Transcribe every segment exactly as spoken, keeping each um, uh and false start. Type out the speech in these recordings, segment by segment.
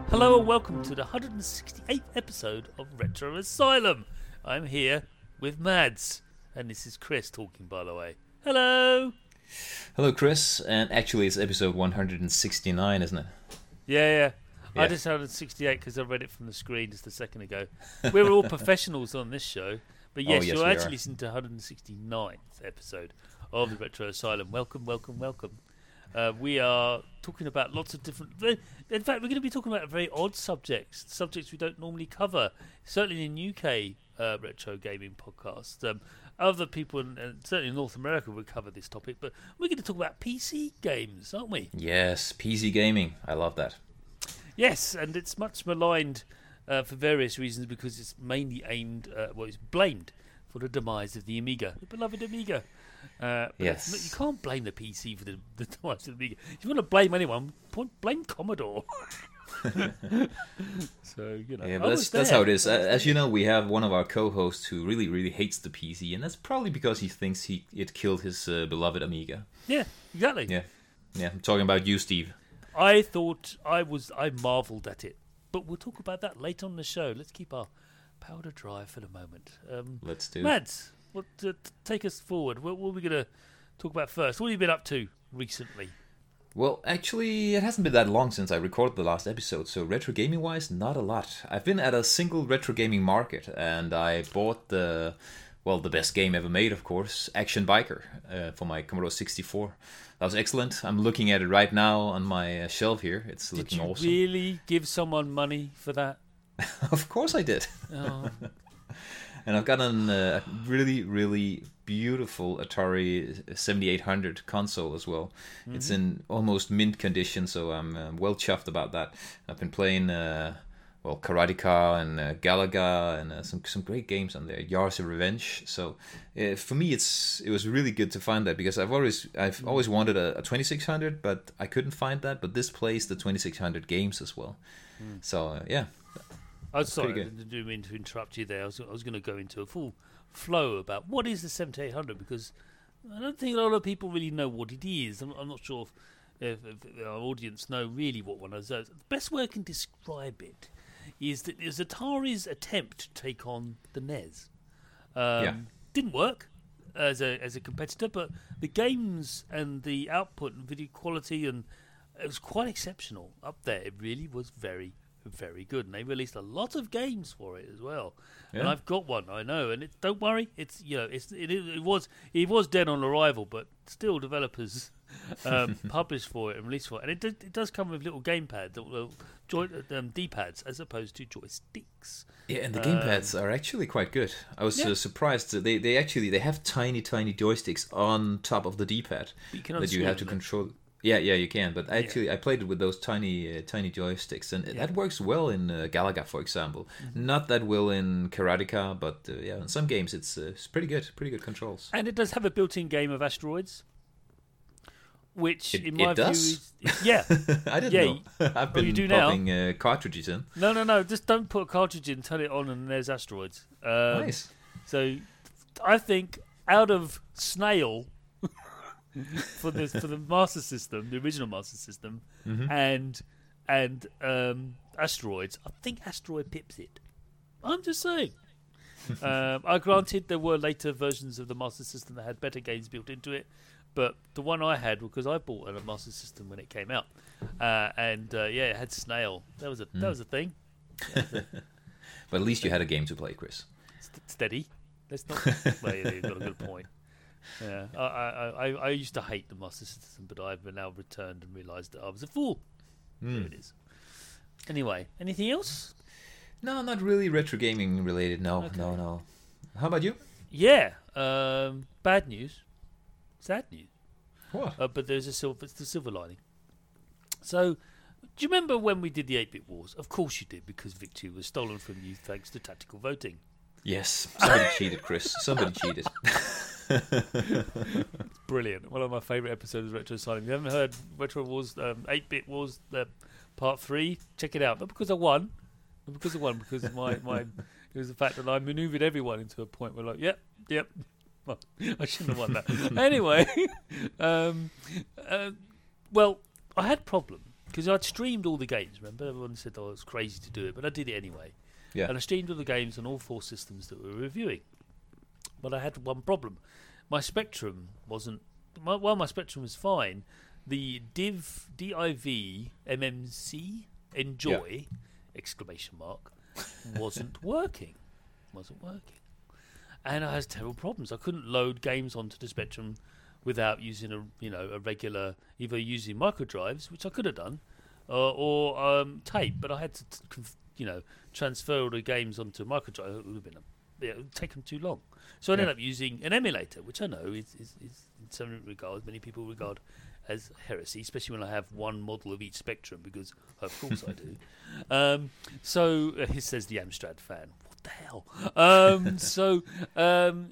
Hello and welcome to the one hundred sixty-eighth episode of Retro Asylum. I'm here with Mads, and this is Chris talking, by the way. Hello! Hello, Chris, and actually it's episode one hundred sixty-nine, isn't it? Yeah, yeah. Yeah. I just said one hundred sixty-eight because I read it from the screen just a second ago. We're all professionals on this show, but yes, Oh, yes, you're we actually are. listening to one hundred sixty-ninth episode of the Retro Asylum. Welcome, welcome, welcome. Uh, we are talking about lots of different... In fact, we're going to be talking about very odd subjects, subjects we don't normally cover, certainly in U K uh, retro gaming podcasts. Um, other people, in, uh, certainly in North America, will cover this topic, but we're going to talk about P C games, aren't we? Yes, P C gaming. I love that. Yes, and it's much maligned uh, for various reasons because it's mainly aimed, uh, well, it's blamed for the demise of the Amiga, the beloved Amiga. Uh, but Yes. it's- you can't blame the P C for the, the demise of the Amiga. If you want to blame anyone, point- blame Commodore. So, you know, Yeah, I but that's was that's there. how it is. Uh, As you know, we have one of our co-hosts who really, really hates the P C, and that's probably because he thinks he it killed his uh, beloved Amiga. Yeah, exactly. Yeah, yeah. I'm talking about you, Steve. I thought I was, I marvelled at it. But we'll talk about that later on in the show. Let's keep our powder dry for the moment. Um, Let's do. Mads, what, uh, t- take us forward. What, what are we going to talk about first? What have you been up to recently? Well, actually, it hasn't been that long since I recorded the last episode, so retro gaming wise, not a lot. I've been at a single retro gaming market, and I bought the, well, the best game ever made, of course, Action Biker, uh, for my Commodore sixty-four. That was excellent. I'm looking at it right now on my uh, shelf here. It's Did looking you awesome. really give someone money for that? Of course I did. Oh, And I've got an, uh, a really, really beautiful Atari seventy-eight hundred console as well. Mm-hmm. It's in almost mint condition, so I'm uh, well chuffed about that. I've been playing, uh, well, Karateka and uh, Galaga and uh, some some great games on there. Yars of Revenge. So uh, for me, it's it was really good to find that because I've always I've Mm-hmm. always wanted a, a twenty-six hundred, but I couldn't find that. But this plays the twenty-six hundred games as well. Mm. So uh, yeah. I'm sorry, I pretty good. didn't mean to interrupt you there. I was, I was going to go into a full flow about what is the seventy-eight hundred because I don't think a lot of people really know what it is. I'm, I'm not sure if, if, if our audience know really what one is. The best way I can describe it is that it was Atari's attempt to take on the N E S. Um, Yeah. Didn't work as a as a competitor, but the games and the output and video quality and it was quite exceptional up there. It really was very, very good, and they released a lot of games for it as well. And Yeah. I've got one, I know. And it, don't worry, it's you know, it's it, it was it was dead on arrival, but still developers um, published for it and released for it, and it, do- it does come with little gamepads, little joy, um, D-pads as opposed to joysticks. Yeah, and the Um, gamepads are actually quite good. I was Yeah. uh, surprised. that They they actually they have tiny tiny joysticks on top of the D-pad But you can that you have unscrew to them. control. Yeah, yeah, you can. But actually, I played it with those tiny uh, tiny joysticks, and that works well in uh, Galaga, for example. Mm-hmm. Not that well in Karateka, but uh, yeah, in some games it's uh, it's pretty good, pretty good controls. And it does have a built-in game of asteroids, which It- in my it view does? is, is yeah. I didn't Yeah, know. I've oh, been you do now? popping uh, cartridges in. No, no, no. Just don't put a cartridge in, turn it on, and there's asteroids. Um, Nice. So, I think out of Snail for the for the Master System, the original Master System, Mm-hmm. and and um, asteroids, I think Asteroid pips it. I'm just saying. um, I granted there were later versions of the Master System that had better games built into it, but the one I had because I bought a Master System when it came out, uh, and uh, yeah, it had Snail. That was a that was a thing. But at least you had a game to play, Chris. St- steady. Let's not. Well, yeah, you've got a good point. Yeah, I, I, I, I used to hate the Master System, but I've now returned and realised that I was a fool. There it is. Anyway, anything else? No, not really retro gaming related. No, Okay. no, no. How about you? Yeah. Um, bad news. Sad news. What? Uh, but there's a silver. It's the silver lining. So, do you remember when we did the eight-bit wars? Of course you did, because victory was stolen from you thanks to tactical voting. Yes, somebody cheated, Chris. Somebody cheated. Brilliant. One of my favourite episodes of Retro Asylum. If you haven't heard Retro Wars, um, eight-bit Wars, uh, Part three, check it out. Not because I won, not because I won, because of my, my it was the fact that I manoeuvred everyone into a point where like, yep, yep. Well, I shouldn't have won that. Anyway, um, uh, well, I had a problem because I'd streamed all the games. Remember, everyone said oh, I was crazy to do it, but I did it anyway. Yeah. And I streamed all the games on all four systems that we were reviewing. But I had one problem. My Spectrum wasn't... My, while my Spectrum was fine, the div, D I V, M M C, Enjoy, yeah. exclamation mark, wasn't working. Wasn't working. And I had terrible problems. I couldn't load games onto the Spectrum without using a you know a regular, either using micro drives, which I could have done, uh, or um, tape. But I had to, t- you know, transfer all the games onto a micro drive. It would have been a, it would take them too long. So I ended yeah. up using an emulator, which I know is, is, is in some regards many people regard as heresy, especially when I have one model of each Spectrum, because of course I do. Um, so uh, he says the Amstrad fan. What the hell? Um, so. Um,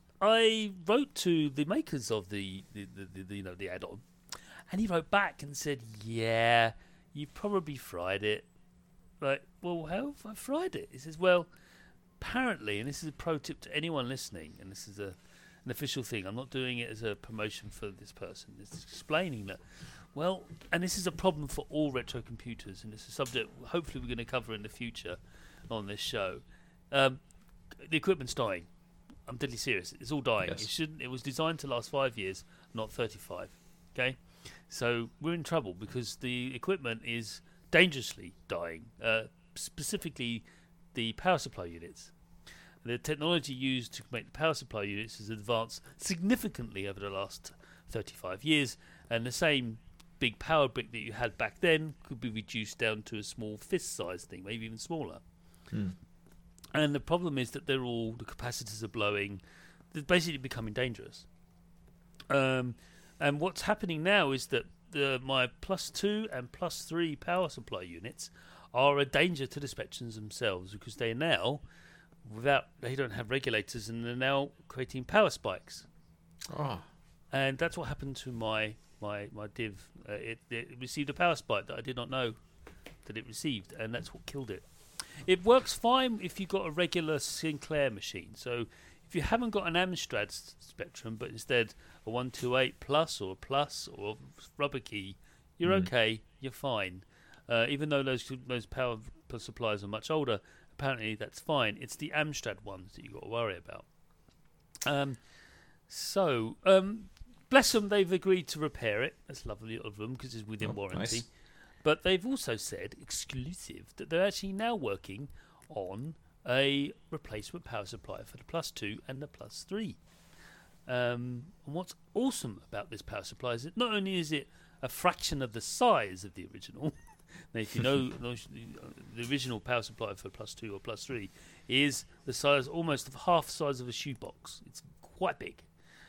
I wrote to the makers of the, the, the, the you know the add-on, and he wrote back and said, "Yeah, you probably fried it." Like, well, how have I fried it? He says, "Well, apparently," and this is a pro tip to anyone listening, and this is a an official thing. I'm not doing it as a promotion for this person. It's explaining that. Well, and this is a problem for all retro computers, and it's a subject hopefully we're going to cover in the future on this show. Um, the equipment's dying. I'm deadly serious. It's all dying. Yes. It shouldn't. It was designed to last five years, not thirty-five. Okay, so we're in trouble because the equipment is dangerously dying. Uh, specifically, the power supply units. The technology used to make the power supply units has advanced significantly over the last thirty-five years, and the same big power brick that you had back then could be reduced down to a small fist-sized thing, maybe even smaller. Hmm. And the problem is that they're all, the capacitors are blowing. They're basically becoming dangerous. Um, and what's happening now is that the, my plus two and plus three power supply units are a danger to the Spectrums themselves, because they now, without, they don't have regulators, and they're now creating power spikes. Oh. And that's what happened to my my, my div. Uh, it, it received a power spike that I did not know that it received, and that's what killed it. It works fine if you've got a regular Sinclair machine. So if you haven't got an Amstrad Spectrum, but instead a one twenty-eight Plus or a Plus or a rubber key, you're mm. okay, you're fine. Uh, even though those those power supplies are much older, apparently that's fine. It's the Amstrad ones that you've got to worry about. Um, so, um, bless them, they've agreed to repair it. That's lovely of them because it's within oh, warranty. Nice. But they've also said, exclusive, that they're actually now working on a replacement power supply for the Plus two and the Plus three. Um, and what's awesome about this power supply is that not only is it a fraction of the size of the original, now if you know the original power supply for Plus two or Plus three is the size, almost of half the size of a shoebox. It's quite big.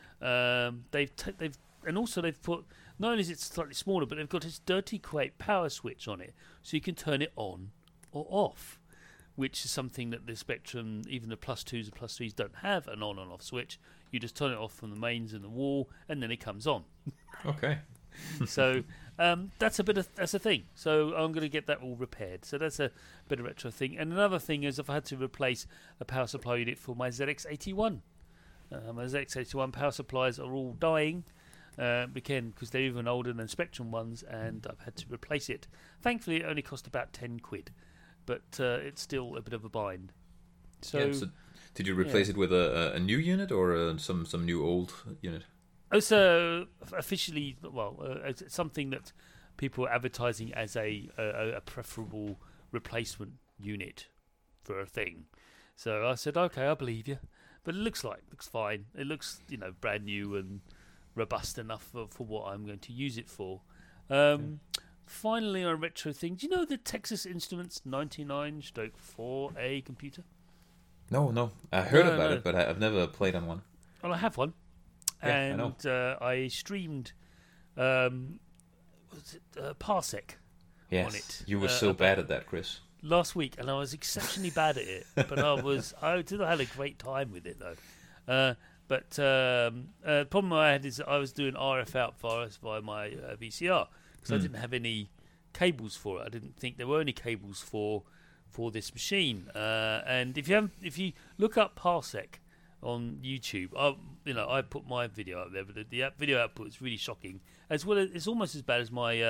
Um, they've t- they've and also they've put, not only is it slightly smaller, but they've got this dirty crate power switch on it, so you can turn it on or off, which is something that the Spectrum, even the Plus twos and Plus threes, don't have an on and off switch. You just turn it off from the mains and the wall, and then it comes on. Okay. So um, that's a bit of that's a thing. So I'm going to get that all repaired. So that's a bit of retro thing. And another thing is, if I had to replace a power supply unit for my Z X eighty-one, uh, my Z X eighty-one power supplies are all dying. Uh, again, because they're even older than Spectrum ones, and I've had to replace it. Thankfully, it only cost about ten quid, but uh, it's still a bit of a bind. So, yeah, so did you replace yeah. it with a, a new unit or uh, some some new old unit? It's uh, officially, well, uh, it's something that people are advertising as a, a a preferable replacement unit for a thing. So I said, okay, I believe you, but it looks like looks fine. It looks, you know, brand new and robust enough for, for what I'm going to use it for. Um, yeah. Finally, on a retro thing, do you know the Texas Instruments ninety-nine stroke four A computer? No, no. I heard no, about no. it, but I, I've never played on one. Well, I have one. Yeah, and I know. Uh, I streamed um, was it, uh, Parsec yes, on it. You were uh, so bad at that, Chris. Last week, and I was exceptionally bad at it. But I was, I did, I had a great time with it though. Uh, but um, uh, the problem I had is that I was doing R F out via, via my uh, V C R because mm. I didn't have any cables for it. I didn't think there were any cables for for this machine. Uh, and if you have, if you look up Parsec on YouTube, I, you know, I put my video up there, but the, the video output is really shocking. As well as it's almost as bad as my uh,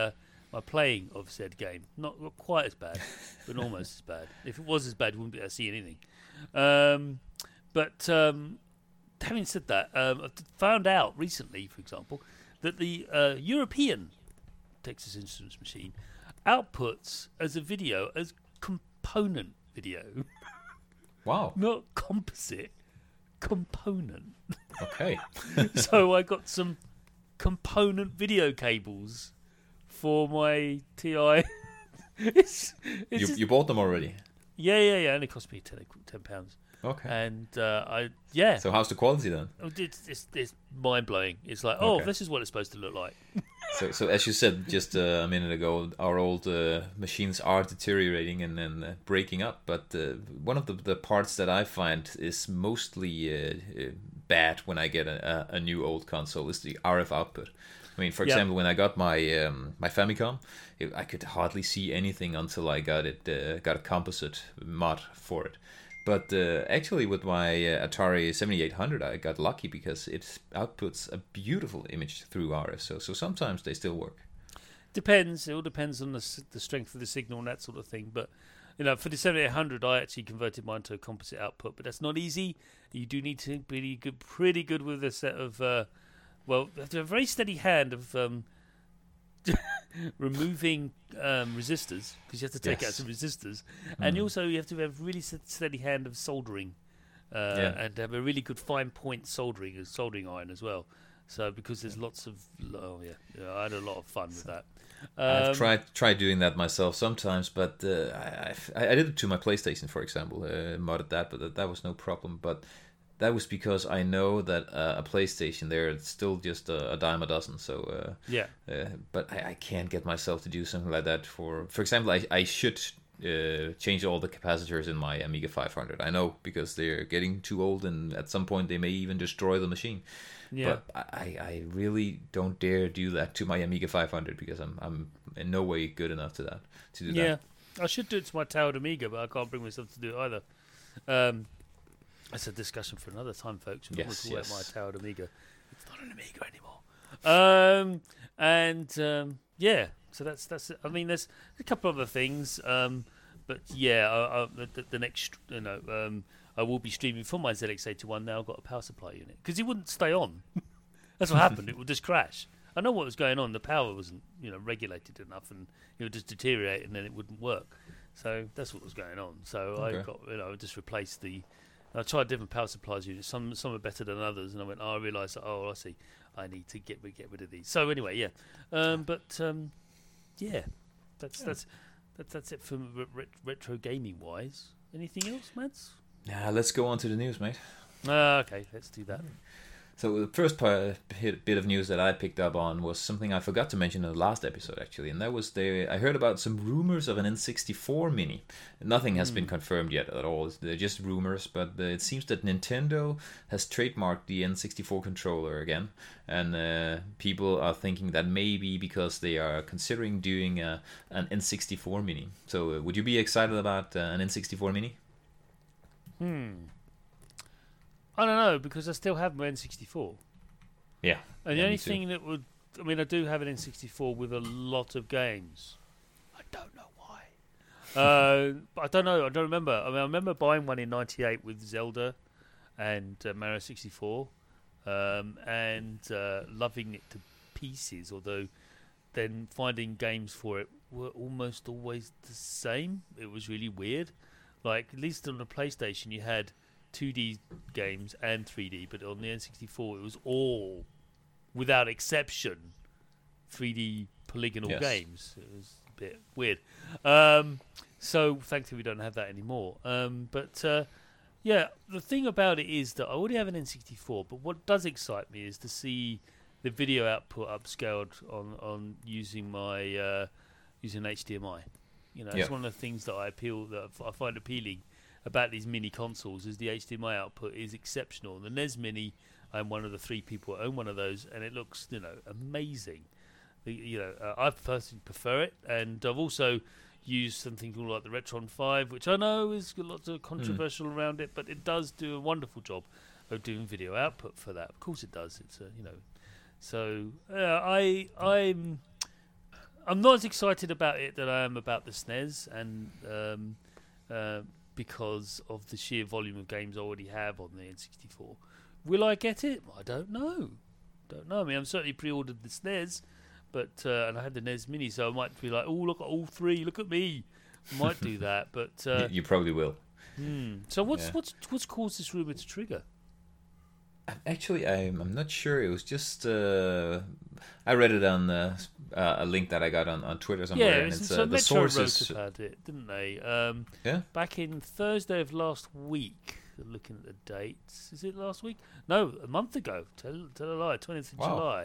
my playing of said game. Not, not quite as bad, but almost as bad. If it was as bad, we wouldn't be able to see anything. Um, but um, having said that, um, I've found out recently, for example, that the uh, European Texas Instruments machine outputs as a video as component video. Wow. Not composite, component. Okay. So I got some component video cables for my T I. it's, it's You just, you bought them already? yeah, yeah, yeah. And it cost me ten, ten pounds. Okay. And uh, I, yeah. So how's the quality then? It's, it's, it's mind blowing. It's like, oh, Okay. this is what it's supposed to look like. So, so as you said just uh, a minute ago, our old uh, machines are deteriorating and then uh, breaking up. But uh, one of the, the parts that I find is mostly uh, uh, bad when I get a, a, a new old console is the R F output. I mean, for Yeah. example, when I got my um, my Famicom, it, I could hardly see anything until I got it uh, got a composite mod for it. But uh, actually, with my uh, Atari seventy-eight hundred, I got lucky because it outputs a beautiful image through R F. So, so sometimes they still work. Depends. It all depends on the s- the strength of the signal and that sort of thing. But you know, for the seventy-eight hundred, I actually converted mine to a composite output. But that's not easy. You do need to be pretty good, pretty good with a set of. Uh, well, you have to have a very steady hand of um, removing um, resistors, because you have to take out Yes. some resistors, and Mm. you also you have to have a really s- steady hand of soldering, uh, Yeah. and have a really good fine point soldering, a soldering iron as well. So because there's lots of oh yeah, yeah I had a lot of fun with that. I've Um, tried tried doing that myself sometimes, but uh, I, I I did it to my PlayStation, for example, uh, modded that, but that, that was no problem. But that was because I know that uh, a PlayStation there it's still just a, a dime a dozen. So, uh, Yeah, uh, but I, I can't get myself to do something like that. For for example, I I should uh, change all the capacitors in my Amiga five hundred. I know because they're getting too old, and at some point they may even destroy the machine. yeah. But I, I really don't dare do that to my Amiga five hundred because I'm I'm in no way good enough to that to do Yeah, that. I should do it to my Towered Amiga, but I can't bring myself to do it either. Um, that's a discussion for another time, folks. We don't want Yes, to talk yes. about my Towered Amiga. It's not an Amiga anymore. Um, and um, yeah, so that's that's. It. I mean, there's a couple other things, um, but yeah, I, I, the, the next, you know, um, I will be streaming from my Z X eighty-one now. I've got a power supply unit because it wouldn't stay on. That's what happened. It would just crash. I know what was going on. The power wasn't, you know, regulated enough, and it would just deteriorate, and then it wouldn't work. So that's what was going on. So I Okay. got, you know, just replaced the. I tried different power supplies units. Some some are better than others, and I went. Oh, I realised that. Oh, I see. I need to get rid- get rid of these. So anyway, yeah. Um, but um, yeah, that's Yeah. that's that's that's it for re- re- retro gaming wise. Anything else, Mads? Now let's go on to the news, mate. Uh, okay, let's do that. So the first part, bit bit of news that I picked up on was something I forgot to mention in the last episode, actually, and that was the I heard about some rumors of an N sixty-four mini. Nothing has been confirmed yet at all. They're just rumors, but uh, it seems that Nintendo has trademarked the N sixty-four controller again, and uh, people are thinking that maybe because they are considering doing a, an N sixty-four mini. So uh, would you be excited about uh, an N sixty-four mini? Hmm. I don't know, because I still have my N sixty-four. Yeah. And the Yeah, only me too. thing that would, I mean, I do have an N sixty-four with a lot of games. I don't know why. uh, but I don't know. I don't remember. I mean, I remember buying one in ninety-eight with Zelda and uh, Mario sixty-four, um, and uh, loving it to pieces. Although then finding games for it were almost always the same. It was really weird. Like, at least on the PlayStation, you had two D games and three D, but on the N sixty-four it was all, without exception, three D polygonal Yes. games. It was a bit weird. Um, so thankfully we don't have that anymore. Um, but uh, yeah, the thing about it is that I already have an N sixty-four, but what does excite me is to see the video output upscaled on, on using my uh, using H D M I. You know, Yeah. it's one of the things that I appeal that I find appealing about these mini consoles is the H D M I output is exceptional. The N E S Mini, I'm one of the three people who own one of those, and it looks, you know, amazing. The, you know, uh, I personally prefer it, and I've also used something called like the Retron five, which I know is got lots of controversial around it, but it does do a wonderful job of doing video output for that. Of course, it does. It's a, you know, so uh, I I'm I'm not as excited about it that I am about the S N E S, and um, uh, because of the sheer volume of games I already have on the N sixty-four. Will I get it? I don't know. Don't know. I mean, I'm certainly pre-ordered the S N E S, but uh, and I had the N E S Mini, so I might be like, oh, look at all three. Look at me. I might do that, but uh, you, you probably will. Hmm. So what's Yeah. what's what's caused this rumor to trigger? Actually, I'm I'm not sure. It was just uh, I read it on uh, uh, a link that I got on, on Twitter somewhere, Yeah, and it's, it's so uh, the Metro source wrote is about it, didn't they? Um, yeah. back in Thursday of last week. Looking at the dates, is it last week? No, a month ago. Tell tell a lie. twentieth of Wow. July,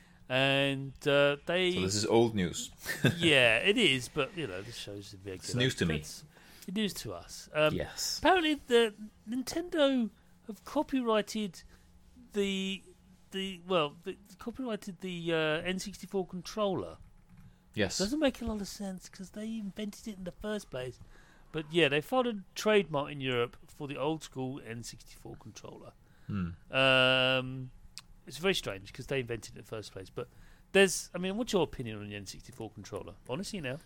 and uh, they. So this is old news. Yeah, it is, but you know, this shows the regular. It's news to me. It's news to us. Um, Yes. Apparently, the Nintendo have copyrighted the the well, the, copyrighted the uh, N sixty-four controller. Yes. Doesn't make a lot of sense because they invented it in the first place. But yeah, they filed a trademark in Europe for the old school N sixty-four controller. Hmm. Um, it's very strange because they invented it in the first place. But there's, I mean, what's your opinion on the N sixty-four controller? Honestly, now.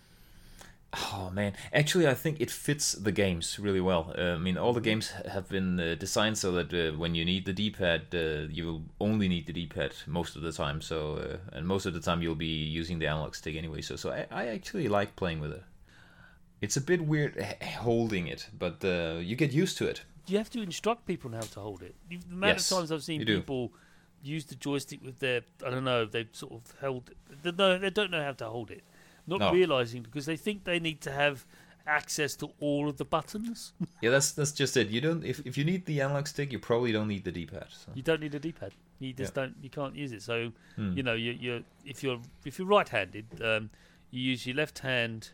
Oh man, actually, I think it fits the games really well. Uh, I mean, all the games have been uh, designed so that uh, when you need the D-pad, uh, you will only need the D-pad most of the time. So, uh, and most of the time you'll be using the analog stick anyway. So, so I, I actually like playing with it. It's a bit weird h- holding it, but uh, you get used to it. You have to instruct people on how to hold it. The amount Yes, of times I've seen you do. people use the joystick with their, I don't know, they've sort of held, they don't, they don't know how to hold it. Not No. realising because they think they need to have access to all of the buttons. Yeah, that's that's just it. You don't if, if you need the analog stick, you probably don't need the D-pad. So. You don't need a D-pad. You just don't. You can't use it. So Hmm. you know, you you if you're if you're right-handed, um, you use your left hand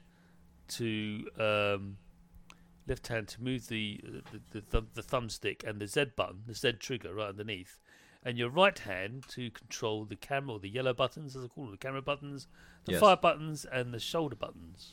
to um, left hand to move the the, the the the thumbstick and the Z button, the Z trigger right underneath, and your right hand to control the camera or the yellow buttons, as I call them, the camera buttons, the Yes. fire buttons, and the shoulder buttons.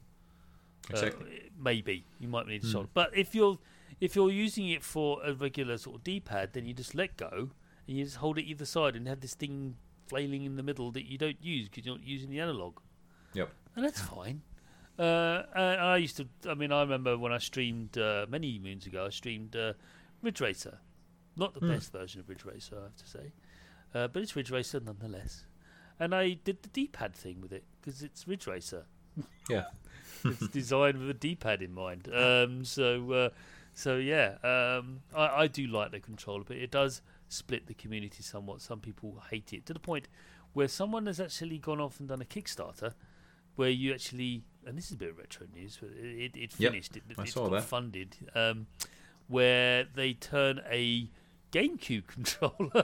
Exactly. Uh, maybe you might need a Hmm. shoulder, but if you're if you're using it for a regular sort of D-pad, then you just let go and you just hold it either side and have this thing flailing in the middle that you don't use because you're not using the analog. Yep. And that's fine. Uh, and I used to. I mean, I remember when I streamed uh, many moons ago. I streamed uh, Ridge Racer, not the Hmm. best version of Ridge Racer, I have to say, uh, but it's Ridge Racer nonetheless. And I did the D-pad thing with it because it's Ridge Racer. Yeah. It's designed with a D-pad in mind. Um, so, uh, so yeah, um, I, I do like the controller, but it does split the community somewhat. Some people hate it to the point where someone has actually gone off and done a Kickstarter where you actually, and this is a bit of retro news, but it, it Yep, finished. it, I it saw got that. funded, um, where they turn a GameCube controller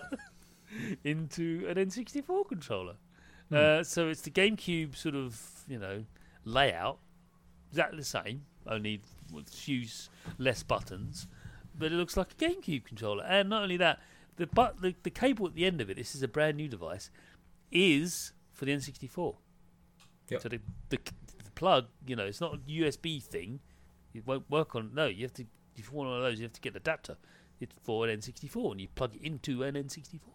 into an N sixty-four controller. Hmm. Uh, so it's the GameCube sort of, you know, layout, exactly the same, only with few s- less buttons, but it looks like a GameCube controller. And not only that, the but the, the cable at the end of it, this is a brand new device, is for the N sixty-four. Yep. So the, the the plug, you know, it's not a U S B thing. It won't work on. No, you have to. If you want one of those, you have to get an adapter. It's for an N sixty-four, and you plug it into an N sixty-four.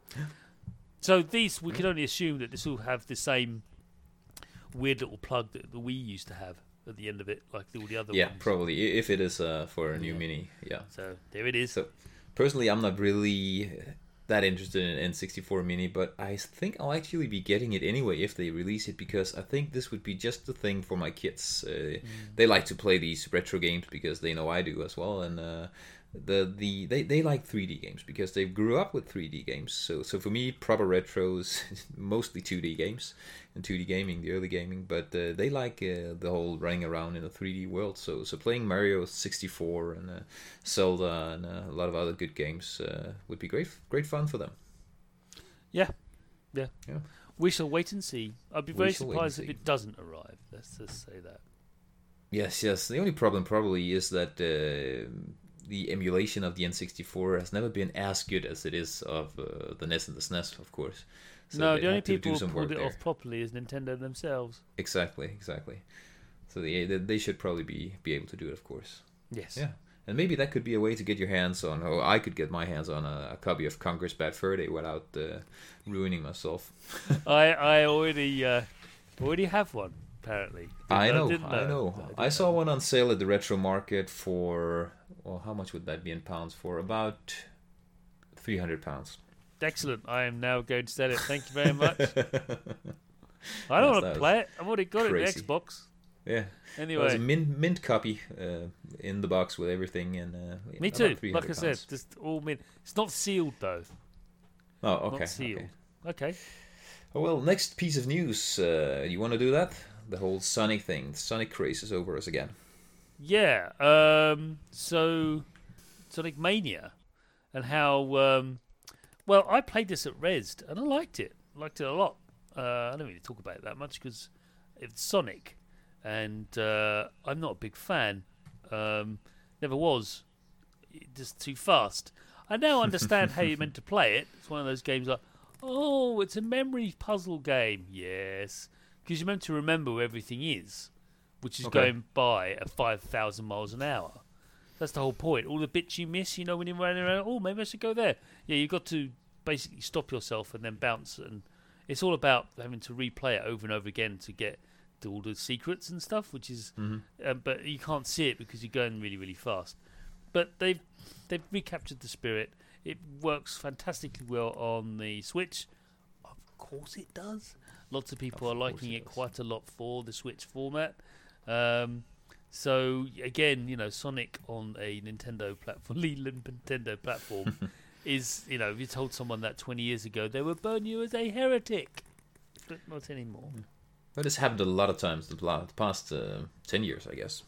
So these, we can only assume that this will have the same weird little plug that the Wii used to have at the end of it, like all the other Yeah, ones. probably i- if it is uh, for a new Yeah. mini. Yeah. So there it is. So personally, I'm not really that interested in N sixty-four mini, but I think I'll actually be getting it anyway if they release it because I think this would be just the thing for my kids. Uh, They like to play these retro games because they know I do as well, and uh, the the they, they like three D games because they grew up with three D games. So so for me, proper retros mostly two D games and two D gaming, the early gaming. But uh, they like uh, the whole running around in a three D world. So so playing Mario sixty-four and uh, Zelda and uh, a lot of other good games uh, would be great great fun for them. Yeah, yeah, Yeah. We shall wait and see. I'd be We very shall wait surprised and if see. it doesn't arrive. Let's just say that. Yes, yes. The only problem probably is that uh, the emulation of the N sixty-four has never been as good as it is of uh, the N E S and the S N E S, of course. So no, they the only had to do people who some pulled work it there. off properly is Nintendo themselves. Exactly, exactly. So they they- they should probably be be able to do it, of course. Yes. Yeah, and maybe that could be a way to get your hands on, or I could get my hands on a, a copy of Conker's Bad Fur Day without uh, ruining myself. I I already uh, already have one, apparently. I know, didn't I know. I, didn't I saw know. one on sale at the Retro Market for, well, how much would that be in pounds? For about three hundred pounds. Excellent. I am now going to sell it. Thank you very much. I don't Yes, want that to was play it. I've already got it crazy. in the Xbox. Yeah. Anyway. It was a mint, mint copy uh, in the box with everything. And uh, yeah, Me about too. three Like hundred I said, pounds. just all mint. It's not sealed, though. Oh, okay. Not sealed. Okay. Okay. Oh, well, next piece of news. Uh, you want to do that? The whole Sonic thing. The Sonic craze is over us again. Yeah. Um, so, Sonic Mania, and how. Um, well, I played this at Rezzed, and I liked it. Liked it a lot. Uh, I don't really talk about it that much because it's Sonic, and uh, I'm not a big fan. Um, never was. Just too fast. I now understand how you're meant to play it. It's one of those games like, oh, it's a memory puzzle game. Yes. Because you're meant to remember where everything is, which is Okay. going by at five thousand miles an hour. That's the whole point. All the bits you miss, you know, when you're running around, oh, maybe I should go there. Yeah, you've got to basically stop yourself and then bounce. And it's all about having to replay it over and over again to get to all the secrets and stuff, which is... Mm-hmm. Uh, but you can't see it because you're going really, really fast. But they've they've recaptured the spirit. It works fantastically well on the Switch. Of course it does. Lots of people Of are course liking it it does. quite a lot for the Switch format. Um, so again, you know, Sonic on a Nintendo platform, Leland Nintendo platform, is, you know, if you told someone that twenty years ago, they would burn you as a heretic. But not anymore. But it's happened a lot of times the la- the past uh, ten years, I guess.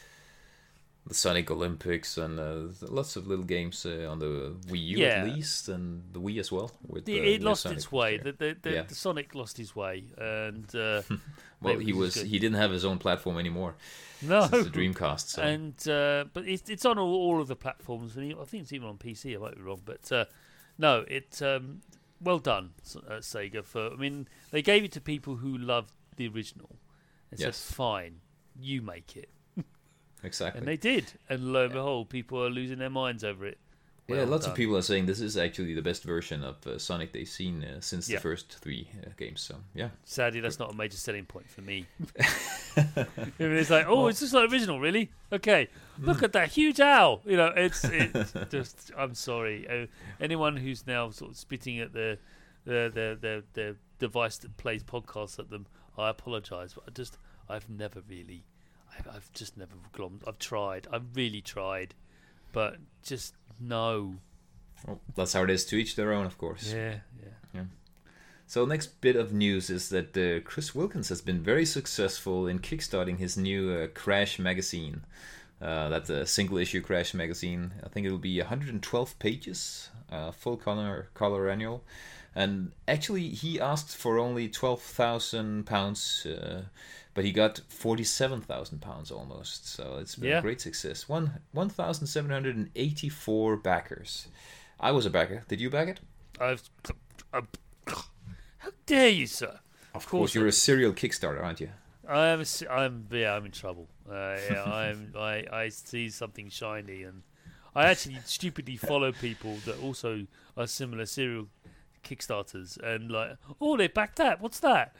The Sonic Olympics and uh, lots of little games uh, on the Wii U Yeah. at least, and the Wii as well. With, It, uh, it with lost Sonic its was way. there. The, the, the, Yeah. the Sonic lost his way, and uh, Well, maybe he this was is good. he didn't have his own platform anymore no. since the Dreamcast. So. And uh, but it's it's on all, all of the platforms, and I think it's even on P C. I might be wrong, but uh, no, it um, well done, uh, Sega. For I mean, they gave it to people who loved the original, and Yes. said, "Fine, you make it," Exactly. and they did. And lo and behold, people are losing their minds over it. yeah, Well lots done. of people are saying this is actually the best version of uh, Sonic they've seen uh, since Yeah. the first three uh, games. So yeah, Sadly, that's not a major selling point for me. I mean, it's like, oh, it's just like original, really? Okay, look at that huge owl. You know, it's it's just. I'm sorry, uh, anyone who's now sort of spitting at the the the the, the device that plays podcasts at them, I apologise, but I just I've never really, I've, I've just never glommed. I've tried, I've really tried, but just no. well, that's how it is. To each their own, of course. Yeah, yeah. So next bit of news is that uh, Chris Wilkins has been very successful in kickstarting his new uh, Crash magazine. Uh, that's a single issue Crash magazine. I think it will be one hundred twelve pages, uh, full color color annual. And actually, he asked for only twelve thousand pounds, uh, but he got forty-seven thousand pounds almost. So it's been Yeah. a great success. One one thousand seven hundred eighty-four backers. I was a backer. Did you back it? I've. Uh, how dare you, sir? Of course course, you're I a serial Kickstarter, aren't you? I'm, s- I'm, yeah, I'm in trouble. Uh, yeah, I'm, I, I see something shiny, and I actually stupidly follow people that also are similar serial Kickstarters, and like, oh, they backed that. What's that?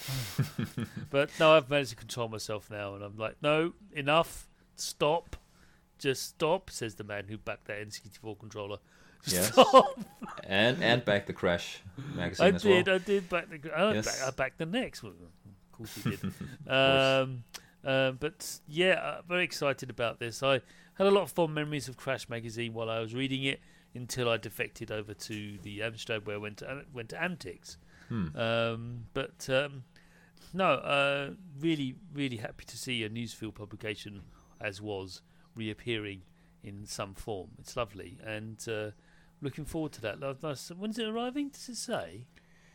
But no, I've managed to control myself now, and I'm like, no, enough, stop, just stop. Says the man who backed that N sixty-four controller. Yes. Stop. And and back the Crash magazine I as did, well. I did back the. I, Yes. back, I backed the next one. Of course you did. um, uh, but yeah, uh, very excited about this. I had a lot of fond memories of Crash magazine while I was reading it until I defected over to the Amstrad where I went to went to Antics. Hmm. Um, but um, no, uh, really, really happy to see a Newsfield publication as was reappearing in some form. It's lovely, and uh, looking forward to that. Lo- nice- When's it arriving? Does it say?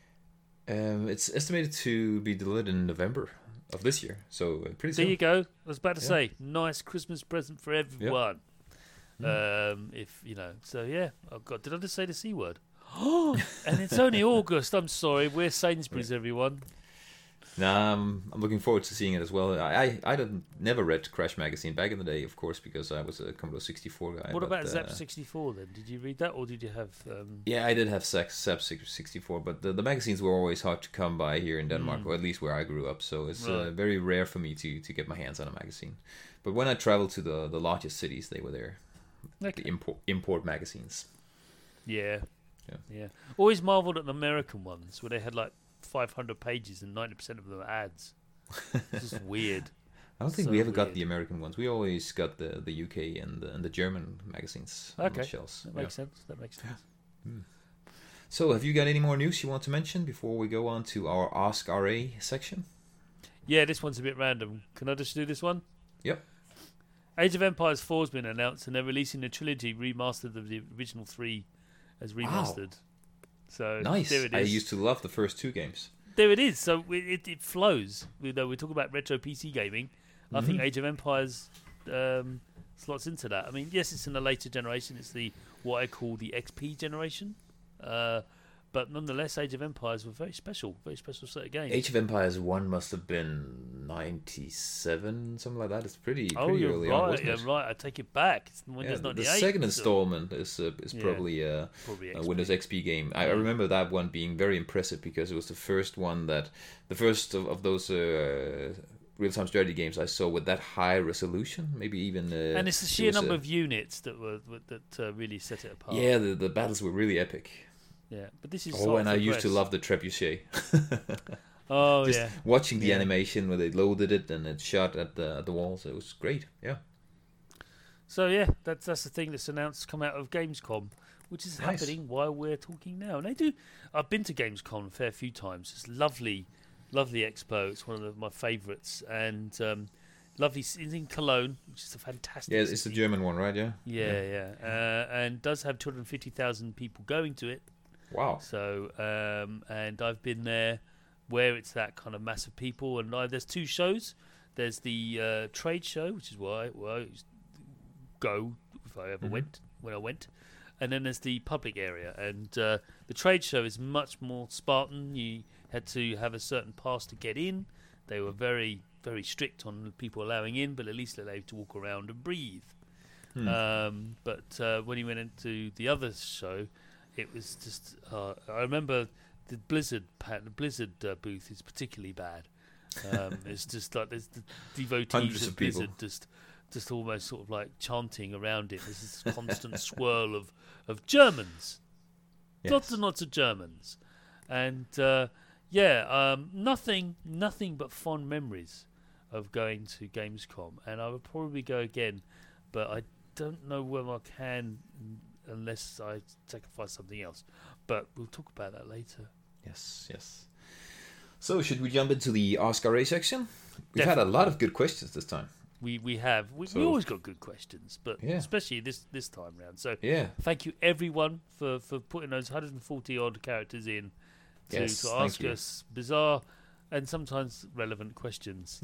Um, it's estimated to be delivered in November of this year, so uh, pretty There soon. you go. I was about to Yeah. say, nice Christmas present for everyone. Um, if you know, so yeah. Oh God, did I just say the c word? And it's only August. I'm sorry. We're Sainsbury's, everyone. Nah, I'm, I'm looking forward to seeing it as well. I I, I didn't, never read Crash Magazine back in the day, of course, because I was a Commodore sixty-four guy. What but, about uh, Zap sixty-four then? Did you read that, or did you have? Um... Yeah, I did have Zap sixty-four, but the, the magazines were always hard to come by here in Denmark, Mm. or at least where I grew up. So it's uh, Right. very rare for me to, to get my hands on a magazine. But when I traveled to the, the largest cities, they were there. Okay. The import import magazines. Yeah. Yeah. Yeah. Always marvelled at the American ones where they had like five hundred pages and ninety percent of them were ads. It's just weird. I don't think So we ever got weird. the American ones. We always got the, the U K and the, and the German magazines on the Okay. shelves. That Yeah. makes sense. That makes sense. So, have you got any more news you want to mention before we go on to our Ask R A section? Yeah, this one's a bit random. Can I just do this one? Yep. Age of Empires four has been announced, and they're releasing a trilogy remastered of the original three as remastered. So Nice. there it I is. used to love the first two games. There it is. So it, it, it flows. We know we're talking about retro P C gaming. I think Mhm. Age of Empires um, slots into that. I mean, yes, it's in the later generation. It's the what I call the X P generation. Uh, but nonetheless, Age of Empires were very special, very special set of games. Age of Empires one must have been ninety-seven, something like that. It's pretty, oh, pretty you're early on, right. wasn't You're it? right. I take it back. It's Windows Yeah, the, the ninety-eight. second so installment is uh, is Yeah. probably uh, probably a X P. Windows X P game. I, I Yeah. remember that one being very impressive because it was the first one that, the first of, of those uh, real-time strategy games I saw with that high resolution. Maybe even. Uh, And it's the it sheer was, number uh, of units that were that uh, really set it apart. Yeah, the, the battles were really epic. yeah. But this is Oh, and I Arthur used to Press. love the trebuchet. Oh Just yeah. watching the Yeah. animation where they loaded it and it shot at the at the walls. It was great. Yeah. So yeah, that's that's the thing that's announced come out of Gamescom, which is Nice. happening while we're talking now. And they do. I've been to Gamescom a fair few times. It's lovely, lovely expo. It's one of the, my favourites, and um, lovely. It's in Cologne, which is a fantastic. Yeah, it's the city. German one, right? Yeah. Yeah, yeah, uh, and does have two hundred fifty thousand people going to it. Wow. So, um, and I've been there where it's that kind of mass of people. And I, there's two shows. There's the uh, trade show, which is where I, where I used to go if I ever Mhm. went, when I went. And then there's the public area. And uh, the trade show is much more Spartan. You had to have a certain pass to get in. They were very, very strict on people allowing in, but at least they allowed you to walk around and breathe. Hmm. Um, but uh, when he went into the other show, it was just. Uh, I remember the Blizzard pa- the Blizzard uh, booth is particularly bad. Um, it's just like there's the devotees Hundreds of of people. Blizzard just, just almost sort of like chanting around it. There's this constant swirl of of Germans, Yes. lots and lots of Germans, and uh, yeah, um, nothing, nothing but fond memories of going to Gamescom, and I would probably go again, but I don't know whether I can unless I sacrifice something else. But we'll talk about that later. Yes, yes. So, should we jump into the Ask R A section? We've had a lot of good questions this time. We we have we, we So- always got good questions, but Yeah. especially this this time round. So Yeah. thank you everyone for, for putting those one hundred forty odd characters in to, Yes, to thank ask you. us bizarre and sometimes relevant questions.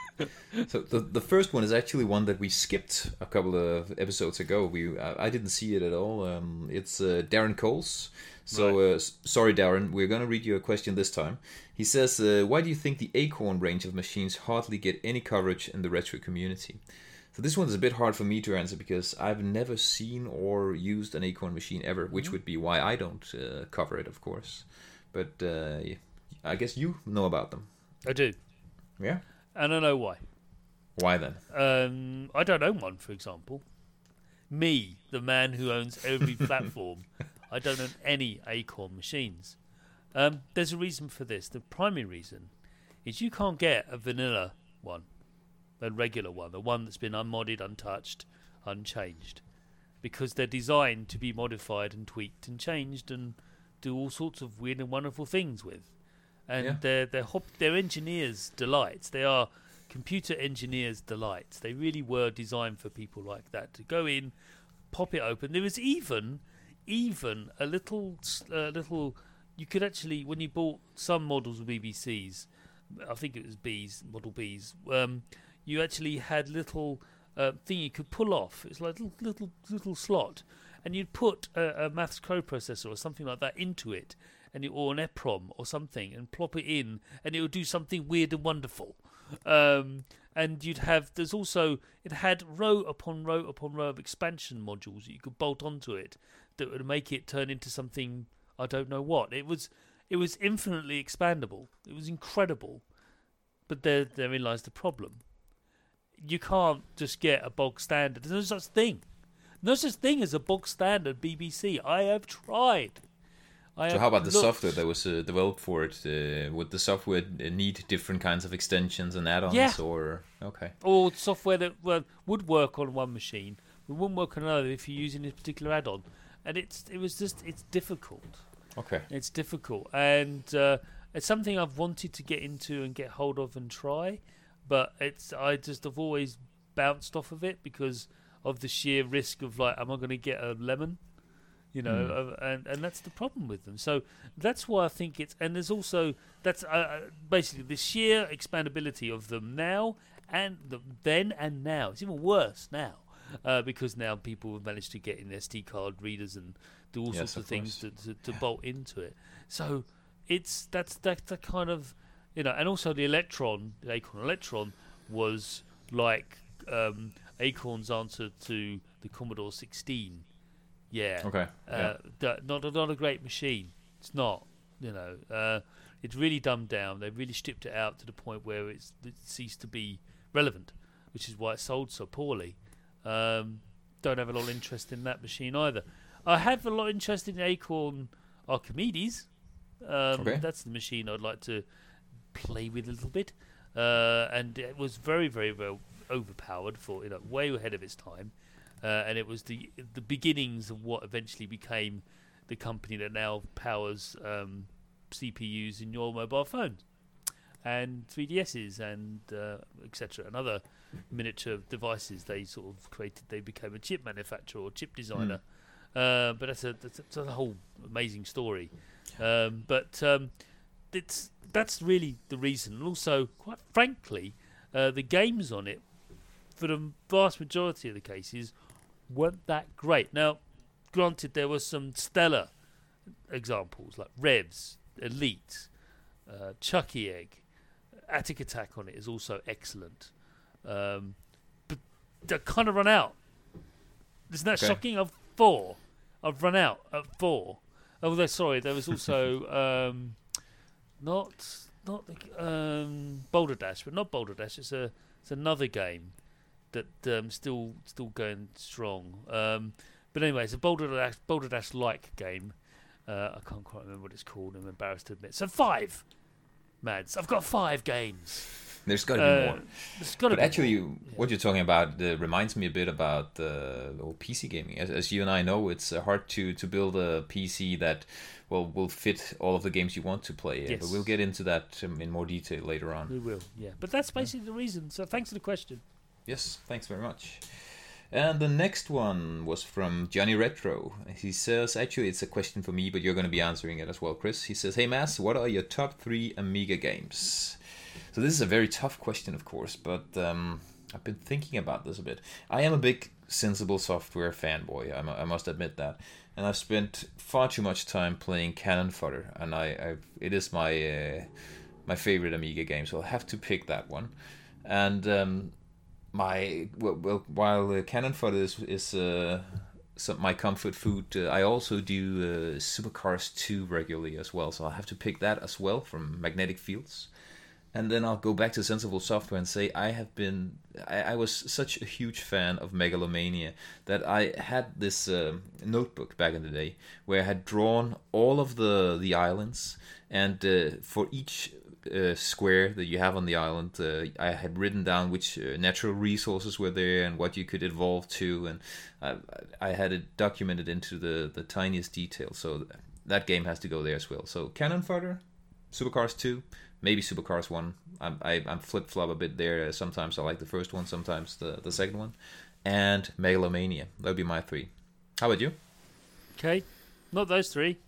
So the the first one is actually one that we skipped a couple of episodes ago. We I, I didn't see it at all. Um, it's uh, Darren Coles. So uh, s- sorry, Darren. We're gonna read you a question this time. He says, uh, "Why do you think the Acorn range of machines hardly get any coverage in the retro community?" So this one is a bit hard for me to answer because I've never seen or used an Acorn machine ever, which would be why I don't uh, cover it, of course. But uh, yeah, I guess you know about them. I do, Yeah. and I know why. Why then? Um, I don't own one, for example. Me, the man who owns every platform, I don't own any Acorn machines. Um, there's a reason for this. The primary reason is you can't get a vanilla one, a regular one, the one that's been unmodded, untouched, unchanged, because they're designed to be modified and tweaked and changed and do all sorts of weird and wonderful things with. And Yeah. they're they're hop- they're engineers' delights. They are computer engineers' delights. They really were designed for people like that to go in, pop it open. There was even even a little uh, little. You could actually, when you bought some models of B B Cs, I think it was Bs, Model Bs. Um, you actually had little uh, thing you could pull off. It's like a little little little slot, and you'd put a, a Maths coprocessor or something like that into it, and it, or an EPROM or something, and plop it in, and it would do something weird and wonderful. Um, and you'd have, there's also, it had row upon row upon row of expansion modules that you could bolt onto it that would make it turn into something, I don't know what. It was, it was infinitely expandable. It was incredible. But there, therein lies the problem. You can't just get a bog standard. There's no such thing. No such thing as a bog standard B B C. I have tried. I so have how about the looked. software that was uh, developed for it? Uh, would the software need different kinds of extensions and add-ons? Yeah. Or okay. Or software that well, would work on one machine, but wouldn't work on another if you're using a particular add-on. And it's it was just it's difficult. Okay. It's difficult, and uh, it's something I've wanted to get into and get hold of and try, but it's I just have always bounced off of it because of the sheer risk of like, am I going to get a lemon? You know, Mm. uh, and and that's the problem with them. So that's why I think it's, and there's also that's uh, basically the sheer expandability of them now and the, then and now. It's even worse now uh, because now people have managed to get in S D card readers and do all Yes, sorts of, of things to, course. to, to bolt into it. So it's that's that's the kind of, you know, and also the Electron, the Acorn Electron was like um, Acorn's answer to the Commodore sixteen. Yeah. Okay. Yeah. Uh, d- not not a great machine. It's not. You know, uh, it's really dumbed down. They really stripped it out to the point where it's, it ceased to be relevant, which is why it sold so poorly. Um, don't have a lot of interest in that machine either. I have a lot of interest in Acorn Archimedes. Um, Okay. That's the machine I'd like to play with a little bit. Uh, and it was very, very well overpowered for, you know, way ahead of its time. Uh, and it was the the beginnings of what eventually became the company that now powers um, C P Us in your mobile phones and three D S's and uh, et cetera and other miniature devices they sort of created. They became a chip manufacturer or chip designer. Uh, but that's a, that's a that's a whole amazing story. Um, but um, it's that's really the reason. And also, quite frankly, uh, the games on it, for the vast majority of the cases, weren't that great. Now, granted, there were some stellar examples like Revs, Elite, uh, Chucky Egg, Attic Attack on it is also excellent. Um, but they kind of run out. Isn't that Okay. shocking? I've four. I've run out at four. Oh, no, sorry. There was also um, not not the, um, Boulder Dash, but not Boulder Dash. It's a it's another game that um, still still going strong. Um, but anyway, it's a Boulder Dash Boulder Dash like game. Uh, I can't quite remember what it's called. I'm embarrassed to admit. So five, Mads. I've got five games. There's got to be Uh, more. There's got to But be actually, more. you, what you're talking about uh, reminds me a bit about uh, the old P C gaming. As, as you and I know, it's uh, hard to, to build a P C that well will fit all of the games you want to play. Uh, Yes. But we'll get into that um, in more detail later on. We will, yeah. But that's basically the reason. So thanks for the question. Yes, thanks very much. And the next one was from Johnny Retro. He says, actually, it's a question for me, but you're going to be answering it as well, Chris. He says, hey, Mass, what are your top three Amiga games? So this is a very tough question, of course, but um, I've been thinking about this a bit. I am a big Sensible Software fanboy, I, mu- I must admit that. And I've spent far too much time playing Cannon Fodder, and I, I it is my uh, my favorite Amiga game, so I'll have to pick that one. And um, my well, well while uh, Cannon Fodder is, is uh, some, my comfort food, uh, I also do uh, Supercars two regularly as well, so I'll have to pick that as well from Magnetic Fields. And then I'll go back to Sensible Software and say I have been, I, I was such a huge fan of Megalomania that I had this uh, notebook back in the day where I had drawn all of the, the islands, and uh, for each uh, square that you have on the island, uh, I had written down which uh, natural resources were there and what you could evolve to, and I, I had it documented into the, the tiniest detail, so that game has to go there as well. So Cannon Fodder, Supercars two, maybe Supercars one. I'm I, I'm flip flop a bit there. Sometimes I like the first one, sometimes the the second one, and Megalomania. That'd be my three. How about you? Okay, not those three.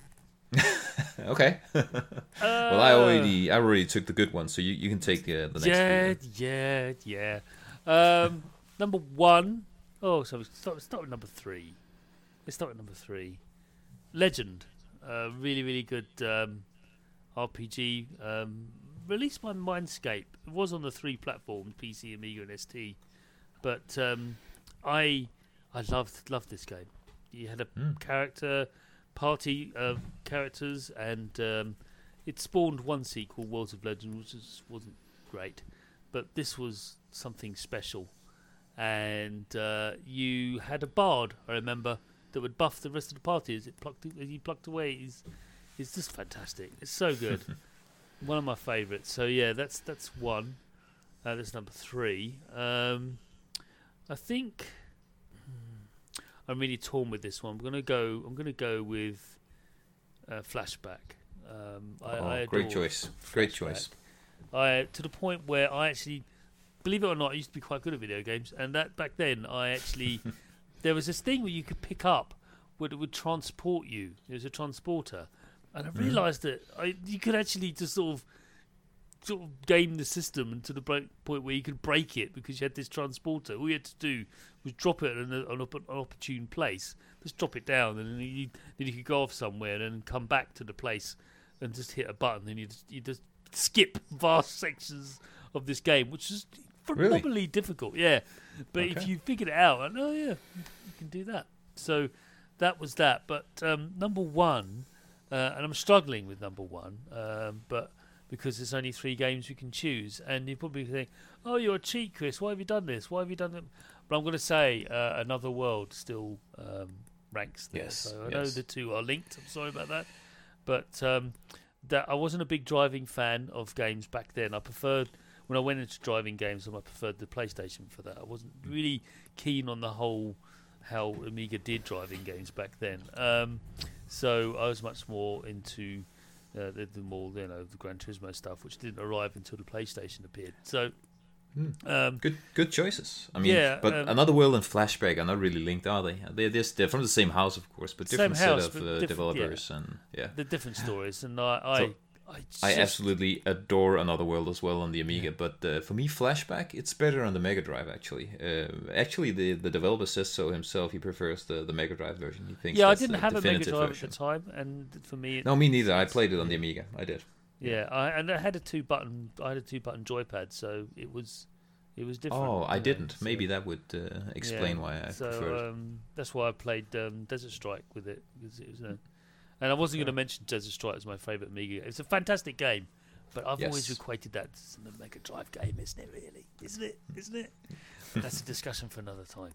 Okay. Well, I already I already took the good one, so you, you can take the the next Yeah, three. yeah, yeah. Um, number one. Oh, so let's start, start with number three. Let's start with number three. Legend. Uh, really, really good um, R P G. Um, released by Mindscape. It was on the three platforms: P C, Amiga, and S T. But um, I, I loved loved this game. You had a Mm. character, party of characters, and um, it spawned one sequel, Worlds of Legend, which was, wasn't great, but this was something special. And uh, you had a bard, I remember, that would buff the rest of the party as it plucked as you plucked away. It's, it's just fantastic. It's so good. One of my favourites. So yeah, that's that's one. Uh, that's number three. Um, I think hmm, I'm really torn with this one. I'm gonna go. I'm gonna go with uh, Flashback. Um, I, oh, I great adore choice. Great Flashback. choice. I to the point where I actually, believe it or not, I used to be quite good at video games, and that back then I actually there was this thing where you could pick up where it would transport you. It was a transporter, and I realised that I, you could actually just sort of sort of game the system and to the break point where you could break it because you had this transporter. All you had to do was drop it in a, an, op- an opportune place. Just drop it down, and then you, then you could go off somewhere and then come back to the place and just hit a button, and you just, you just skip vast sections of this game, which is phenomenally Really? difficult. Yeah, but Okay. if you figured it out, like, oh yeah, you can do that. So that was that. But um, number one, uh, and I'm struggling with number one, um, but because there's only three games we can choose, and you probably think, oh, you're a cheat, Chris. Why have you done this? Why have you done it? But I'm going to say uh, Another World still um, ranks there. Yes, So I know yes. the two are linked. I'm sorry about that, but um, that I wasn't a big driving fan of games back then. I preferred when I went into driving games, I preferred the PlayStation for that. I wasn't really keen on the whole how Amiga did driving games back then. Um, so I was much more into uh, the, the more you know the Gran Turismo stuff, which didn't arrive until the PlayStation appeared. So. Hmm. Um, Good, good choices. I mean, Yeah, but um, Another World and Flashback are not really linked, are they? They're just, they're from the same house, of course, but Same different house, set but of uh, different- developers, and yeah, the different stories, and I, I, So, I, I just- absolutely adore Another World as well on the Amiga. But uh, for me, Flashback, it's better on the Mega Drive. Actually, uh, actually, the the developer says so himself. He prefers the, the Mega Drive version. He thinks yeah, I that's didn't the have a Mega definitive Drive version. at the time, and for me, it, No, me neither. I played it on the Amiga. I did. yeah, I and I had a two button, I had a two button joypad, so it was, it was different. Oh, I you know, didn't. so- Maybe that would uh, explain yeah, why I so, preferred it. um, that's why I played um, Desert Strike with it, because it was a, and I wasn't going to mention Desert Strike as my favourite Amiga. It's a fantastic game, but I've always Yes. equated that to the Mega Drive game, isn't it? Really, isn't it? Isn't it? That's a discussion for another time.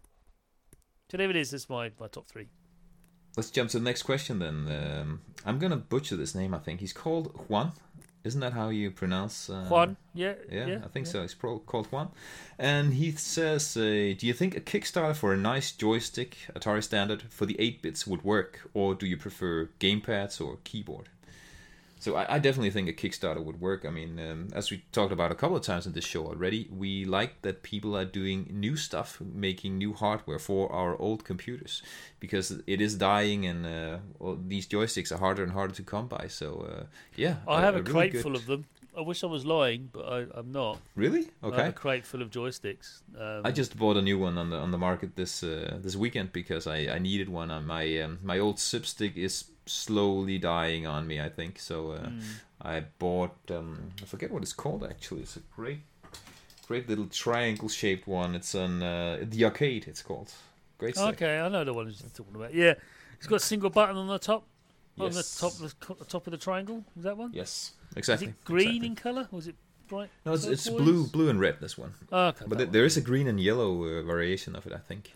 So there it is. That's my, my top three. Let's jump to the next question then. Um, I'm gonna butcher this name. I think he's called Juan. Isn't that how you pronounce? Uh, Juan, yeah, Yeah, yeah, I think yeah. so. It's pro- called Juan, and he says, uh, "Do you think a Kickstarter for a nice joystick, Atari standard, for the eight bits would work, or do you prefer gamepads or keyboard?" So I, I definitely think a Kickstarter would work. I mean, um, as we talked about a couple of times in this show already, we like that people are doing new stuff, making new hardware for our old computers, because it is dying, and uh, well, these joysticks are harder and harder to come by. So uh, yeah, I have a, really crate good- full of them. I wish I was lying, but I, I'm not. Really? I Okay. have a crate full of joysticks. Um, I just bought a new one on the on the market this uh, this weekend because I, I needed one. Uh, my um, my old Sip stick is slowly dying on me, I think. So uh, mm. I bought um, I forget what it's called actually. It's a great great little triangle shaped one. It's on uh, the arcade. It's called. Great stick. Okay, I know the one you're talking about. Yeah, it's got a single button on the top, on the Yes. top, the co- top of the triangle. Is that one? Yes, exactly. Is it green exactly. in colour, or is it bright? No, it's, it's turquoise? blue blue and red. This one, Oh, okay, but that th- one. there is a green and yellow uh, variation of it, I think.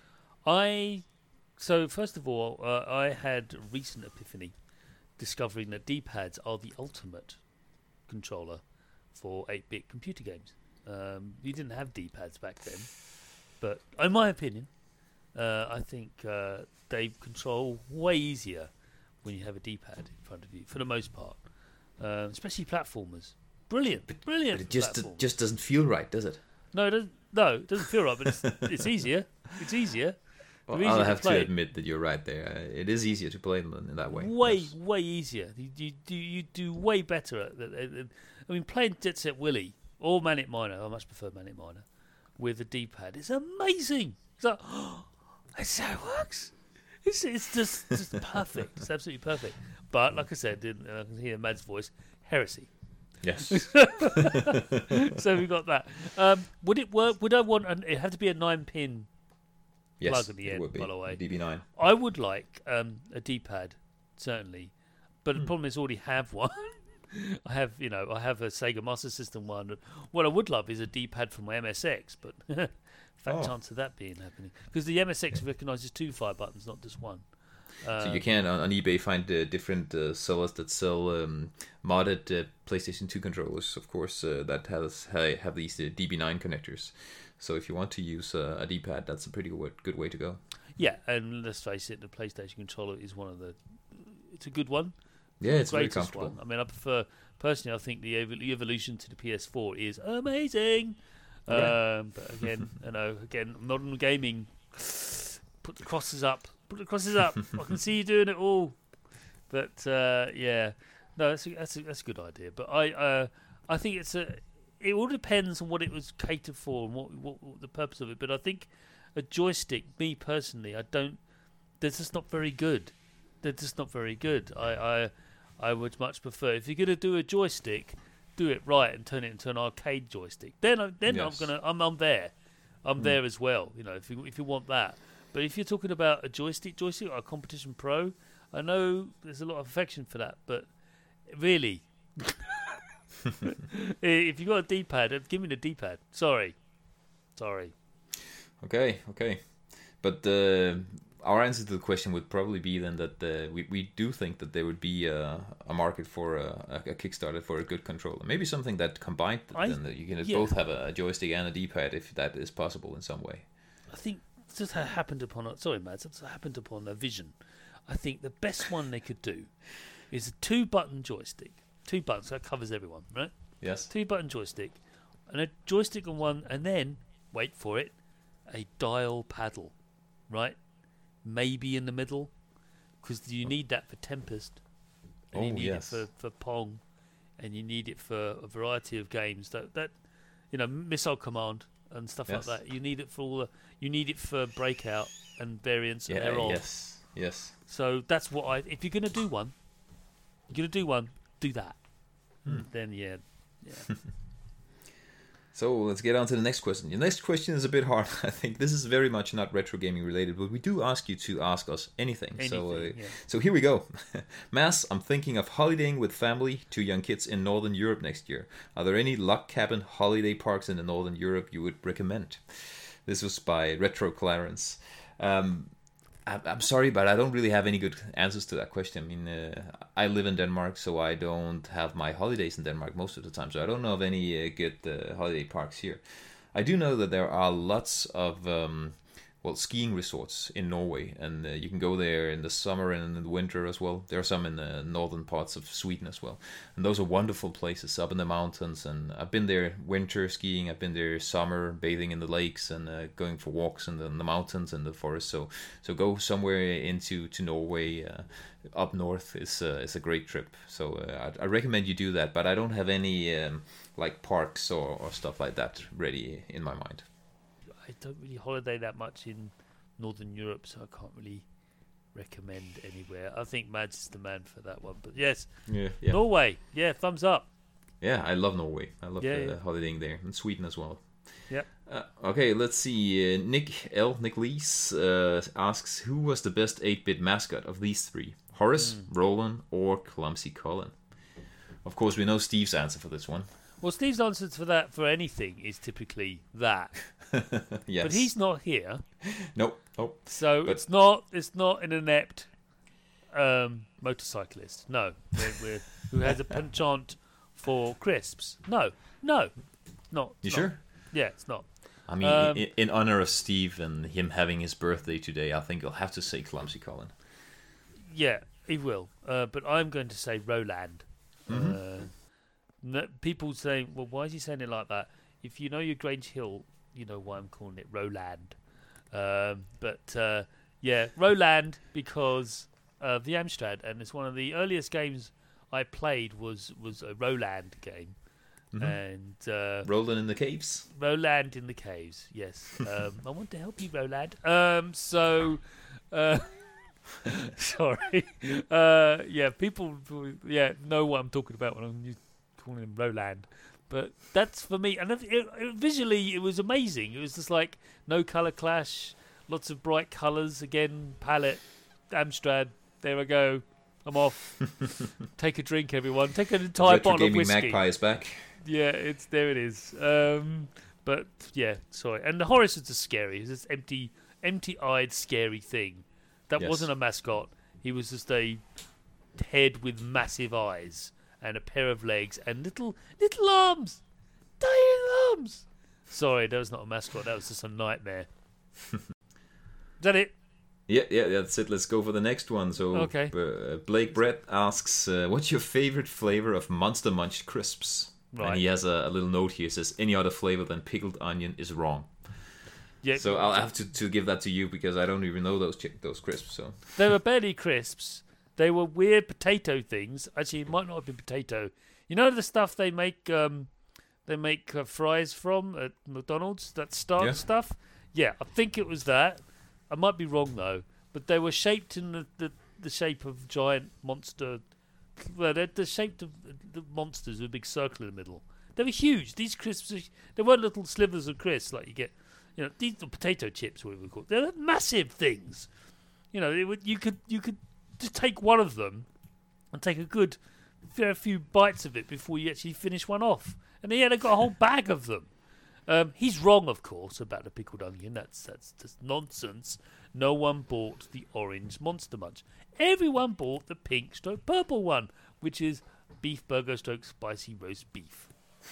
I so first of all, uh, I had a recent epiphany, discovering that D-pads are the ultimate controller for eight-bit computer games. Um, you didn't have D-pads back then, but in my opinion, uh, I think uh, they control way easier when you have a D-pad in front of you, for the most part, uh, especially platformers. Brilliant, brilliant. But it just platform. it just doesn't feel right, does it? no, it doesn't. No, it doesn't feel right, but it's, it's easier. It's easier. Well, They're I'll easier to have to, play. admit that you're right there. Uh, It is easier to play them in that way. Way, yes. way easier. You, you do you do way better at that. I mean, playing Jet Set Willy or Manic Miner, I much prefer Manic Miner, with a D-pad. It's amazing. It's like, oh, that's how it works. It's it's just just perfect. It's absolutely perfect. But like I said, and I can hear Mad's voice, heresy. Yes. So we got that. Um, would it work? Would I want? An, it have to be a nine-pin Yes, plug at the it end. would be. By the way, D B nine. I would like um, a D-pad, certainly. But Hmm. the problem is, I already have one. I have, you know, I have a Sega Master System one. What I would love is a D-pad from my M S X, but fat Oh. chance of that being happening because the M S X recognises two fire buttons, not just one. Uh, So you can on, on eBay find uh, different uh, sellers that sell um, modded uh, PlayStation two controllers, of course, uh, that has ha- have these uh, D B nine connectors. So if you want to use uh, a D-pad, that's a pretty good, good way to go. yeah, and let's face it, the PlayStation controller is one of the. It's a good one. Yeah, it's very Greatest comfortable. one. I mean, I prefer personally. I think the ev- evolution to the P S four is amazing. Okay. Um, but again, you know, again, modern gaming. Put the crosses up. Put the crosses up. I can see you doing it all. But uh, yeah, no, that's a, that's a, that's a good idea. But I uh, I think it's a. It all depends on what it was catered for and what, what, what the purpose of it. But I think a joystick, me personally, I don't. They're just not very good. They're just not very good. I I, I would much prefer if you're gonna do a joystick, do it right and turn it into an arcade joystick. Then I, then Yes. I'm gonna I'm I'm there. I'm Mm. there as well. You know, if you if you want that. But if you're talking about a joystick, joystick or a Competition Pro, I know there's a lot of affection for that, but really, if you got a D-pad, give me the D-pad. Sorry, sorry. Okay, okay. But uh, our answer to the question would probably be then that uh, we, we do think that there would be a, a market for a, a Kickstarter for a good controller. Maybe something that combined, I- then that you can yeah. both have a joystick and a D-pad if that is possible in some way. I think just ha- happened upon a, sorry, Mads, just happened upon a vision. I think the best one they could do is a two-button joystick. Two buttons, that covers everyone, right? Yes. Two-button joystick, and a joystick on one, and then wait for it, a dial paddle, right? Maybe in the middle, because you need that for Tempest, and you Oh, need yes. it for, for Pong, and you need it for a variety of games. That that you know, Missile Command and stuff Yes. like that. You need it for all the. You need it for Breakout and variants Yeah, thereof. yes. Yes. So that's what I. If you're gonna do one, you're gonna do one. Do that. Hmm. Then yeah, yeah. So let's get on to the next question. The next question is a bit hard. I think this is very much not retro gaming related, but we do ask you to ask us anything. so, uh, Anything, yeah. so here we go. Mass, I'm thinking of holidaying with family, two young kids in Northern Europe next year. Are there any log cabin holiday parks in the Northern Europe you would recommend? This was by Retro Clarence. Um, I- I'm sorry, but I don't really have any good answers to that question. I mean, uh, I live in Denmark, so I don't have my holidays in Denmark most of the time, so I don't know of any uh, good uh, holiday parks here. I do know that there are lots of um, well skiing resorts in Norway, and uh, you can go there in the summer and in the winter as well. There are some in the northern parts of Sweden as well, and those are wonderful places up in the mountains. And I've been there winter skiing, I've been there summer bathing in the lakes and uh, going for walks in the, in the mountains and the forest. So so go somewhere into to Norway. Uh, up north is uh, is a great trip, so uh, I, I recommend you do that. But I don't have any um, like parks or, or stuff like that ready in my mind. I don't really holiday that much in Northern Europe, so I can't really recommend anywhere. I think Mads is the man for that one. But yes, Yeah, yeah, Norway, yeah, thumbs up. yeah. I love Norway. I love Yeah, uh, yeah. holidaying there, and Sweden as well. Yep. Uh, okay, let's see. Uh, Nick L. Nick Lees uh, asks, who was the best eight-bit mascot of these three? Horace, Hmm. Roland, or Clumsy Colin? Of course, we know Steve's answer for this one. Well, Steve's answer for that for anything is typically that, Yes. but he's not here, Nope, nope. so But- it's not it's not an inept um, motorcyclist. No, we're, we're, who has a penchant for crisps. No, no, not. You not. sure? Yeah, it's not. I mean, Um, in, in honor of Steve and him having his birthday today, I think I'll have to say Clumsy Colin. Yeah, he will. Uh, but I'm going to say Roland. Mhm. Uh, no, people saying, well, why is he saying it like that? If you know your Grange Hill, you know why I'm calling it Roland. Um, but uh, yeah, Roland because of the Amstrad, and it's one of the earliest games I played was was a Roland game, Mhm. and uh, Rolling in the caves. Roland in the caves. Yes, um, I want to help you, Roland. Um, so. Uh, Sorry. Uh, yeah, people yeah know what I'm talking about when I'm calling them Roland. But that's for me. And it, it, visually, it was amazing. It was just like no colour clash, lots of bright colours. Again, palette, Amstrad. There I go. I'm off. Take a drink, everyone. Take an entire Retro bottle of Gaming whiskey. Magpie is back. Yeah, it's there. It is. Um, but yeah, sorry. And the Horace is just scary. It's this empty, empty-eyed, scary thing. That Yes. wasn't a mascot. He was just a head with massive eyes and a pair of legs and little little arms, tiny arms. Sorry, that was not a mascot. That was just a nightmare. Is that it? Yeah, yeah, that's it. Let's go for the next one. So, Okay. uh, Blake Brett asks, uh, "What's your favorite flavor of Monster Munch crisps?" Right. And he has a, a little note here. It says, "Any other flavor than pickled onion is wrong." Yeah. So I'll have to, to give that to you because I don't even know those chi- those crisps. So They were barely crisps. They were weird potato things. Actually, it might not have been potato. You know the stuff they make um, they make uh, fries from at McDonald's? That Stark Yeah. stuff? Yeah, I think it was that. I might be wrong, though. But they were shaped in the, the, the shape of giant monster... Well, they're the shape of the monsters with a big circle in the middle. They were huge. These crisps, are, they weren't little slivers of crisps like you get... You know, these are potato chips, what we would call. They're massive things. You know, it would, you could you could just take one of them and take a good fair few bites of it before you actually finish one off. And he had got a whole bag of them. Um, he's wrong, of course, about the pickled onion. That's that's just nonsense. No one bought the orange Monster Munch. Everyone bought the pink stroke purple one, which is beef burger stroke spicy roast beef.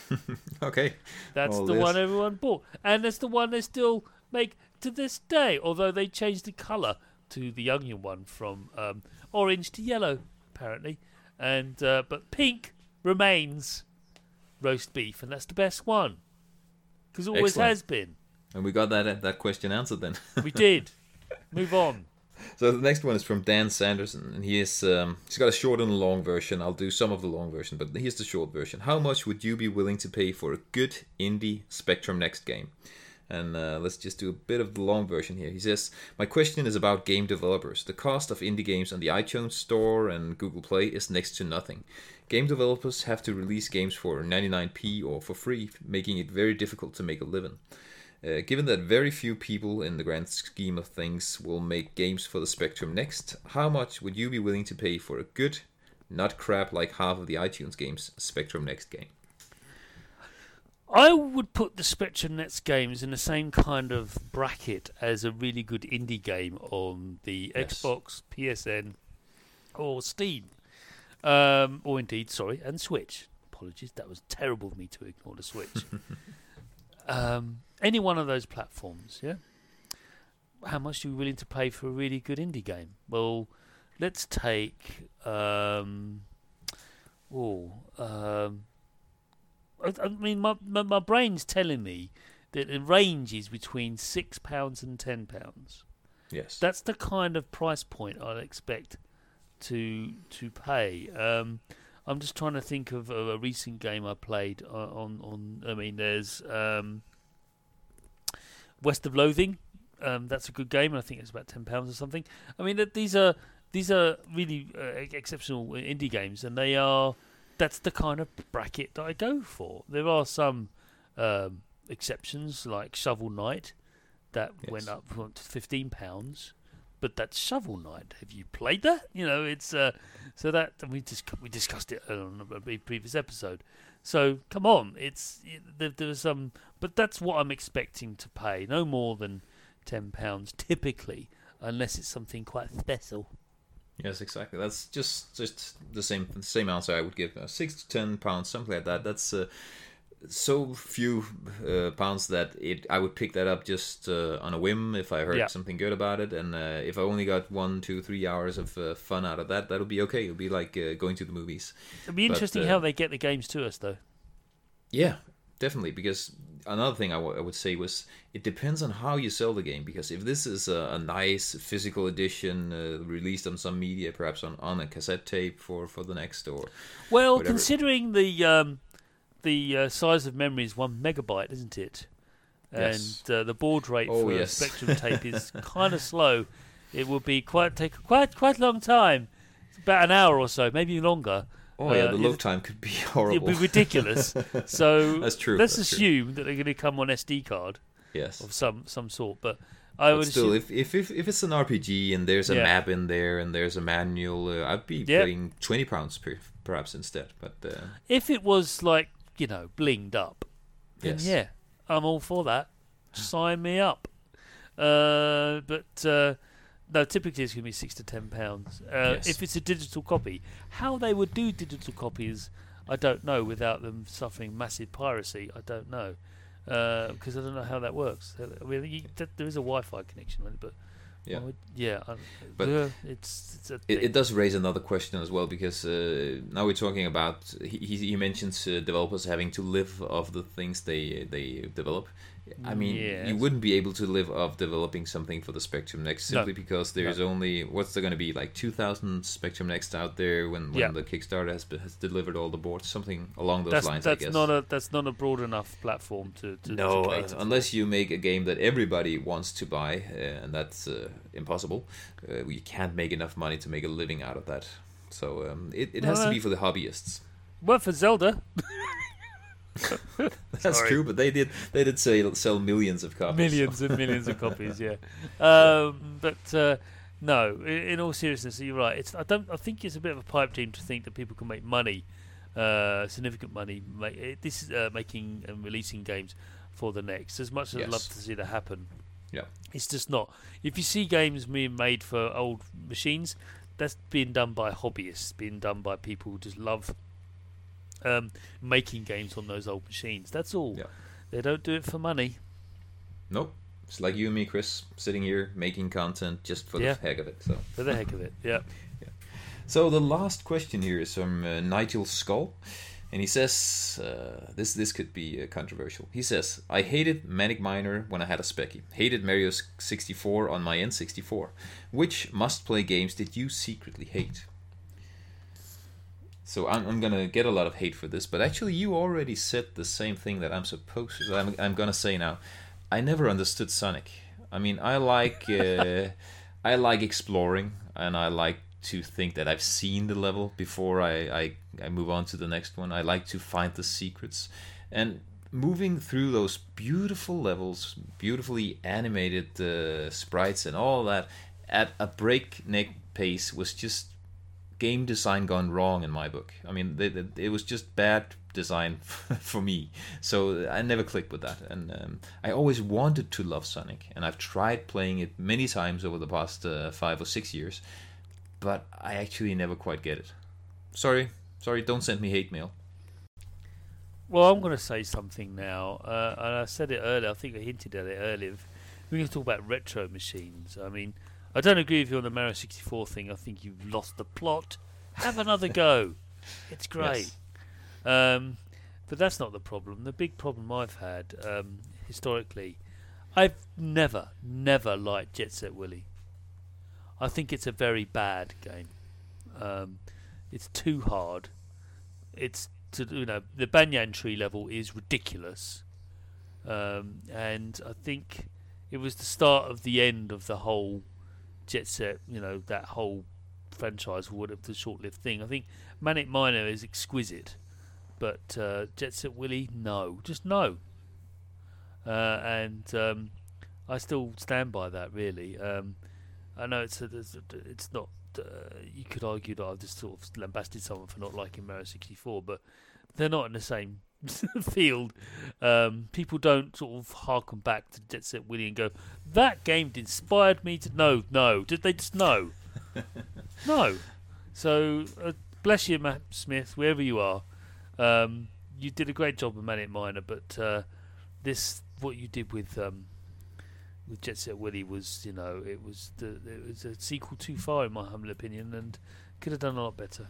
okay, That's All the this. one everyone bought. And that's the one they still make to this day, although they changed the colour to the onion one from um, orange to yellow, apparently. And uh, but pink remains roast beef, and that's the best one. Because it always Excellent. has been. and we got that that question answered then. We did. Move on. So the next one is from Dan Sanderson, and he is um, he's got a short and a long version. I'll do some of the long version, but here's the short version. How much would you be willing to pay for a good indie Spectrum Next game? And uh, let's just do a bit of the long version here. He says, "My question is about game developers. The cost of indie games on the iTunes Store and Google Play is next to nothing. Game developers have to release games for ninety-nine p or for free, making it very difficult to make a living. Uh, given that very few people in the grand scheme of things will make games for the Spectrum Next, how much would you be willing to pay for a good, not crap like half of the iTunes games, Spectrum Next game?" I would put the Spectrum Next games in the same kind of bracket as a really good indie game on the Yes. Xbox, P S N, or Steam. Um, or indeed, sorry, and Switch. Apologies, that was terrible of me to ignore the Switch. um, any one of those platforms, yeah? How much are you willing to pay for a really good indie game? Well, let's take... Um, oh, um... I, I mean, my, my my brain's telling me that it ranges between six pounds and ten pounds. Yes. That's the kind of price point I'd expect to to pay. Um, I'm just trying to think of a, a recent game I played on, on. on I mean, there's um, West of Loathing. Um, that's a good game, and I think it's about ten pounds or something. I mean, that these are these are really uh, exceptional indie games, and they are. That's the kind of bracket that I go for. There are some um, exceptions, like Shovel Knight, that Yes. went up to fifteen pounds. But that's Shovel Knight. Have you played that? You know, it's uh, so that we just we discussed it on a previous episode. So come on, it's it, there, there's some, but that's what I'm expecting to pay. No more than ten pounds typically, unless it's something quite special. Yes, exactly. That's just just the same same answer I would give. Uh, six to ten pounds, something like that. That's uh, so few uh, pounds that it I would pick that up just uh, on a whim if I heard Yeah. something good about it, and uh, if I only got one, two, three hours of uh, fun out of that, that'll be okay. It'll be like uh, going to the movies. It'd be But, interesting uh, how they get the games to us, though. Yeah, definitely. Because another thing I, w- I would say was it depends on how you sell the game. Because if this is a, a nice physical edition uh, released on some media, perhaps on, on a cassette tape for, for the next or Well, whatever. considering the um, the uh, size of memory is one megabyte, isn't it? Yes. And uh, the baud rate Oh, for yes. a Spectrum tape is kind of slow. it would be quite take quite quite a long time, about an hour or so, maybe longer. Oh yeah, uh, the load time could be horrible. It'd be ridiculous. So that's true. Let's that's assume true. that they're going to come on S D card Yes. of some some sort. But I but would still, assume, if, if if if it's an R P G and there's a Yeah. map in there and there's a manual, uh, I'd be Yeah. paying twenty pounds per, perhaps instead. But uh, if it was like, you know, blinged up, then yes. yeah, I'm all for that. Sign me up. Uh, but uh, no, typically it's going to be six to ten pounds. Uh, Yes. If it's a digital copy, how they would do digital copies, I don't know. Without them suffering massive piracy, I don't know, because I don't know how that works. I mean, you, th- there is a Wi-Fi connection on it, but Yeah. I would- yeah, I, But uh, it's it's a It, thing. it does raise another question as well, because uh, now we're talking about he, he he mentions uh, developers having to live off the things they they develop. I mean, Yes. you wouldn't be able to live off developing something for the Spectrum Next simply No. because there's only what's there going to be like two thousand Spectrum Next out there when, when Yeah. the Kickstarter has has delivered all the boards, something along those that's lines. that's I guess. not a that's not a broad enough platform to, to No, to uh, cater to. unless you make a game that everybody wants to buy, uh, and that's uh, impossible. Uh, we can't make enough money to make a living out of that. So um, it, it has No, to no. be for the hobbyists. Well, for Zelda, That's Sorry. true, but they did they did sell, sell millions of copies. millions and millions of copies, yeah. Um, but uh, no, in, in all seriousness, you're right. It's I don't. I think it's a bit of a pipe dream to think that people can make money, uh, significant money. Make, it, this is uh, making and releasing games for the next. As much as I'd Yes. love to see that happen, Yeah. it's just not. If you see games being made for old machines, that's being done by hobbyists, being done by people who just love um, making games on those old machines. That's all. Yeah. They don't do it for money. Nope. It's like you and me, Chris, sitting here making content just for Yeah. the heck of it. So, For the heck of it, yeah. so the last question here is from uh, Nigel Skull, and he says uh, this this could be uh, controversial. He says, "I hated Manic Miner when I had a Specky. Hated Mario sixty-four on my N sixty-four. Which must-play games did you secretly hate?" So I'm, I'm gonna get a lot of hate for this, but actually you already said the same thing that I'm supposed to. I'm, I'm gonna say now. I never understood Sonic. I mean, I like uh, I like exploring, and I like to think that I've seen the level before I, I I move on to the next one. I like to find the secrets, and moving through those beautiful levels, beautifully animated uh, sprites, and all that at a breakneck pace was just game design gone wrong in my book. I mean, they, they, it was just bad design for me. So I never clicked with that. And um, I always wanted to love Sonic, and I've tried playing it many times over the past uh, five or six years, but I actually never quite get it. Sorry, sorry, don't send me hate mail. Well, I'm going to say something now, uh, and I said it earlier. I think I hinted at it earlier. We're going to talk about retro machines. I mean, I don't agree with you on the Mario sixty-four thing. I think you've lost the plot. Have another go. It's great. Yes. Um, but that's not the problem. The big problem I've had um, historically, I've never, never liked Jet Set Willy. I think it's a very bad game. Um, it's too hard. It's to, you know, the Banyan Tree level is ridiculous, um, and I think it was the start of the end of the whole Jet Set. You know, that whole franchise, or whatever the short-lived thing. I think Manic Miner is exquisite, but uh, Jet Set Willy, no, just no. Uh, and um, I still stand by that. Really, um, I know it's a, it's, a, it's not. Uh, you could argue that I've just sort of lambasted someone for not liking Mario sixty-four, but they're not in the same field. Um, people don't sort of harken back to Jet Set Willy and go, "That game inspired me to." No, no, did they just no? No. So uh, bless you, Matt Smith, wherever you are. Um, you did a great job with Manic Miner, but uh, this what you did with. Um, With Jet Set Willy was, you know, it was the it was a sequel too far in my humble opinion, and could have done a lot better.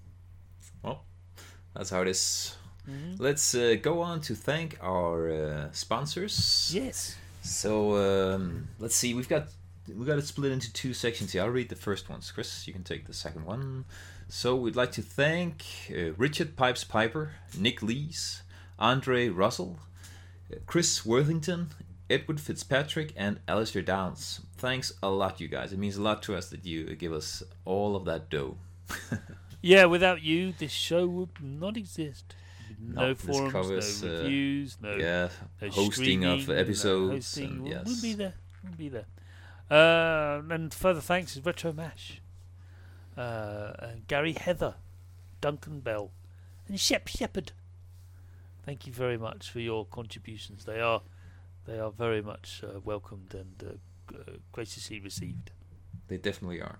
Well, that's how it is. Mm-hmm. Let's uh, go on to thank our uh, sponsors. Yes. So um, let's see. We've got we got it split into two sections here. I'll read the first ones. Chris, you can take the second one. So we'd like to thank uh, Richard Pipes Piper, Nick Lees, Andre Russell, uh, Chris Worthington, Edward Fitzpatrick, and Alistair Downs. Thanks a lot, you guys. It means a lot to us that you give us all of that dough. Yeah, without you, this show would not exist. No, No, this forums, covers, no uh, reviews, no, yeah, no hosting of streaming, no episodes. hosting. And, We'll, yes. we'll be there. We'll be there. Uh, and further thanks is Retro Mash, uh, and Gary Heather, Duncan Bell, and Shep Shepherd. Thank you very much for your contributions. They are, they are very much uh, welcomed and uh, uh, graciously received. They definitely are.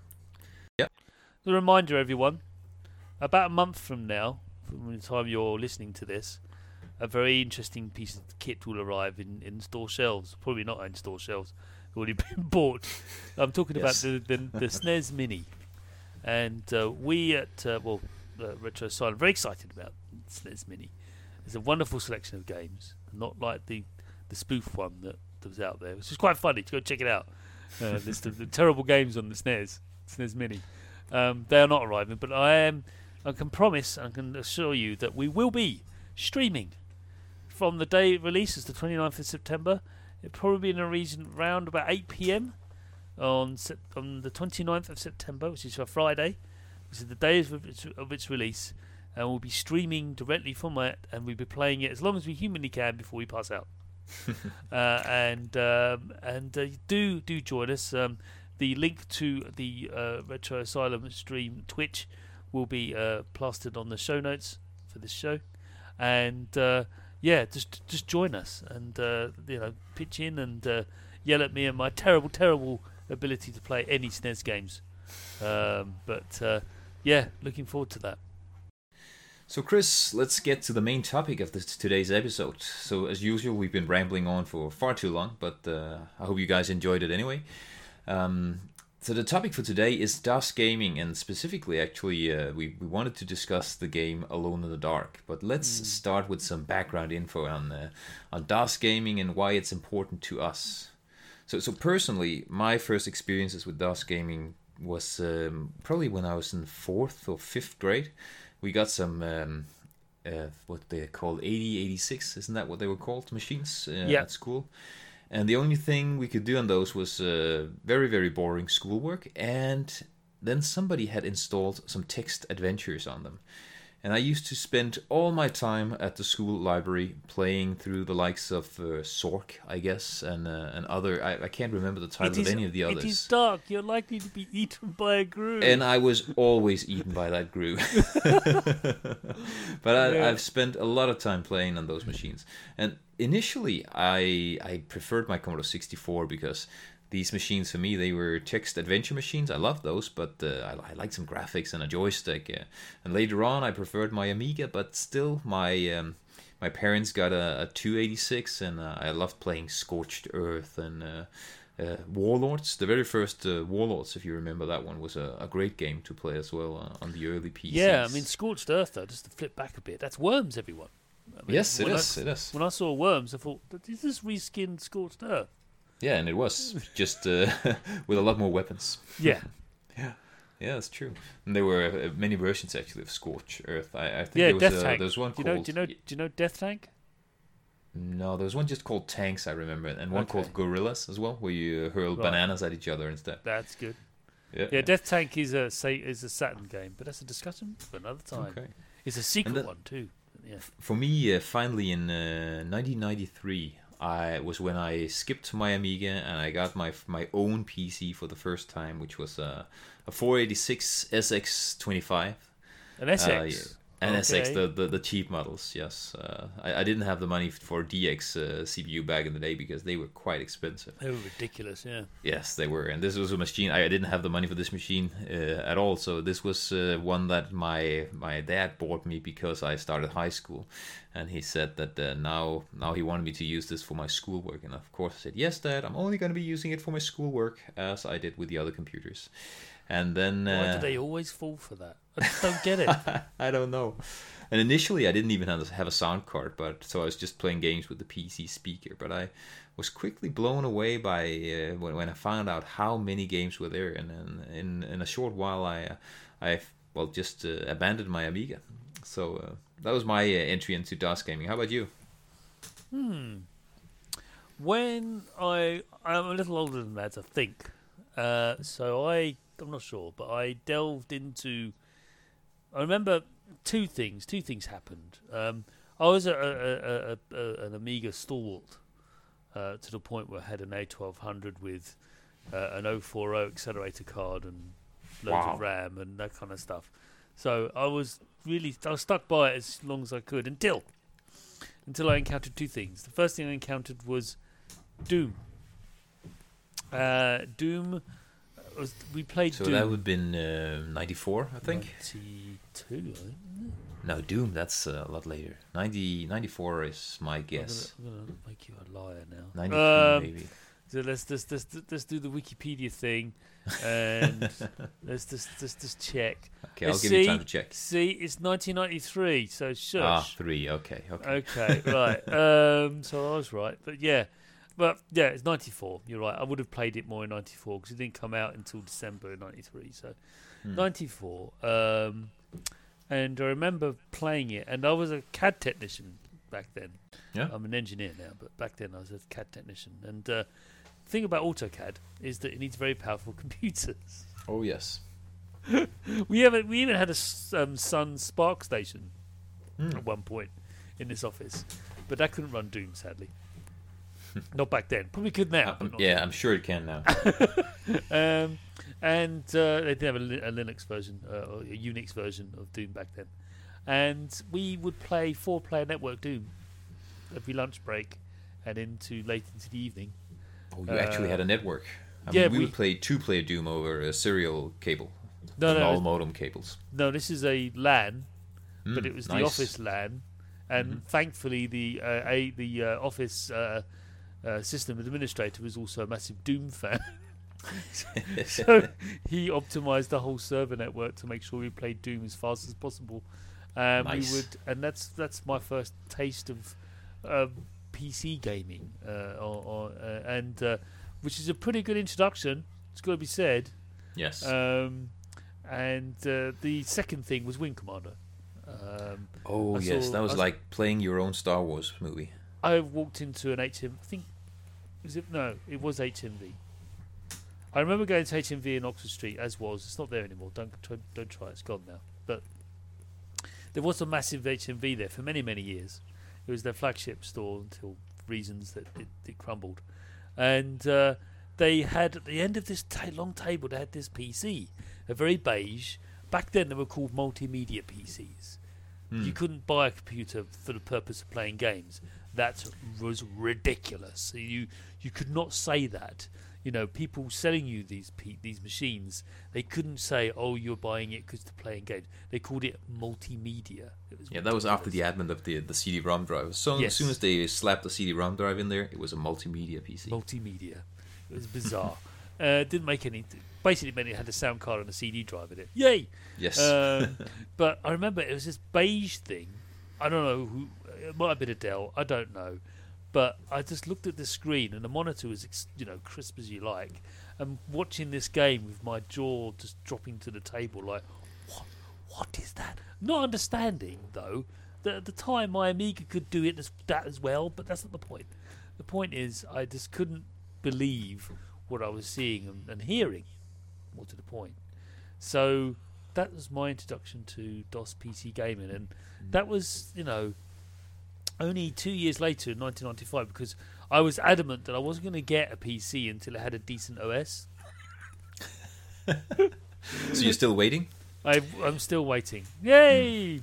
A reminder, everyone, about a month from now, from the time you're listening to this, a very interesting piece of kit will arrive in, in store shelves. Probably not in store shelves, already been bought. I'm talking Yes. about the, the, the S N E S Mini. And uh, we at, uh, well, uh, Retro Asylum, very excited about S N E S Mini. It's a wonderful selection of games, not like the, the spoof one that, that was out there, which is quite funny to go check it out. Uh, there's the, the terrible games on the S N E S, S N E S Mini. Um, they are not arriving, but I am. I can promise and can assure you that we will be streaming from the day it releases, the twenty-ninth of September. It'll probably be in a region around about eight p.m. on sep- on the twenty-ninth of September, which is a Friday, which is the day of its, of its release, and we'll be streaming directly from it, and we'll be playing it as long as we humanly can before we pass out. uh, and um, and uh, do do join us. Um, The link to the uh, Retro Asylum stream Twitch will be uh, plastered on the show notes for this show, and uh, yeah, just just join us and uh, you know pitch in and uh, yell at me and my terrible, terrible ability to play any S N E S games. Um, but uh, yeah, looking forward to that. So, Chris, let's get to the main topic of this today's episode. So, as usual, we've been rambling on for far too long, but uh, I hope you guys enjoyed it anyway. Um, so the topic for today is DOS gaming, and specifically, actually, uh, we, we wanted to discuss the game Alone in the Dark. But let's mm. start with some background info on uh, on DOS gaming and why it's important to us. So, so personally, my first experiences with DOS gaming was um, probably when I was in fourth or fifth grade. We got some um, uh, what they called eighty eighty-six, isn't that what they were called, machines uh, yeah. at school? And the only thing we could do on those was uh, very, very boring schoolwork. And then somebody had installed some text adventures on them. And I used to spend all my time at the school library playing through the likes of uh, Zork, I guess, and uh, and other. I, I can't remember the title is, of any of the others. It is dark. You're likely to be eaten by a grue. And I was always eaten by that grue. But I, yeah. I've spent a lot of time playing on those machines. And initially, I I preferred my Commodore sixty-four because these machines, for me, they were text adventure machines. I loved those, but uh, I, I liked some graphics and a joystick. Uh, and later on, I preferred my Amiga, but still, my um, my parents got a, a two eighty-six, and uh, I loved playing Scorched Earth and uh, uh, Warlords. The very first uh, Warlords, if you remember that one, was a, a great game to play as well uh, on the early P Cs. Yeah, I mean, Scorched Earth, though, just to flip back a bit, that's Worms, everyone. I mean, yes, it is, I, it is. When I saw Worms, I thought, is this reskinned Scorched Earth? Yeah, and it was just uh, with a lot more weapons. Yeah, yeah, yeah, that's true. And there were uh, many versions actually of Scorch Earth. I, I think yeah, there was Death uh, Tank. there was one do you called. know? Do you know? Do you know Death Tank? No, there was one just called Tanks. I remember, and one Okay. called Gorillas as well, where you hurl Right. bananas at each other instead. That's good. Yeah, Yeah, Death Tank is a say is a Saturn game, but that's a discussion for another time. Okay. It's a secret then- one too. Yeah. For me, uh, finally in uh, nineteen ninety-three, I was when I skipped my Amiga and I got my my own P C for the first time, which was uh, a four eighty-six S X twenty-five. An S X. Uh, yeah. An S X, Okay. the, the, the cheap models, yes. Uh, I, I didn't have the money for D X uh, C P U back in the day because they were quite expensive. They were ridiculous, yeah. Yes, they were. And this was a machine, I didn't have the money for this machine uh, at all. So this was uh, one that my my dad bought me because I started high school. And he said that uh, now now he wanted me to use this for my schoolwork. And of course I said, yes, Dad, I'm only going to be using it for my schoolwork, as I did with the other computers. And then... Uh, Why do they always fall for that? I just don't get it. I don't know. And initially, I didn't even have have a sound card, but so I was just playing games with the P C speaker. But I was quickly blown away by uh, when when I found out how many games were there, and in in, in a short while, I I well just uh, abandoned my Amiga. So uh, that was my uh, entry into DOS gaming. How about you? Hmm. when I I'm a little older than that, I think. Uh, so I I'm not sure, but I delved into. I remember two things. Two things happened. Um, I was a, a, a, a, an Amiga stalwart uh, to the point where I had an A twelve hundred with uh, an oh forty accelerator card and loads Wow. of RAM and that kind of stuff. So I was really I was stuck by it as long as I could until until I encountered two things. The first thing I encountered was Doom. Uh, Doom. Was, we played So Doom. that would have been uh, ninety-four, I think. ninety-two, I think. No, Doom, that's uh, a lot later. ninety, ninety-four is my guess. I'm gonna, I'm gonna make you a liar now. ninety-three, Um, maybe. So let's just let's, let's do the Wikipedia thing, and let's just just just check. Okay, I'll Uh, give see, you time to check. See, it's nineteen ninety-three. So shush. Ah, three. Okay, okay. Okay, right. Um, so I was right, but yeah, but yeah, it's ninety-four. You're right. I would have played it more in ninety-four because it didn't come out until December ninety-three. So Hmm. ninety-four. Um, and I remember playing it, and I was a C A D technician back then. Yeah. I'm an engineer now, but back then I was a C A D technician. And uh, the thing about AutoCAD is that it needs very powerful computers. Oh, yes. We have we even had a s- um, Sun Spark station Hmm. at one point in this office, but that couldn't run Doom, sadly. Not back then. Probably could now. Um, but not yeah, I'm sure it can now. then. Um, and uh, they did have a, li- a Linux version, uh, or a Unix version of Doom back then. And we would play four-player network Doom every lunch break and into late into the evening. Oh, you actually Uh, had a network. I yeah, mean, we, we- would play two-player Doom over a serial cable. No, Null no, modem cables. no. This is a LAN, but Mm, it was the nice. office LAN, and Mhm. thankfully the uh, a the uh, office uh, uh, system administrator was also a massive Doom fan. So he optimized the whole server network to make sure we played Doom as fast as possible. Um, Nice. We would, and that's that's my first taste of um, P C gaming, uh, or, or, uh, and uh, which is a pretty good introduction. It's got to be said. Yes. Um, and uh, the second thing was Wing Commander. Um, oh, I yes. saw- That was I s- like playing your own Star Wars movie. I walked into an H M. I think was it? No, it was H M V. I remember going to H M V in Oxford Street, as was. It's not there anymore. Don't try, don't try. It's gone now. But there was a massive H M V there for many many years. It was their flagship store until reasons that it, it crumbled, and uh, they had at the end of this ta- long table they had this P C, a very beige. Back then they were called multimedia P Cs. Hmm. You couldn't buy a computer for the purpose of playing games. That was ridiculous. You you could not say that. You know, people selling you these pe- these machines, they couldn't say, "Oh, you're buying it because to playing games." They called it multimedia. It was Yeah, that was after ridiculous. the advent of the the C D-ROM drive. So Yes. as soon as they slapped the C D-ROM drive in there, it was a multimedia P C. multimedia. It was bizarre. uh, didn't make any. Basically, it meant it had a sound card and a C D drive in it. Yay! yes. Um, but I remember it was this beige thing. I don't know who. It might have been Adele. I don't know. But I just looked at the screen and the monitor was, ex- you know, crisp as you like. And watching this game with my jaw just dropping to the table, like, what? What is that? Not understanding though. That at the time, my Amiga could do it as that as well. But that's not the point. The point is, I just couldn't believe what I was seeing and, and hearing. More to the point. So that was my introduction to DOS P C gaming, and that was, you know, only two years later in nineteen ninety-five, because I was adamant that I wasn't going to get a P C until it had a decent O S. So you're still waiting? I, I'm still waiting. Yay!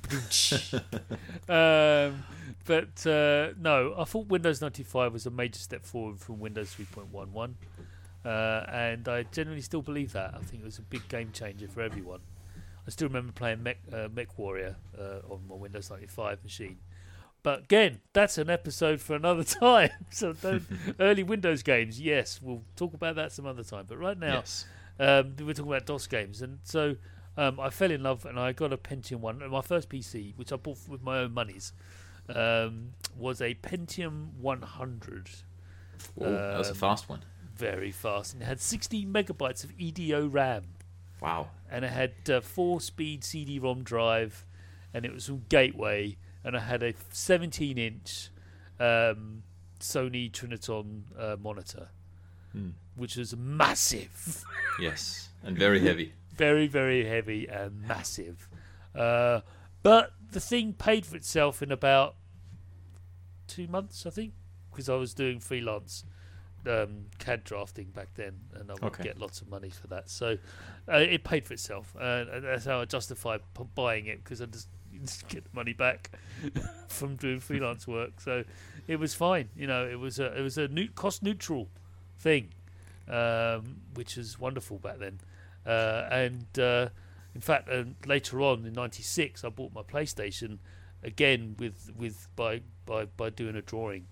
um, but uh, no, I thought Windows ninety-five was a major step forward from Windows three point eleven. Uh, and I generally still believe that. I think it was a big game changer for everyone. I still remember playing Mech, uh, Mech Warrior uh, on my Windows ninety-five machine. But again, that's an episode for another time. So don't, early Windows games, yes, we'll talk about that some other time. But right now, Yes. um, we're talking about DOS games. And so um, I fell in love and I got a Pentium one. And my first P C, which I bought with my own monies, um, was a Pentium one hundred. Oh, that was a Um, fast one. Very fast. And it had sixteen megabytes of E D O RAM. Wow. And it had uh, four-speed C D ROM drive. And it was all Gateway. And I had a seventeen inch um, Sony Triniton uh, monitor, Hmm. which was massive. Yes, and very heavy. Very, very heavy and massive. Uh, but the thing paid for itself in about two months, I think, because I was doing freelance um, C A D drafting back then, and I would Okay. get lots of money for that. So uh, it paid for itself, uh, and that's how I justified p- buying it, because I just, you just get the money back from doing freelance work. So it was fine. You know, it was a it was a new, cost neutral thing, um, which was wonderful back then. Uh, and uh, in fact, uh, later on in ninety-six, I bought my PlayStation again with with by by, by doing a drawing.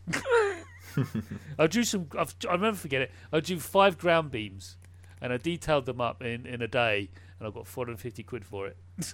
I drew some. I've, I'll never forget it. I drew five ground beams, and I detailed them up in, in a day, and I got four hundred fifty quid for it.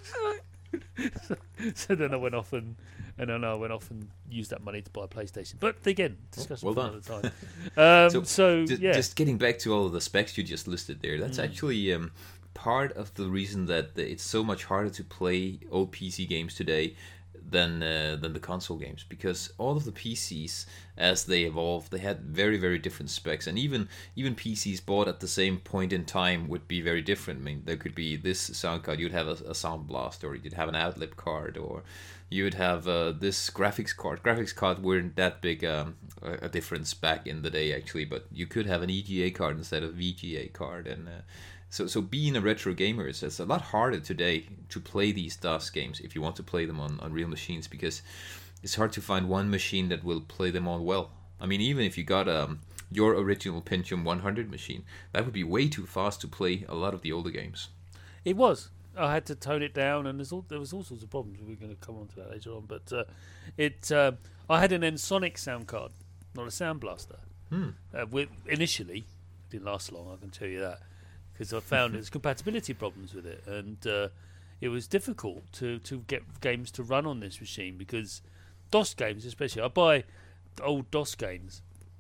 so, so then I went off and and then I went off and used that money to buy a PlayStation. But again, discussion Well for done. another time. Um, so, So, ju- yeah, just getting back to all of the specs you just listed there, that's Mm. actually um, part of the reason that it's so much harder to play old P C games today than uh, than the console games, because all of the P Cs, as they evolved, they had very very different specs, and even even P Cs bought at the same point in time would be very different. I mean, there could be this sound card, you'd have a, a sound blast, or you'd have an outlip card, or you'd have uh, this graphics card. Graphics card weren't that big um, a, a difference back in the day actually, but you could have an E G A card instead of V G A card, and uh, So, so being a retro gamer is it's a lot harder today to play these DOS games if you want to play them on, on real machines, because it's hard to find one machine that will play them all well. I mean, even if you got um, your original Pentium one hundred machine, that would be way too fast to play a lot of the older games. it was. I had to tone it down, and there's all, there was all sorts of problems. We're going to come on to that later on, but uh, it. Uh, I had an Ensoniq sound card, not a Sound Blaster. Hmm. Uh, with, initially, it didn't last long. I can tell you that, because I found there's compatibility problems with it, and uh, it was difficult to, to get games to run on this machine, because DOS games, especially, I buy old DOS games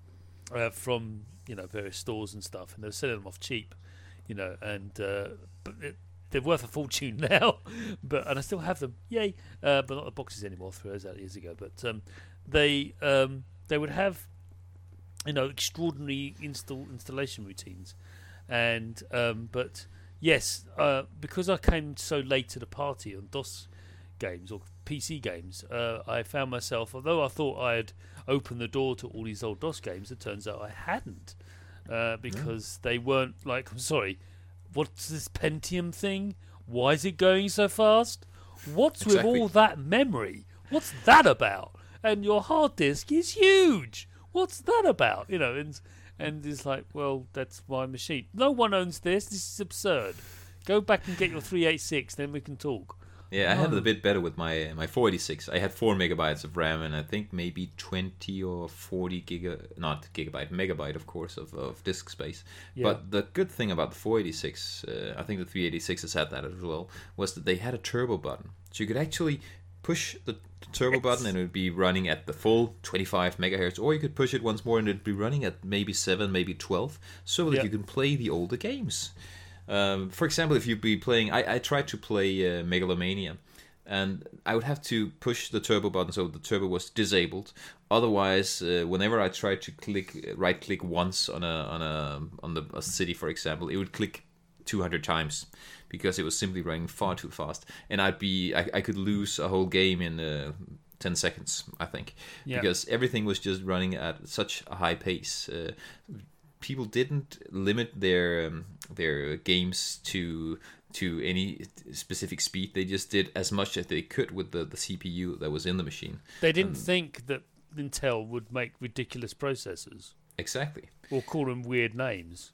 uh, from you know various stores and stuff, and they're selling them off cheap, you know, and uh, but it, they're worth a fortune now, but and I still have them, yay! Uh, but not the boxes anymore. Threw those out years ago, but um, they um, they would have you know extraordinary install installation routines, and um, but yes, uh, because I came so late to the party on DOS games or P C games, uh, I found myself, although I thought I had opened the door to all these old DOS games, it turns out I hadn't, uh, because they weren't like, I'm sorry, what's this Pentium thing? Why is it going so fast? What's Exactly. with all that memory? What's that about? And your hard disk is huge. What's that about? You know, and and it's like, well, that's my machine. No one owns this. This is absurd. Go back and get your three eighty-six, then we can talk. Yeah, I had it Oh. a bit better with my my four eighty-six. I had four megabytes of RAM, and I think maybe twenty or forty giga, not gigabyte, megabyte, of course, of, of disk space. Yeah. But the good thing about the four eighty-six, uh, I think the three eighty-six has had that as well, was that they had a turbo button, so you could actually push the the turbo Yes. button and it would be running at the full twenty-five megahertz, or you could push it once more and it'd be running at maybe seven, maybe twelve, so that Yeah. you can play the older games. Um, for example, if you'd be playing, I, I tried to play uh, Megalomania, and I would have to push the turbo button so the turbo was disabled. Otherwise, uh, whenever I tried to click right click once on a on a on the a city, for example, it would click two hundred times because it was simply running far too fast, and I'd be I, I could lose a whole game in uh, ten seconds, I think, Yeah. because everything was just running at such a high pace. Uh, people didn't limit their um, their games to to any specific speed. They just did as much as they could with the, the C P U that was in the machine. They didn't think that Intel would make ridiculous processors Exactly. or call them weird names.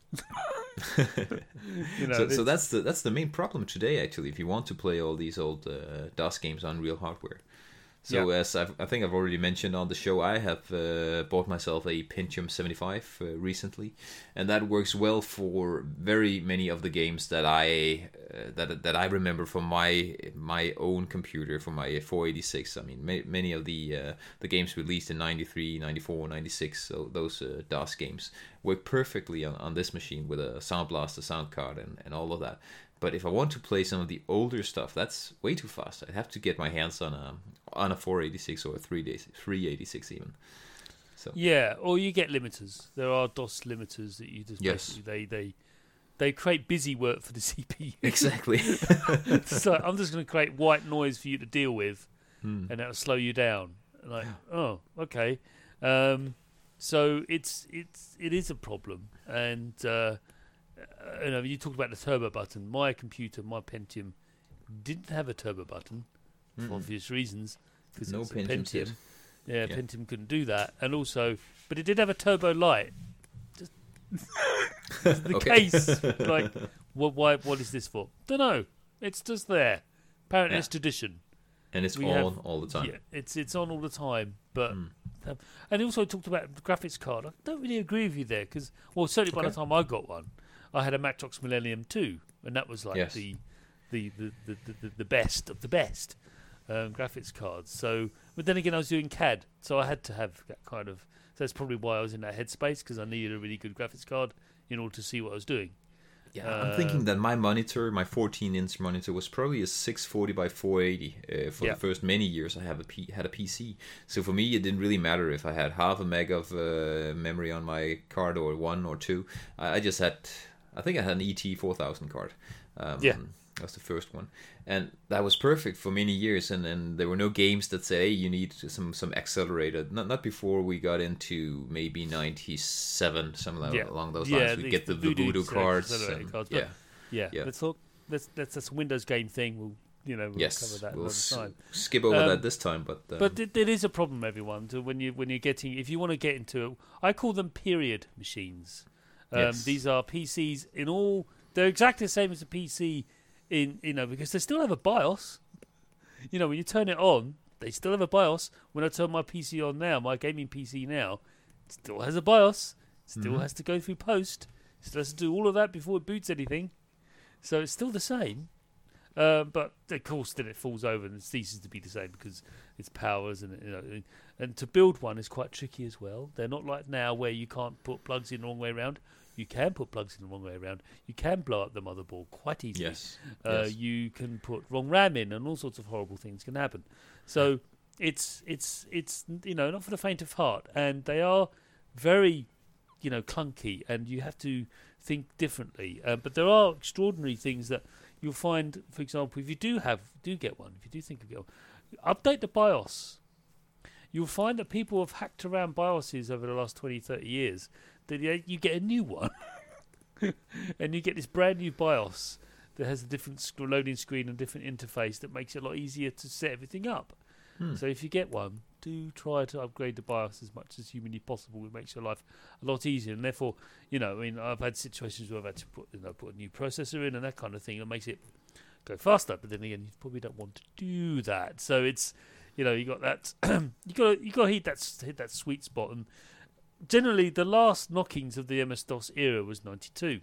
you know, so, so it's- that's the that's the main problem today. Actually, if you want to play all these old uh, DOS games on real hardware. So Yeah. as I've, I think I've already mentioned on the show, I have uh, bought myself a Pentium seventy-five uh, recently, and that works well for very many of the games that I uh, that that I remember from my my own computer, from my four eighty-six. I mean, ma- many of the uh, the games released in ninety-three, ninety-four, ninety-six, so those uh, DOS games work perfectly on, on this machine with a Sound Blaster sound card and, and all of that. But if I want to play some of the older stuff, that's way too fast. I have to get my hands on a on a four eighty-six or a three eighty-six even. So Yeah, or you get limiters. There are DOS limiters that you just Yes. basically they they they create busy work for the C P U. exactly. So I'm just going to create white noise for you to deal with, Hmm. and that'll slow you down. Like, oh, okay. Um, so it's it's it is a problem, and uh, you know, you talked about the turbo button. My computer, my Pentium, didn't have a turbo button for Mm-mm. obvious reasons because No it's a Pentiums Pentium. yet. Yeah, Yeah. Pentium couldn't do that, and also, but it did have a turbo light. Just the Okay. case, like, what? Why? What is this for? Don't know. It's just there. Apparently, Yeah. it's tradition. And it's We on have- all the time. Yeah, it's it's on all the time. But Mm. um, and he also talked about the graphics card. I don't really agree with you there because, well, certainly by Okay. the time I got one, I had a Matrox Millennium two, and that was like Yes. the, the, the, the, the the best of the best um, graphics cards. So, but then again, I was doing C A D, so I had to have that kind of. So that's probably why I was in that headspace because I needed a really good graphics card in order to see what I was doing. Yeah, I'm thinking Uh, that my monitor, my fourteen inch monitor, was probably a six forty by four eighty. Uh, for Yeah. the first many years, I have a P- had a P C, so for me, it didn't really matter if I had half a meg of uh, memory on my card or one or two. I, I just had, I think I had an E T four thousand card. Um, Yeah. that was the first one, and that was perfect for many years. And then there were no games that say, "Hey, you need some some accelerated." Not not before we got into maybe ninety-seven, something like Yeah. along those Yeah, lines. We the- get the, the the Voodoo Voodoo select- cards. accelerated and- cards, but- yeah. Yeah, Yeah. let's talk. That's that's that's a Windows game thing. We'll you know we'll Yes, cover that we'll another s- time. skip over Um, that this time, but um, But it, it is a problem, everyone. To when you when you're getting, if you want to get into, I call them period machines. Um, Yes. These are P Cs in all. They're exactly the same as a P C in you know because they still have a BIOS. You know when you turn it on, they still have a BIOS. When I turn my P C on now, my gaming P C now, it still has a BIOS. Still Mhm. has to go through post. Still has to do all of that before it boots anything. So it's still the same. Uh, but of course, then it falls over and ceases to be the same because its powers and you know, and to build one is quite tricky as well. They're not like now where you can't put plugs in the wrong way around. You can put plugs in the wrong way around. You can blow up the motherboard quite easily. yes, Uh, yes. You can put wrong RAM in, and all sorts of horrible things can happen. So it's it's it's you know not for the faint of heart, and they are very you know clunky, and you have to think differently. Uh, but there are extraordinary things that you'll find. For example, if you do have do get one, if you do think of it, update the BIOS. You'll find that people have hacked around BIOSes over the last twenty, thirty years. That you you get a new one, and you get this brand new BIOS that has a different sc- loading screen and different interface that makes it a lot easier to set everything up. Hmm. So if you get one, do try to upgrade the BIOS as much as humanly possible. It makes your life a lot easier, and therefore, you know, I mean, I've had situations where I've had to put, you know, put a new processor in and that kind of thing. That makes it go faster. But then again, you probably don't want to do that. So it's, you know, you got that, you got you got to hit that s- hit that sweet spot. And generally, the last knockings of the M S DOS era was ninety-two.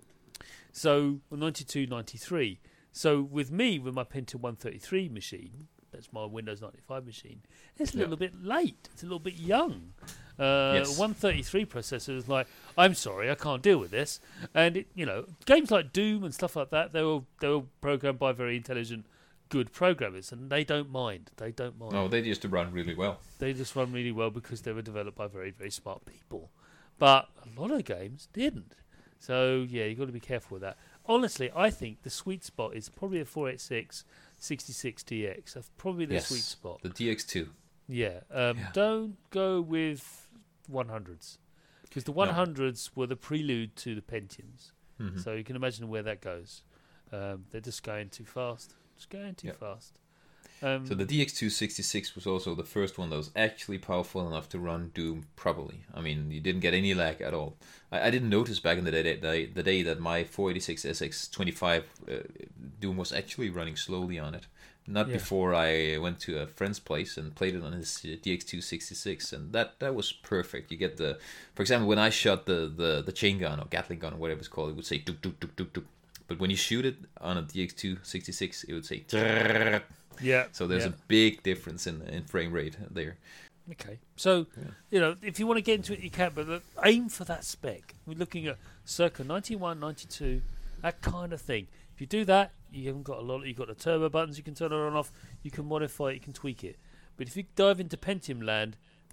So well, ninety-two, ninety-three. So with me, with my Pentium one thirty-three machine, that's my Windows ninety-five machine, it's a Yeah. little bit late. It's a little bit young. Uh, Yes. one thirty-three processor is like, I'm sorry, I can't deal with this. And it, you know, games like Doom and stuff like that, they were they were programmed by very intelligent, good programmers, and they don't mind. They don't mind. No, they used to run really well. They just run really well because they were developed by very, very smart people. But a lot of games didn't. So, yeah, you've got to be careful with that. Honestly, I think the sweet spot is probably a four eighty-six sixty-six D X. That's probably the yes, sweet spot. the D X two. Yeah. Um, Yeah. Don't go with one hundreds. Because the one hundreds were the prelude to the Pentiums. Mhm. So you can imagine where that goes. Um, they're just going too fast. Just going too Yeah. fast. Um, So the D X two sixty-six was also the first one that was actually powerful enough to run Doom properly. I mean, you didn't get any lag at all. I, I didn't notice back in the day, the, the day that my four eighty-six S X twenty-five uh, Doom was actually running slowly on it. Not Yeah. before I went to a friend's place and played it on his uh, D X two sixty-six, and that, that was perfect. You get the, for example, when I shot the, the, the chain gun or Gatling gun or whatever it's called, it would say duk duk duk duk duk. But when you shoot it on a D X two sixty-six, it would say. yeah. So there's yeah. a big difference in in frame rate there. Okay, so Yeah. you know if you want to get into it, you can, but look, aim for that spec. We're looking at circa ninety-one, ninety-two, that kind of thing. If you do that, you haven't got a lot. You've got the turbo buttons you can turn on and off. You can modify it, you can tweak it. But if you dive into Pentium land,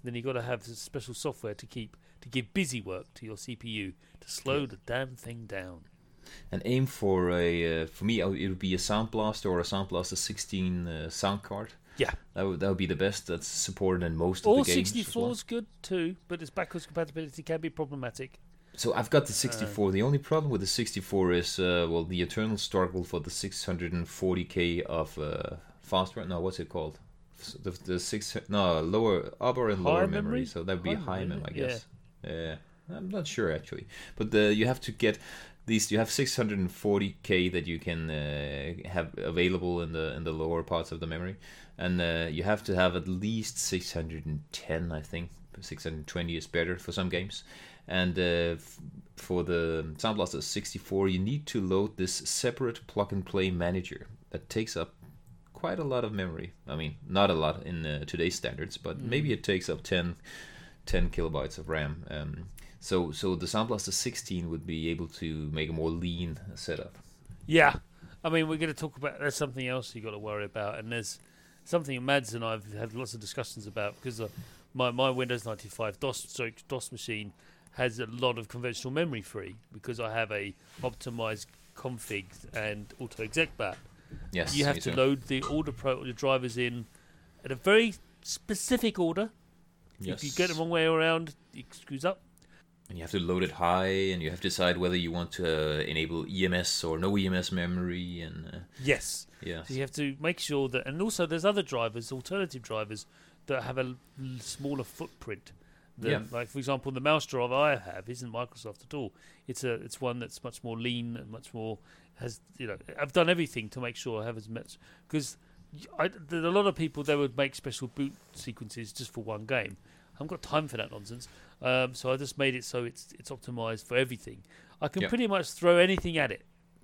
then you've got to have special software to keep to give busy work to your C P U to slow yeah. the damn thing down. And aim for a uh, for me it would be a Sound Blaster or a Sound Blaster sixteen uh, sound card. Yeah, that would that would be the best. That's supported in most or of the games. Or sixty-four is well. good too, but its backwards compatibility can be problematic. So I've got the sixty-four. Uh, the only problem with the sixty-four is uh, well the eternal struggle for the six hundred forty K of uh, fast. No, what's it called? The, the six no lower upper and lower memory? memory. So that would be high, high mem, I guess. Yeah. yeah, I'm not sure actually, but the, you have to get these. You have six hundred forty K that you can uh, have available in the in the lower parts of the memory, and uh, you have to have at least six hundred ten. I think six hundred twenty is better for some games. And uh, f- for the Sound Blaster sixty-four, you need to load this separate plug-and-play manager that takes up quite a lot of memory. I mean, not a lot in uh, today's standards, but mm. maybe it takes up ten, ten kilobytes of RAM. Um, so, so the Sound Blaster sixteen would be able to make a more lean setup. Yeah, I mean, we're going to talk about. There's something else you got to worry about, and there's something Mads and I've had lots of discussions about because uh, my my Windows ninety-five DOS DOS machine has a lot of conventional memory free because I have a optimized config and auto exec bat. Yes, you have to too. load the order pro the drivers in at a very specific order. Yes. If you get the wrong way around, it screws up. And you have to load it high, and you have to decide whether you want to uh, enable E M S or no E M S memory. And uh, yes, yeah. So you have to make sure that, and also there's other drivers, alternative drivers that have a l- smaller footprint. The, yeah. Like for example, the mouse driver I have isn't Microsoft at all. It's a it's one that's much more lean and much more has you know. I've done everything to make sure I have as much because there are a lot of people that would make special boot sequences just for one game. I haven't got time for that nonsense. Um, so I just made it so it's it's optimized for everything. I can yeah. pretty much throw anything at it,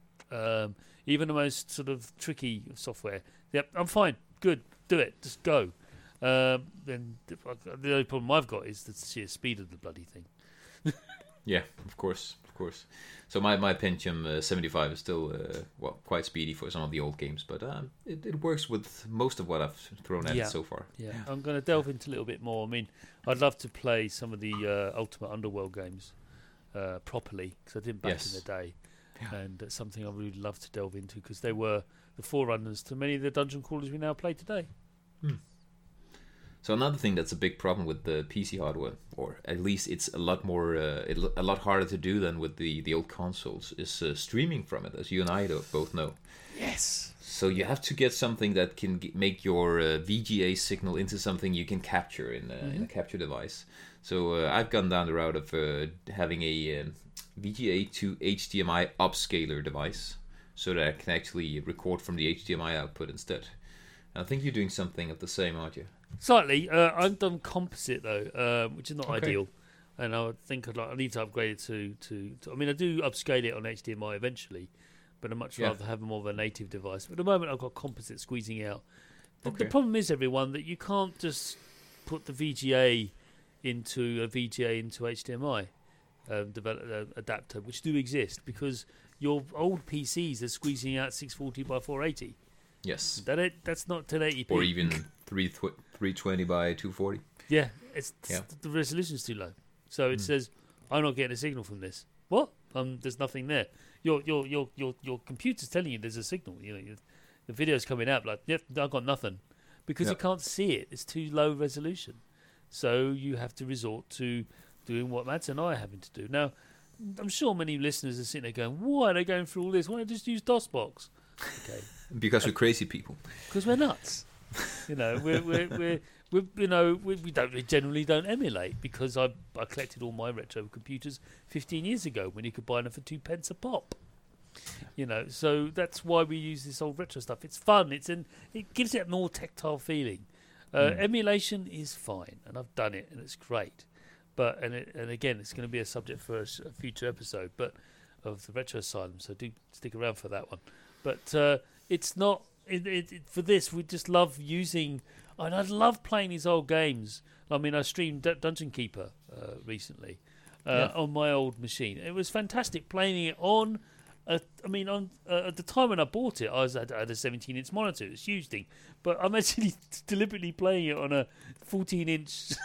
um, even the most sort of tricky software. Yep, I'm fine. Good, do it. Just go. Um, then the only problem I've got is the sheer speed of the bloody thing. Yeah, of course, of course. So my my Pentium uh, seventy-five is still uh, well quite speedy for some of the old games, but um, it it works with most of what I've thrown at yeah. it so far. Yeah, yeah. I'm going to delve into a little bit more. I mean, I'd love to play some of the uh, Ultimate Underworld games uh, properly because I did back yes. in the day, yeah. and it's something I would love to delve into because they were the forerunners to many of the dungeon crawlers we now play today. Hmm. So another thing that's a big problem with the P C hardware, or at least it's a lot more, uh, it, a lot harder to do than with the, the old consoles, is uh, streaming from it, as you and I do, both know. Yes. So you have to get something that can g- make your uh, V G A signal into something you can capture in, uh, mm-hmm. in a capture device. So uh, I've gone down the route of uh, having a um, V G A to H D M I upscaler device, so that I can actually record from the H D M I output instead. And I think you're doing something of the same, aren't you? Slightly. Uh, I've done composite though, uh, which is not okay. ideal, and I would think I'd like, I need to upgrade it to, to, to. I mean, I do upscale it on H D M I eventually, but I'd much yeah. rather have more of a native device. But at the moment, I've got composite squeezing out. The, okay. the problem is, everyone, that you can't just put the V G A into a V G A into H D M I um, develop, uh, adapter, which do exist because your old P Cs are squeezing out six forty by four eighty. Yes. That it, that's not ten eighty p. Or even three twenty by two forty. Yeah, it's yeah. the resolution's too low. So it mm. says, I'm not getting a signal from this. What? Um, there's nothing there. Your your your your your computer's telling you there's a signal. You know, you, the video's coming out like, yep, I've got nothing, because yep. you can't see it. It's too low resolution. So you have to resort to doing what Mads and I are having to do. Now, I'm sure many listeners are sitting there going, why are they going through all this? Why don't they just use DOSBox? Okay. Because we're crazy people. Because we're nuts. You know, we're we're we're, we're you know we, we don't we generally don't emulate because I I collected all my retro computers fifteen years ago when you could buy them for two pence a pop. You know, so that's why we use this old retro stuff. It's fun. It's an it gives it a more tactile feeling. Uh, mm. Emulation is fine, and I've done it, and it's great. But and it, and again, it's going to be a subject for a, a future episode, but of the Retro Asylum. So do stick around for that one. But uh, it's not it, it, it, for this. We just love using, and I love playing these old games. I mean, I streamed D- Dungeon Keeper uh, recently uh, yeah. on my old machine. It was fantastic playing it on. A, I mean, on uh, at the time when I bought it, I was at, at a seventeen inch monitor. It's a huge thing, but I'm actually deliberately playing it on a fourteen inch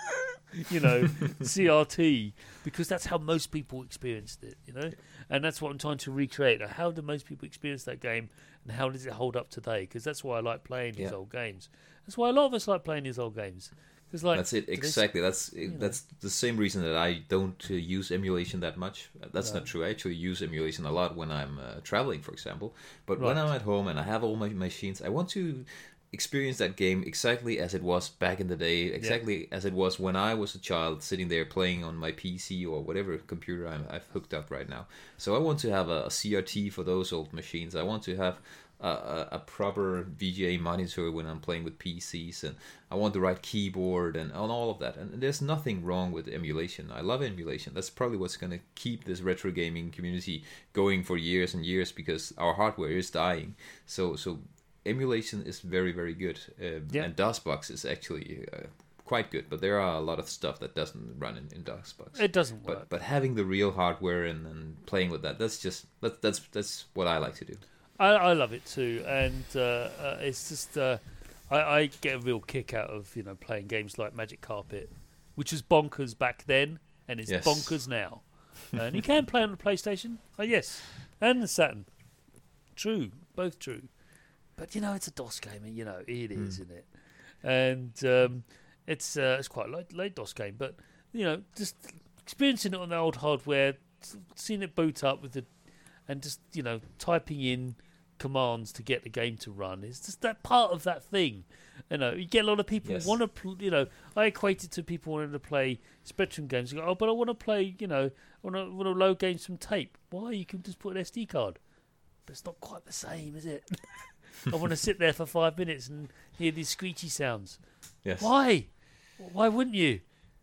you know, C R T, because that's how most people experienced it, you know, and that's what I'm trying to recreate. How do most people experience that game, and how does it hold up today? Because that's why I like playing these Yeah. old games. That's why a lot of us like playing these old games. Cause like That's it today's- exactly. That's you know. that's the same reason that I don't uh, use emulation that much. That's No. not true. I actually use emulation a lot when I'm uh, traveling, for example. But when Right. I'm at home and I have all my machines, I want to experience that game exactly as it was back in the day, exactly as it was when I was a child, sitting there playing on my P C or whatever computer I'm, I've hooked up right now. So I want to have a, a C R T for those old machines. I want to have a, a, a proper V G A monitor when I'm playing with P Cs, and I want the right keyboard and, and all of that. And there's nothing wrong with emulation. I love emulation. That's probably what's going to keep this retro gaming community going for years and years, because our hardware is dying. So so emulation is very, very good. Um, Yeah. And DOSBox is actually uh, quite good, but there are a lot of stuff that doesn't run in, in DOSBox. it doesn't work. But but having the real hardware and, and playing with that, that's just that, that's that's what I like to do. I, I love it too, and uh, uh, it's just uh, I, I get a real kick out of you know playing games like Magic Carpet, which was bonkers back then, and it's Yes. bonkers now. And you can play on the PlayStation, oh yes, and the Saturn. True, both true. But you know it's a DOS game, and you know it is, Mm. isn't it? And um, it's uh, it's quite a late, late DOS game, but you know just experiencing it on the old hardware, s- seeing it boot up with the, and just you know typing in commands to get the game to run is just that part of that thing. You know, you get a lot of people Yes. want to, pl- you know, I equate it to people wanting to play Spectrum games. You go, oh, but I want to play, you know, I want to, want to load games from tape. Why? You can just put an S D card. But it's not quite the same, is it? I want to sit there for five minutes and hear these screechy sounds. Yes. Why? Why wouldn't you?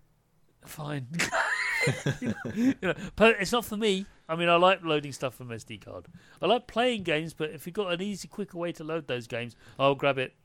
Fine. you, know, you know, but it's not for me. I mean, I like loading stuff from S D card. I like playing games, but if you've got an easy, quicker way to load those games, I'll grab it.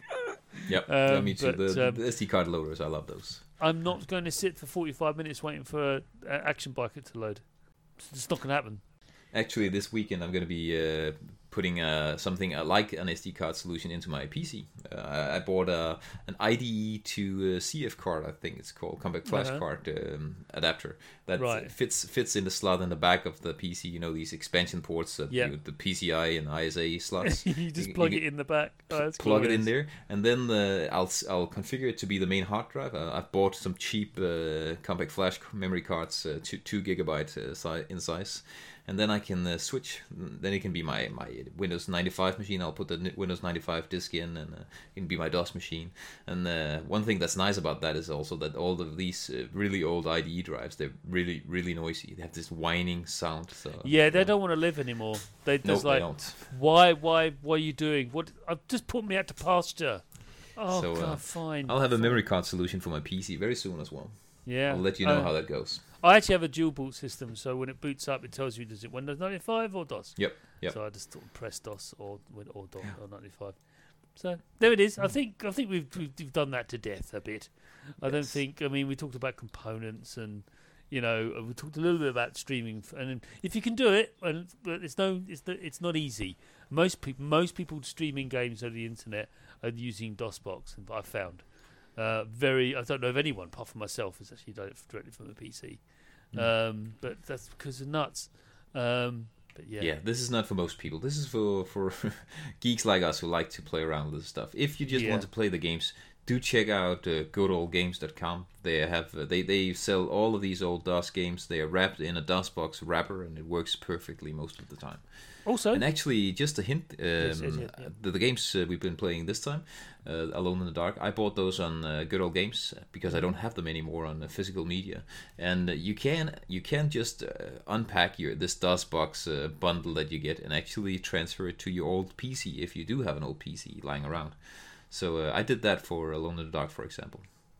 Yep. yeah, Um, me too. but, The, um, the S D card loaders, I love those. I'm not going to sit for forty-five minutes waiting for an action biker to load. It's not going to happen. Actually, this weekend I'm going to be uh, putting uh, something uh, like an S D card solution into my P C. Uh, I I bought uh, an I D E to uh, C F card, I think it's called, compact flash Uh-huh. card um, adapter that Right. fits fits in the slot in the back of the P C. You know, these expansion ports, that Yeah. you, the P C I and I S A slots. you just You- plug you it in the back. Oh, that's plug it in glorious. there, and then uh, I'll s- I'll configure it to be the main hard drive. Uh, I've bought some cheap uh, compact flash memory cards, uh, two two gigabyte uh, si- in size, and then I can uh, switch. Then it can be my, my Windows ninety-five machine. I'll put the N- Windows ninety-five disk in, and uh, it can be my DOS machine. And uh, one thing that's nice about that is also that all of these uh, really old I D E drives, they're really really noisy. They have this whining sound. So Yeah, they yeah. don't want to live anymore. They No, just they like, don't. why, why, what are you doing? What? I've just put me out to pasture. Oh So, uh, God, fine. I'll have a fine. memory card solution for my P C very soon as well. Yeah, I'll let you know Uh, how that goes. I actually have a dual boot system, so when it boots up, it tells you does it Windows ninety-five or DOS. Yep, yep. So I just sort of press DOS or Win- or DOS or ninety-five. So there it is. I think I think we've we've, we've done that to death a bit. I don't Yes. think. I mean, we talked about components and. You know, we talked a little bit about streaming, f- and if you can do it, and but it's no, it's the, it's not easy. Most people, most people streaming games over the internet are using DOSBox, and I found uh, very. I don't know of anyone apart from myself who's actually done it directly from the P C. Mm. Um, but that's because of nuts. Um, but yeah, Yeah, this is not for most people. This is for for geeks like us who like to play around with this stuff. If you just Yeah. want to play the games, do check out uh, good old games dot com. They have uh, they they sell all of these old DOS games. They are wrapped in a DOSBox wrapper, and it works perfectly most of the time. Also, And actually, just a hint: um, Yes, yes, yes, yeah. the, the games uh, we've been playing this time, uh, Alone in the Dark, I bought those on uh, Good Old Games because I don't have them anymore on uh, physical media. And uh, you can you can just uh, unpack your this DOSBox uh, bundle that you get and actually transfer it to your old P C if you do have an old P C lying around. So uh, I did that for Alone in the Dark, for example.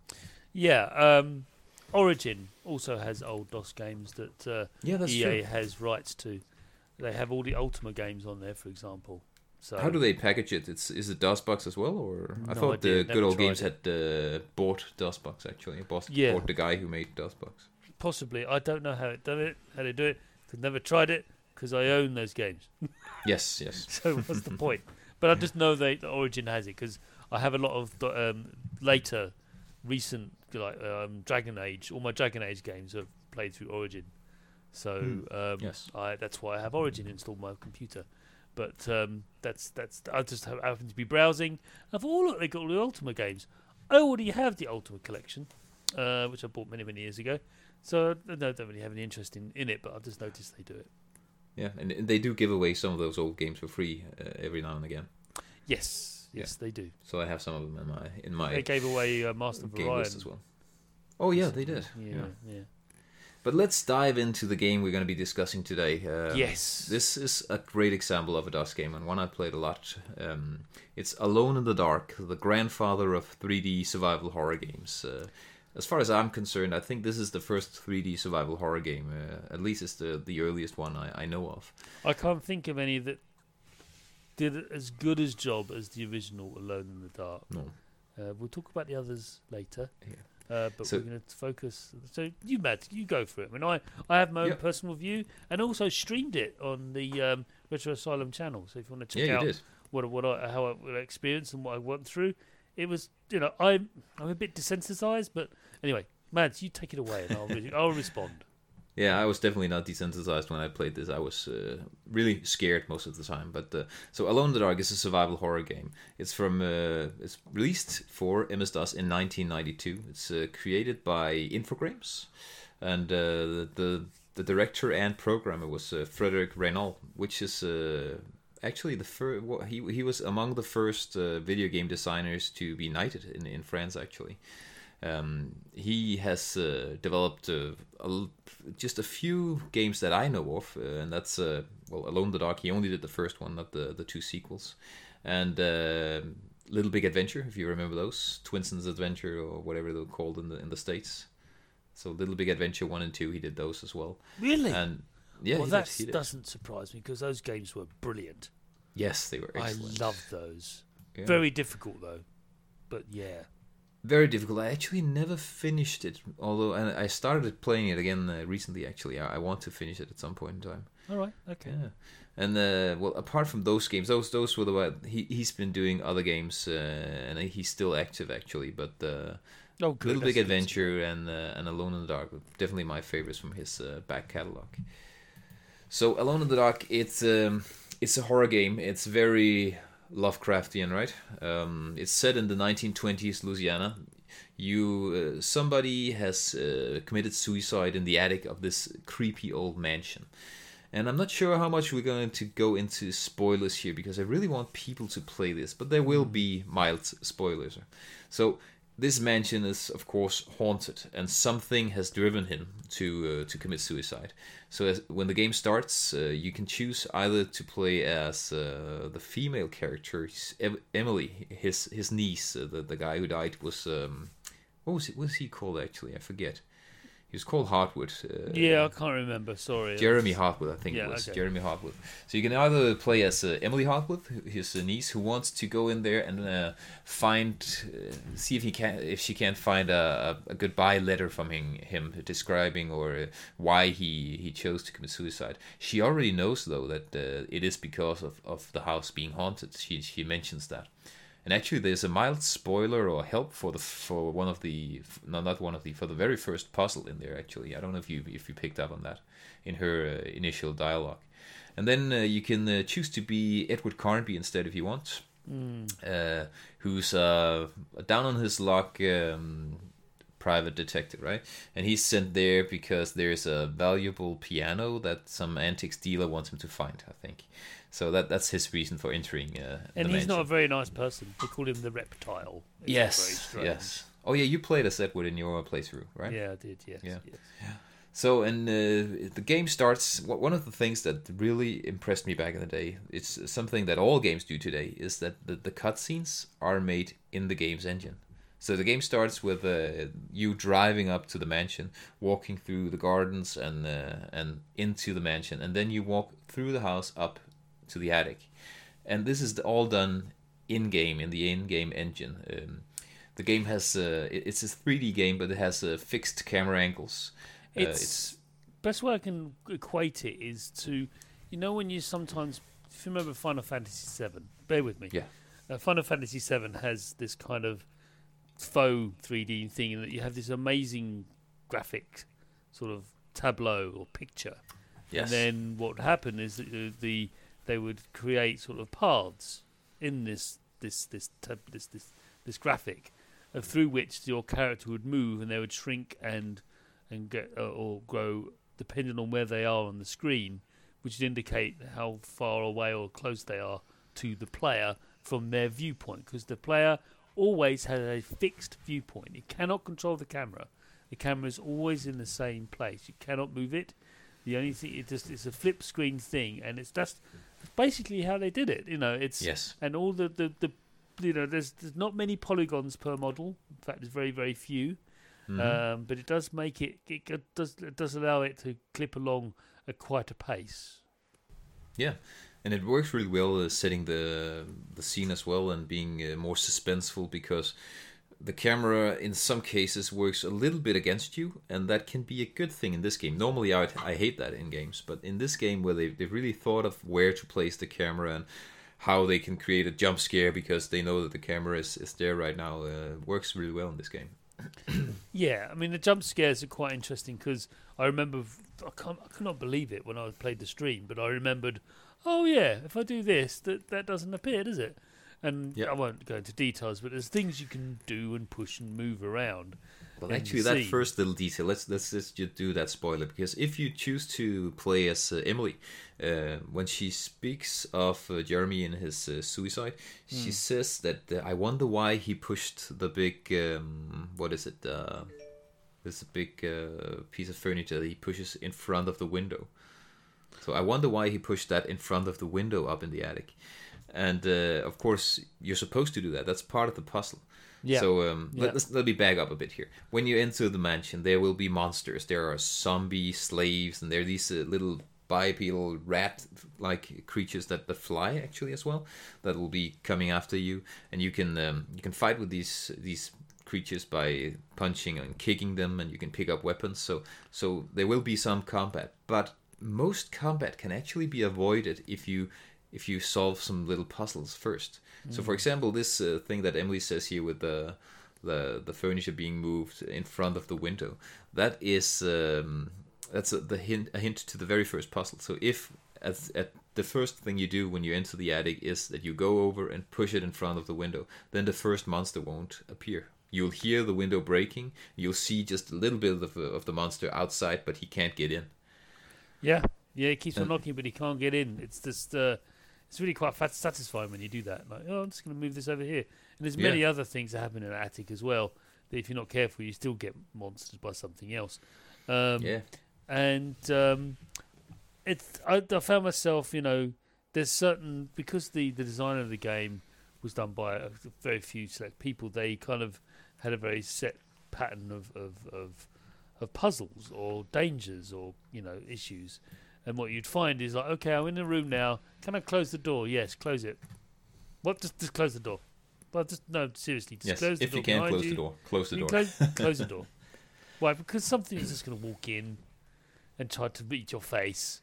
yeah, um, Origin also has old DOS games that uh, Yeah, that's E A true. has rights to. They have all the Ultima games on there, for example. So How do they package it? It's is it DOSBox as well, or I No thought idea, the never Good Old tried Games had uh, bought DOSBox actually. Bought, Yeah. bought the guy who made DOSBox. Possibly, I don't know how it done it, how they do it. I've never tried it because I own those games. Yes, yes. So what's the point? But I just know they, the Origin has it because I have a lot of do- um, later, recent like um, Dragon Age. All my Dragon Age games are played through Origin, so Hmm. um, Yes. I, that's why I have Origin installed on my computer. But um, that's that's I just have, happen to be browsing. I thought, oh look, they got all the Ultima games. I already have the Ultima collection, uh, which I bought many many years ago. So I don't really have any interest in, in it, but I've just noticed they do it. Yeah, and they do give away some of those old games for free uh, every now and again. Yes, yes, they do. So I have some of them in my in my They gave away uh, Master of game Orion list as well. Oh yeah, they did. Yeah, Yeah. yeah. But let's dive into the game we're going to be discussing today. Um, Yes. This is a great example of a DOS game, and one I played a lot. Um, it's Alone in the Dark, the grandfather of three D survival horror games. Uh, as far as I'm concerned, I think this is the first three D survival horror game. Uh, at least it's the, the earliest one I, I know of. I can't think of any that did as good as job as the original Alone in the Dark. No. Uh, we'll talk about the others later. Yeah. Uh, but So- we're going to focus. So you, Matt, you go for it. I mean, I, I have my own Yeah. personal view, and also streamed it on the um, Retro Asylum channel. So if you want to check Yeah, out you did. what what I, how I what I experienced and what I went through, it was you know I'm I'm a bit desensitized, but anyway, Matt, you take it away, and I'll re- I'll respond. Yeah, I was definitely not desensitized when I played this. I was uh, really scared most of the time. But uh, so, Alone in the Dark is a survival horror game. It's from uh, it's released for M S DOS in nineteen ninety-two. It's uh, created by Infogrames, and uh, the the director and programmer was uh, Frederic Renault, which is uh, actually the first. He he was among the first uh, video game designers to be knighted in in France. Actually. Um, he has uh, developed uh, a, just a few games that I know of, uh, and that's uh, well, Alone in the Dark. He only did the first one, not the the two sequels, and uh, Little Big Adventure, if you remember those, Twinson's Adventure or whatever they're called in the in the States. So Little Big Adventure one and two, he did those as well. Really? And yeah, well, he that did, he did. doesn't surprise me because those games were brilliant. Yes, they were excellent. I loved those. Yeah. Very difficult though, but yeah. Very difficult. I actually never finished it, although and I started playing it again uh, recently. Actually, I, I want to finish it at some point in time. All right. Okay. Yeah, and uh, well, apart from those games, those those were the one he he's been doing other games, uh, and he's still active actually. But uh, Oh, good. Little That's Big good. Adventure and uh, and Alone in the Dark were definitely my favorites from his uh, back catalog. So Alone in the Dark, it's um, it's a horror game. It's very Lovecraftian, right? Um, it's set in the nineteen twenties Louisiana. You uh, somebody has uh, committed suicide in the attic of this creepy old mansion, and I'm not sure how much we're going to go into spoilers here because I really want people to play this, but there will be mild spoilers. So this mansion is, of course, haunted, and something has driven him to uh, to commit suicide. So as, when the game starts, uh, you can choose either to play as uh, the female character, em- Emily, his his niece. Uh, the the guy who died was um, what was it? What was he called actually? I forget. He was called Hartwood. Uh, Yeah, I can't remember. Sorry. Jeremy Hartwood, I think Yeah, it was. okay. Jeremy Hartwood. So you can either play as uh, Emily Hartwood, who- his uh, niece, who wants to go in there and uh, find, uh, see if he can, if she can find a, a, a goodbye letter from him, him describing or uh, why he, he chose to commit suicide. She already knows though that uh, it is because of, of the house being haunted. She she mentions that. And actually, there's a mild spoiler or help for the for one of the no, not one of the for the very first puzzle in there. Actually, I don't know if you if you picked up on that in her uh, initial dialogue. And then uh, you can uh, choose to be Edward Carnby instead if you want, Mm. uh, who's uh, down on his luck um, private detective, right? And he's sent there because there's a valuable piano that some antiques dealer wants him to find, I think. So that that's his reason for entering. Uh, And the he's not a mansion. very nice person. They call him the reptile. It's Yes, very strange. yes. Oh yeah, you played as Edward in your playthrough, right? Yeah, I did. Yes. Yeah. yes. So, and uh, the game starts. wh- One of the things that really impressed me back in the day, it's something that all games do today, is that the, the cutscenes are made in the game's engine. So the game starts with uh, you driving up to the mansion, walking through the gardens and uh, and into the mansion, and then you walk through the house up to the attic, and this is all done in game in the in-game engine. Um, the game has uh, it- it's a three D game, but it has uh, fixed camera angles. Uh, It's, best way I can equate it is to, you know, when you sometimes, if you remember Final Fantasy seven, bear with me. Yeah. Uh, Final Fantasy seven has this kind of faux three D thing, and that you have this amazing graphic sort of tableau or picture. Yes. And then what would happen is that the, the they would create sort of paths in this this this tab, this this this graphic, uh, through which your character would move, and they would shrink and and get uh, or grow depending on where they are on the screen, which would indicate how far away or close they are to the player from their viewpoint, because the player always has a fixed viewpoint. You cannot control the camera. The camera is always in the same place. You cannot move it. The only thing, it just it's a flip screen thing, and it's just basically how they did it. You know, it's Yes. and all the, the, the you know, there's there's not many polygons per model. In fact, there's very very few. Mhm. Um, but it does make it it g- does it does allow it to clip along at quite a pace. Yeah, and it works really well uh, setting the the scene as well and being uh, more suspenseful, because the camera in some cases works a little bit against you, and that can be a good thing in this game. Normally I I hate that in games, but in this game where they they've really thought of where to place the camera and how they can create a jump scare because they know that the camera is, is there right now, uh, works really well in this game. Yeah, I mean the jump scares are quite interesting, because I remember I can't I could not believe it when I played the stream, but I remembered, oh yeah, if I do this, that that doesn't appear, does it? And Yeah. I won't go into details, but there's things you can do and push and move around. Well, in actually, the that scene. first little detail, let's let's just ju- do that spoiler, because if you choose to play as uh, Emily, uh, when she speaks of uh, Jeremy and his uh, suicide, she says that uh, I wonder why he pushed the big um, what is it? Uh, there's a big uh, piece of furniture that he pushes in front of the window. So I wonder why he pushed that in front of the window up in the attic. And uh, of course, you're supposed to do that. That's part of the puzzle. Yeah. So um, Yeah. let, let's, let me back up a bit here. When you enter the mansion, there will be monsters. There are zombie slaves, and there are these uh, little bipedal rat-like creatures that, that fly actually as well. That will be coming after you, and you can um, you can fight with these these creatures by punching and kicking them, and you can pick up weapons. So so there will be some combat, but most combat can actually be avoided if you if you solve some little puzzles first. So, for example, this uh, thing that Emily says here with the the the furniture being moved in front of the window, that is um, that's a, the hint a hint to the very first puzzle. So, if at, at the first thing you do when you enter the attic is that you go over and push it in front of the window, then the first monster won't appear. You'll hear the window breaking. You'll see just a little bit of, of the monster outside, but he can't get in. Yeah, yeah, he keeps on And- knocking, but he can't get in. It's just, uh, it's really quite fat- satisfying when you do that. Like, oh, I'm just going to move this over here. And there's many Yeah. other things that happen in an attic as well, that if you're not careful, you still get monsters by something else. Um, Yeah. And um, it's, I, I found myself, you know, there's certain, because the, the design of the game was done by a very few select people, they kind of had a very set pattern of, of, of of puzzles or dangers or, you know, issues. And what you'd find is like, okay, I'm in the room now. Can I close the door? Yes, close it. What? Just, just close the door. Well, just no, seriously, just Yes, close the if door. you can, behind close the door. Close the You door. Close, close the door. Why? Because something is just going to walk in and try to beat your face.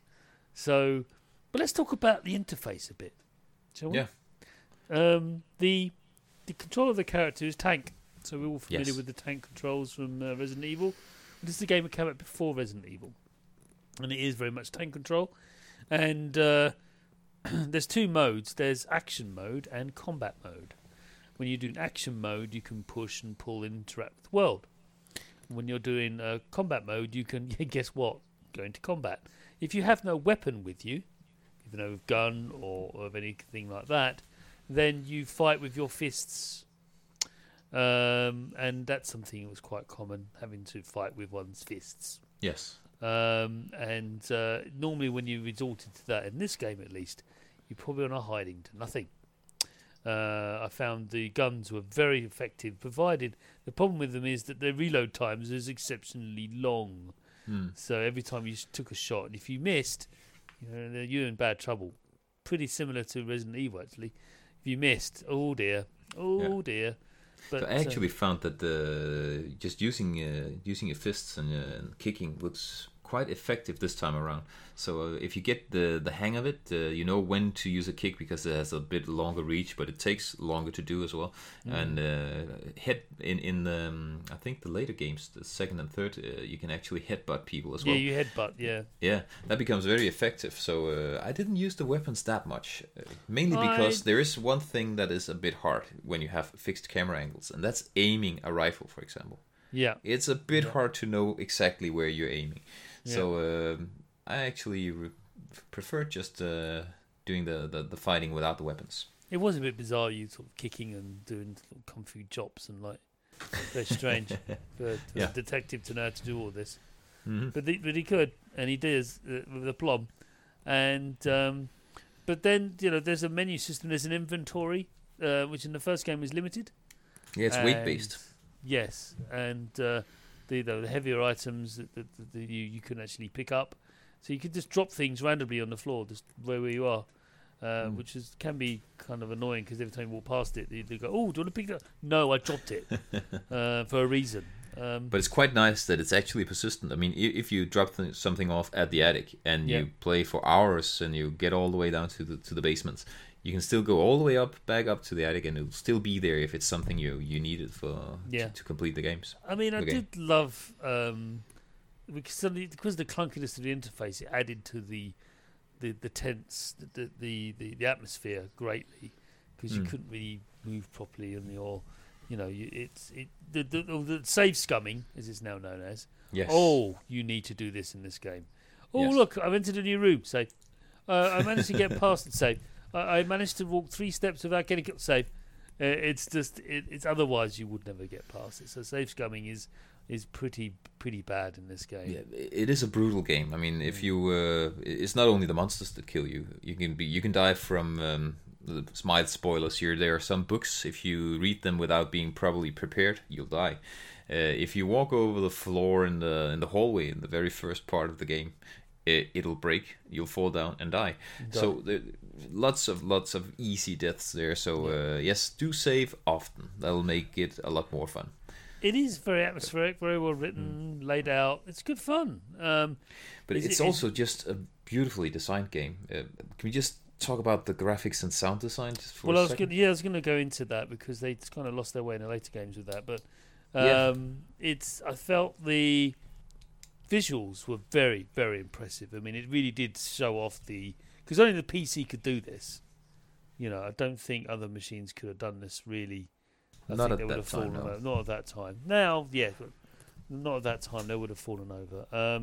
So, but let's talk about the interface a bit, shall we? Yeah. Um, the the control of the character is tank. So we're all familiar Yes. with the tank controls from uh, Resident Evil. This is a game that came out before Resident Evil, and it is very much tank control. And uh, there's two modes. There's action mode and combat mode. When you're doing action mode, you can push and pull and interact with the world. When you're doing uh, combat mode, you can, guess what, go into combat. If you have no weapon with you, if you no gun or, or of anything like that, then you fight with your fists. Um, and that's something that was quite common, having to fight with one's fists. Yes. Um, and uh, normally when you resorted to that, in this game at least, you're probably on a hiding to nothing. Uh, I found the guns were very effective, provided the problem with them is that their reload times is exceptionally long. Hmm. So every time you s- took a shot, and if you missed, you know, then you're in bad trouble. Pretty similar to Resident Evil, actually. If you missed, oh dear, oh Yeah. dear. But So I actually found that the just using uh, using your fists and, uh, and kicking was quite effective this time around. So uh, if you get the the hang of it, uh, you know when to use a kick because it has a bit longer reach, but it takes longer to do as well. Mm. And uh, head in in the, um, I think the later games, the second and third, uh, you can actually headbutt people as well. Yeah, you headbutt. Yeah. Yeah, that becomes very effective. So uh, I didn't use the weapons that much, uh, mainly because I... there is one thing that is a bit hard when you have fixed camera angles, and that's aiming a rifle, for example. Yeah, it's a bit yeah. hard to know exactly where you're aiming. Yeah. So um, I actually re- prefer just uh, doing the, the, the fighting without the weapons. It was a bit bizarre, you sort of kicking and doing kung fu chops and like very strange for, for yeah. a detective to know how to do all this. Mm-hmm. But, the, but he could, and he did uh, with aplomb. And um, but then you know, there's a menu system. There's an inventory, uh, which in the first game is limited. Yeah, it's weight based. Yes, and uh, the, the heavier items that, that, that you you can actually pick up, so you could just drop things randomly on the floor, just where, where you are, uh, mm. which is can be kind of annoying because every time you walk past it, they, they go, "Oh, do you want to pick it up?" No, I dropped it uh, for a reason. Um, but it's quite nice that it's actually persistent. I mean, if you drop th- something off at the attic and yeah. you play for hours and you get all the way down to the to the basements, you can still go all the way up, back up to the attic, and it'll still be there if it's something you you needed for yeah. to, to complete the games. I mean, I the did game. love um, because suddenly, because of the clunkiness of the interface, it added to the the the tense the the the, the atmosphere greatly because mm. you couldn't really move properly in your you know you, it's it the, the the save scumming as it's now known as. Yes. Oh, you need to do this in this game. Oh, yes. Look, I've entered a new room. Save. Uh, I managed to get past it. Save. I managed to walk three steps without getting it safe. Uh, it's just, it, it's otherwise you would never get past it. So safe scumming is is pretty pretty bad in this game. Yeah, it is a brutal game. I mean, if you, uh, it's not only the monsters that kill you. You can be, you can die from um, mild spoilers here. There are some books. If you read them without being properly prepared, you'll die. Uh, if you walk over the floor in the in the hallway in the very first part of the game, it, it'll break. You'll fall down and die. die. So there, lots of lots of easy deaths there. So uh, yes, do save often. That'll make it a lot more fun. It is very atmospheric, very well written, mm. laid out. It's good fun. Um, but it's it, also just a beautifully designed game. Uh, can we just talk about the graphics and sound design just for well, a I was second? gonna, yeah, I was going to go into that because they kind of lost their way in the later games with that. But um, yeah. it's I felt the visuals were very, very impressive. I mean, it really did show off the... Because only the P C could do this. You know, I don't think other machines could have done this, really. I not think at they would that have time, fallen no. over. Not at that time. Now, yeah, not at that time, they would have fallen over. Um,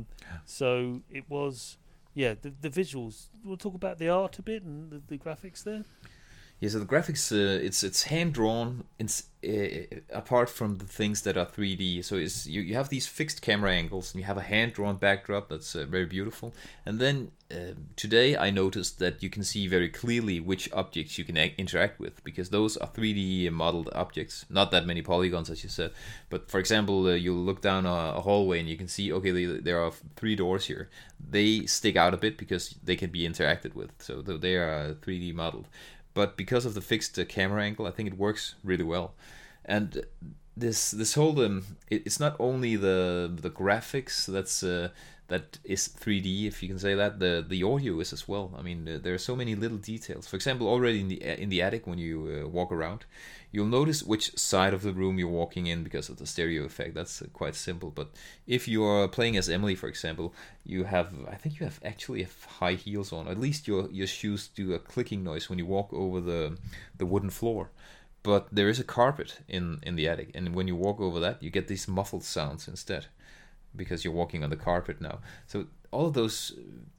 so it was... Yeah, the, the visuals... We'll talk about the art a bit and the, the graphics there. Yeah, so the graphics, uh, it's it's hand drawn. It's uh, apart from the things that are three D. So it's you, you have these fixed camera angles, and you have a hand drawn backdrop that's uh, very beautiful. And then uh, today I noticed that you can see very clearly which objects you can a- interact with, because those are three D modeled objects. Not that many polygons, as you said, but for example, uh, you'll look down a, a hallway and you can see okay, they, there are three doors here. They stick out a bit because they can be interacted with. So they are three D modeled. But because of the fixed uh, camera angle, I think it works really well. And this this whole um, it, it's not only the the graphics that's uh, that is three D, if you can say that. The the audio is as well. I mean, uh, there are so many little details. For example, already in the in the attic when you uh, walk around, you'll notice which side of the room you're walking in because of the stereo effect. That's uh, quite simple. But if you are playing as Emily, for example, you have I think you have actually have high heels on. At least your your shoes do a clicking noise when you walk over the the wooden floor. But there is a carpet in, in the attic, and when you walk over that, you get these muffled sounds instead, because you're walking on the carpet now. So all of those,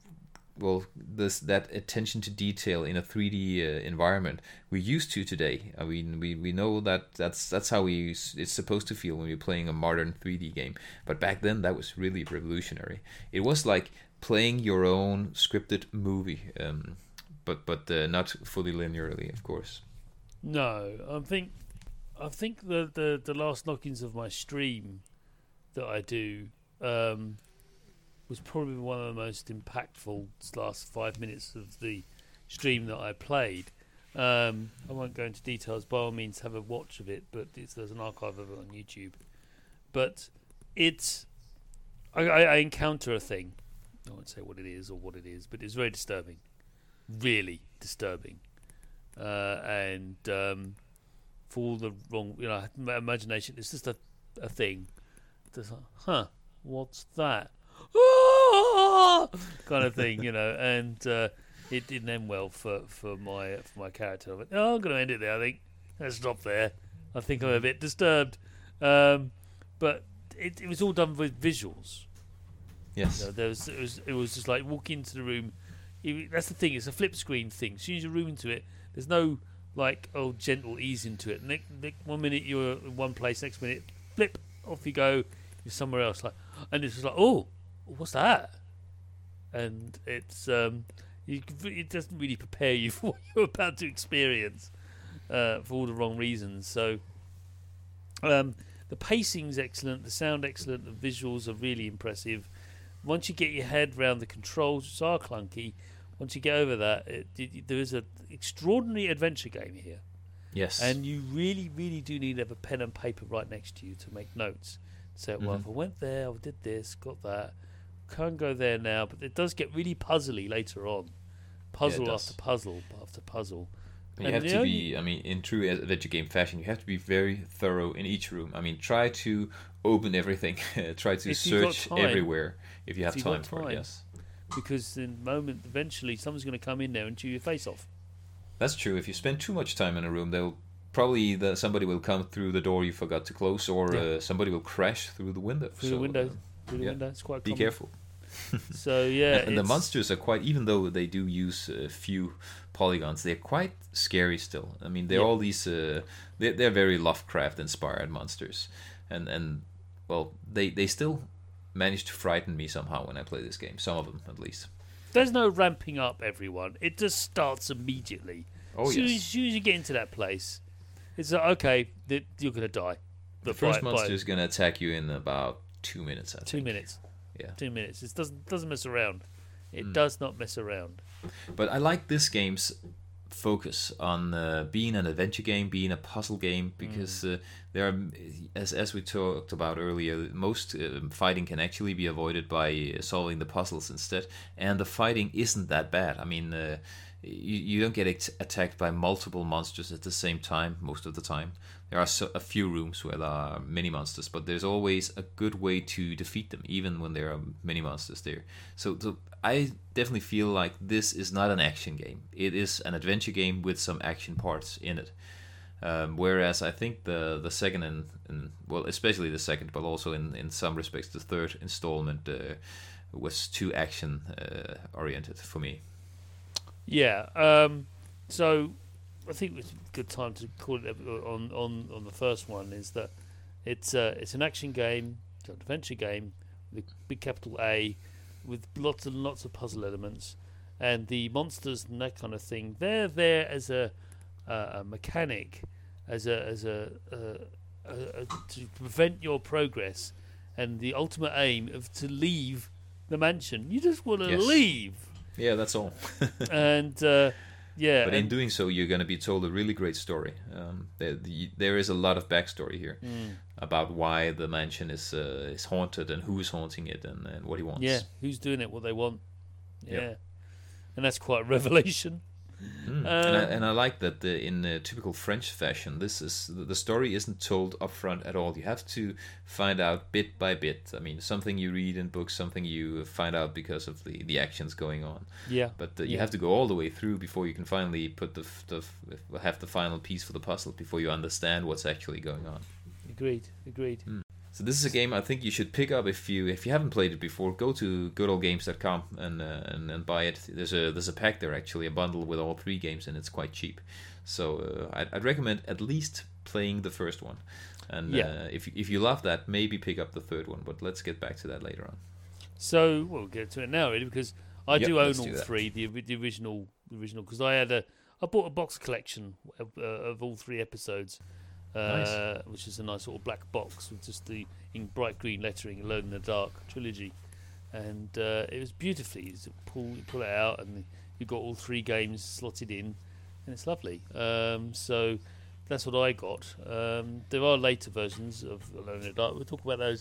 well, this that attention to detail in a three D uh, environment we're used to today. I mean, we, we know that that's that's how we it's supposed to feel when you're playing a modern three D game. But back then, that was really revolutionary. It was like playing your own scripted movie, um, but but uh, not fully linearly, of course. No, I think I think the, the, the last knockings of my stream that I do um, was probably one of the most impactful last five minutes of the stream that I played. Um, I won't go into details. By all means, have a watch of it, but it's, there's an archive of it on YouTube. But it's I, I, I encounter a thing. I won't say what it is or what it is, but it's very disturbing, really disturbing, uh, and um, for all the wrong, you know, imagination. It's just a a thing. Just like, huh? What's that? kind of thing, you know, and uh, it didn't end well for, for my for my character. I went, oh, I'm going to end it there. I think let's stop there. I think I'm a bit disturbed, um, but it, it was all done with visuals. Yes, You know, there was it was it was just like walk into the room. It, that's the thing. It's a flip screen thing. As soon as you room into it, there's no like oh gentle ease into it. Next, next, one minute you're in one place, next minute flip off you go. You're somewhere else. Like, and it's just like oh, what's that? And it's um, you, it doesn't really prepare you for what you're about to experience uh, for all the wrong reasons. So um, the pacing's excellent, the sound excellent, the visuals are really impressive. Once you get your head around the controls, which are clunky, once you get over that, it, it, there is an extraordinary adventure game here. yes, And you really, really do need to have a pen and paper right next to you to make notes. So, well, Mhm. if I went there, I did this, got that. Can't go there now, but it does get really puzzly later on. Puzzle does. after puzzle after puzzle. But you And have the to only- be, I mean, in true adventure game fashion, you have to be very thorough in each room. I mean, try to open everything, try to If you've got search time. everywhere if you have If you've time got for time. it. Yes, Because in the moment, eventually, someone's going to come in there and chew your face off. that's true. If you spend too much time in a room, they'll probably the, somebody will come through the door you forgot to close, or Yeah. uh, somebody will crash through the window. Through so, the window. uh, Through the yeah. window. It's quite be common. careful. So, yeah. and, and the it's- monsters are quite, even though they do use a few polygons, they're quite scary still. I mean, they're Yeah. all these, uh, they're, they're very Lovecraft-inspired monsters, and and well, they they still manage to frighten me somehow when I play this game. Some of them, at least. There's no ramping up, everyone. It just starts immediately. Oh as, soon, yes. as soon as you get into that place, it's like, okay, th- you're going to die. The But first by- by monster is gonna attack you in about two minutes. I two think. minutes. Yeah. Two minutes. It doesn't doesn't mess around. It Mm. does not mess around. But I like this game's focus on uh, being an adventure game, being a puzzle game, because uh, there are, as as we talked about earlier, most uh, fighting can actually be avoided by uh, solving the puzzles instead, and the fighting isn't that bad. I mean, uh, you you don't get ex- attacked by multiple monsters at the same time most of the time. There are so, a few rooms where there are many monsters, but there's always a good way to defeat them, even when there are many monsters there. So, so I definitely feel like this is not an action game. It is an adventure game with some action parts in it. Um, whereas I think the the second and, and well, especially the second, but also in, in some respects the third installment uh, was too action uh, oriented for me. Yeah. Um, so I think it's a good time to call it on on on the first one. Is that it's uh, it's an action game, it's an adventure game with a big capital A, with lots and lots of puzzle elements, and the monsters and that kind of thing. They're there as a uh, a mechanic, as a as a, uh, a, a to prevent your progress, and the ultimate aim of to leave the mansion. You just want to Yes. leave, Yeah, that's all. and uh, yeah. But in and- doing so, you're going to be told a really great story. Um, there, the, there is a lot of backstory here Mm. about why the mansion is uh, is haunted and who is haunting it and, and what he wants. Yeah, who's doing it? What they want? Yeah, Yep. and that's quite a revelation. Mm. and, I, Um, and I like that the, in uh, typical French fashion, this is the story isn't told upfront at all. You have to find out bit by bit. I mean, something you read in books, something you find out because of the, the actions going on. Yeah, But uh, you Yeah. have to go all the way through before you can finally put the, f- the f- have the final piece for the puzzle before you understand what's actually going on. agreed, agreed. So this is a game I think you should pick up if you if you haven't played it before. Go to good old games dot com and, uh, and and buy it. There's a there's a pack there actually, a bundle with all three games, and it's quite cheap. So uh, I'd, I'd recommend at least playing the first one, and Yeah. uh, if if you love that, maybe pick up the third one. But let's get back to that later on. So we'll get to it now, really, because I Yep, do own let's all do that. three. The, ori- the original, the original, because I had a I bought a box collection of, uh, of all three episodes. Uh, which is a nice little black box with just the in bright green lettering, Alone in the Dark trilogy, and uh, it was beautifully. You just pull you pull it out, and you got all three games slotted in, and it's lovely. Um, so that's what I got. Um, there are later versions of Alone in the Dark. We'll talk about those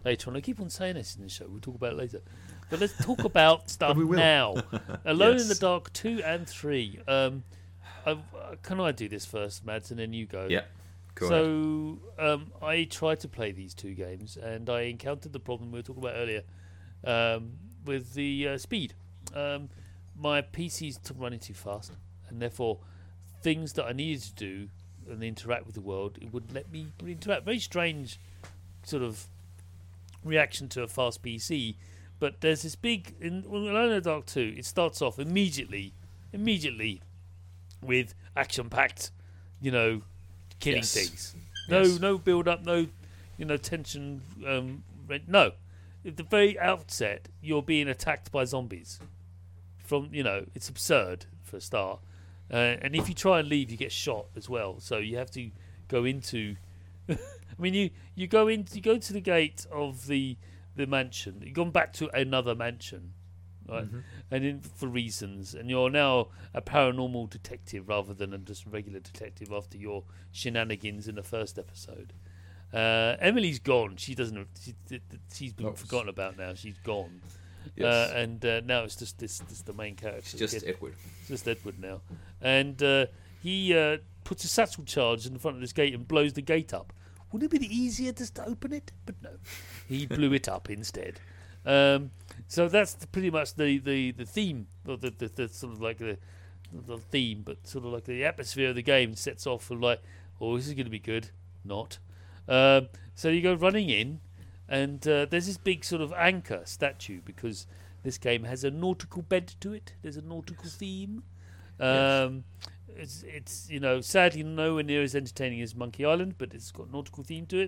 later on. I keep on saying this in the show. We'll talk about it later. But let's talk about stuff we will. now. Alone Yes. in the Dark two and three. Um, I, can I do this first, Mads, and then you go? Yeah. Go ahead. so um, I tried to play these two games, and I encountered the problem we were talking about earlier um, with the uh, speed. Um, my P C's t- running too fast, and therefore things that I needed to do and interact with the world, it wouldn't let me interact. Very strange sort of reaction to a fast P C. But there's this big in well, Alone in the Dark two. It starts off immediately, immediately with action-packed, you know, killing Yes. things. No, Yes. no build-up, no, you know, tension. Um, re- no, at the very outset, you're being attacked by zombies. From you know, it's absurd for a start. Uh, and if you try and leave, you get shot as well. So you have to go into. I mean, you you go in, you go to the gate of the the mansion. You've gone back to another mansion, right? Mm-hmm. And in, for reasons, and you're now a paranormal detective rather than a just regular detective after your shenanigans in the first episode. Uh, Emily's gone. She doesn't. She, she's been No. forgotten about now. She's gone. Yes. Uh, and uh, now it's just this, this the main character. It's just Kid. Edward. It's just Edward now, and uh, he uh, puts a satchel charge in front of this gate and blows the gate up. Wouldn't it be easier just to open it? But no, he blew it up instead. Um, so that's the, pretty much the, the, the theme, or the, the, the sort of like the the theme, but sort of like the atmosphere of the game sets off for like, oh, this is going to be good. Not. Um, so you go running in, and uh, there's this big sort of anchor statue because this game has a nautical bent to it. There's a nautical theme. Um, It's, it's you know sadly nowhere near as entertaining as Monkey Island, but it's got nautical theme to it,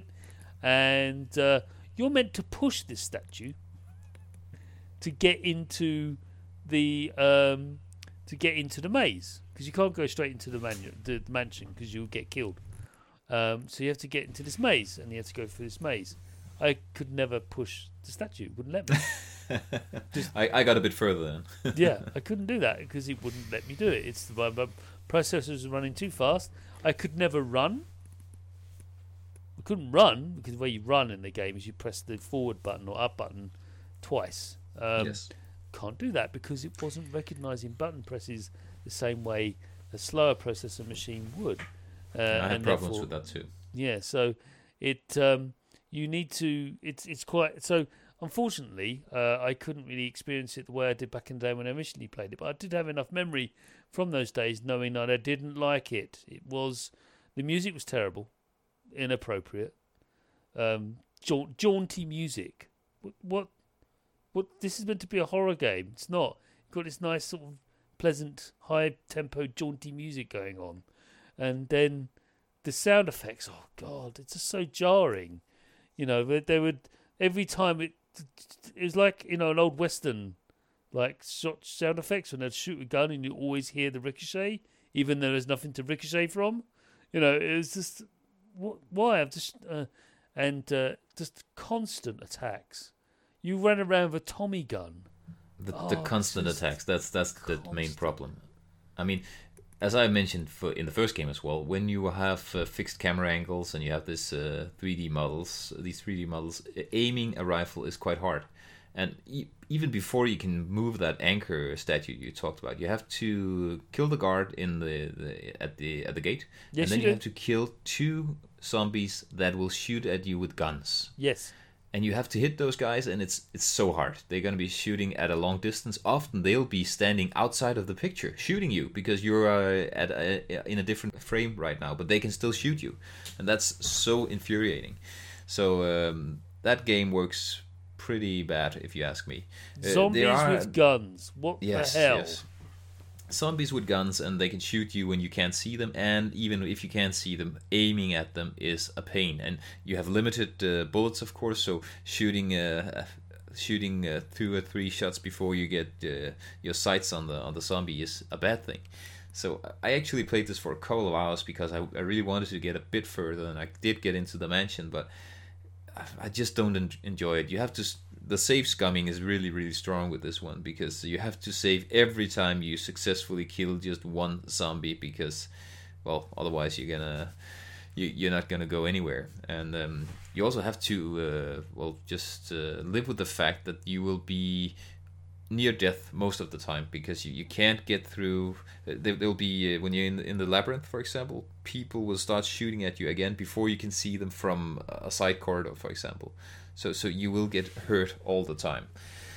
and uh, you're meant to push this statue to get into the um, to get into the maze because you can't go straight into the, manu- the mansion because you'll get killed. Um, so you have to get into this maze, and you have to go through this maze. I could never push the statue; it wouldn't let me. I, I got a bit further then. Yeah, I couldn't do that because it wouldn't let me do it. It's the my, my processors were running too fast. I could never run. I couldn't run because the way you run in the game is you press the forward button or up button twice. Um, yes. Can't do that because it wasn't recognising button presses the same way a slower processor machine would. Uh, I had and problems therefore- with that too. Yeah, so it um, you need to. It's it's quite so. Unfortunately, uh, I couldn't really experience it the way I did back in the day when I initially played it. But I did have enough memory from those days, knowing that I didn't like it. It was the music was terrible, inappropriate, um, jaunt, jaunty music. What, what what? This is meant to be a horror game. It's not. It's got this nice sort of pleasant, high tempo, jaunty music going on, and then the sound effects. Oh God, it's just so jarring. You know, they, they would every time it. It was like, you know, an old western, like shot sound effects when they'd shoot a gun and you always hear the ricochet, even though there's nothing to ricochet from. You know, it was just what? Why? I've just uh, and uh, just constant attacks. You ran around with a Tommy gun. The, Oh, the constant just attacks. That's that's the main constant. problem. I mean, as I mentioned for in the first game as well, when you have uh, fixed camera angles and you have this uh, three D models, these three D models, aiming a rifle is quite hard. And e- even before you can move that anchor statue you talked about, you have to kill the guard in the, the at the at the gate, Yes, and then you you do. have to kill two zombies that will shoot at you with guns. Yes. And you have to hit those guys, and it's it's so hard. They're going to be shooting at a long distance. Often they'll be standing outside of the picture, shooting you because you're uh, at a, in a different frame right now. But they can still shoot you, and that's so infuriating. So um, that game works pretty bad, if you ask me. Uh, Zombies there are- with guns. What yes, the hell? yes. Zombies with guns, and they can shoot you when you can't see them, and even if you can't see them, aiming at them is a pain. And you have limited uh, bullets, of course, so shooting uh, shooting uh, two or three shots before you get uh, your sights on the on the zombie is a bad thing. So I actually played this for a couple of hours because I, I really wanted to get a bit further, and I did get into the mansion, but I just don't en- enjoy it. You have to. s- The save scumming is really, really strong with this one because you have to save every time you successfully kill just one zombie because, well, otherwise you're gonna you, you're not gonna go anywhere. And um, you also have to uh, well just uh, live with the fact that you will be near death most of the time, because you, you can't get through. There, there'll be uh, when you're in in the labyrinth, for example, people will start shooting at you again before you can see them from a side corridor, for example. So so you will get hurt all the time.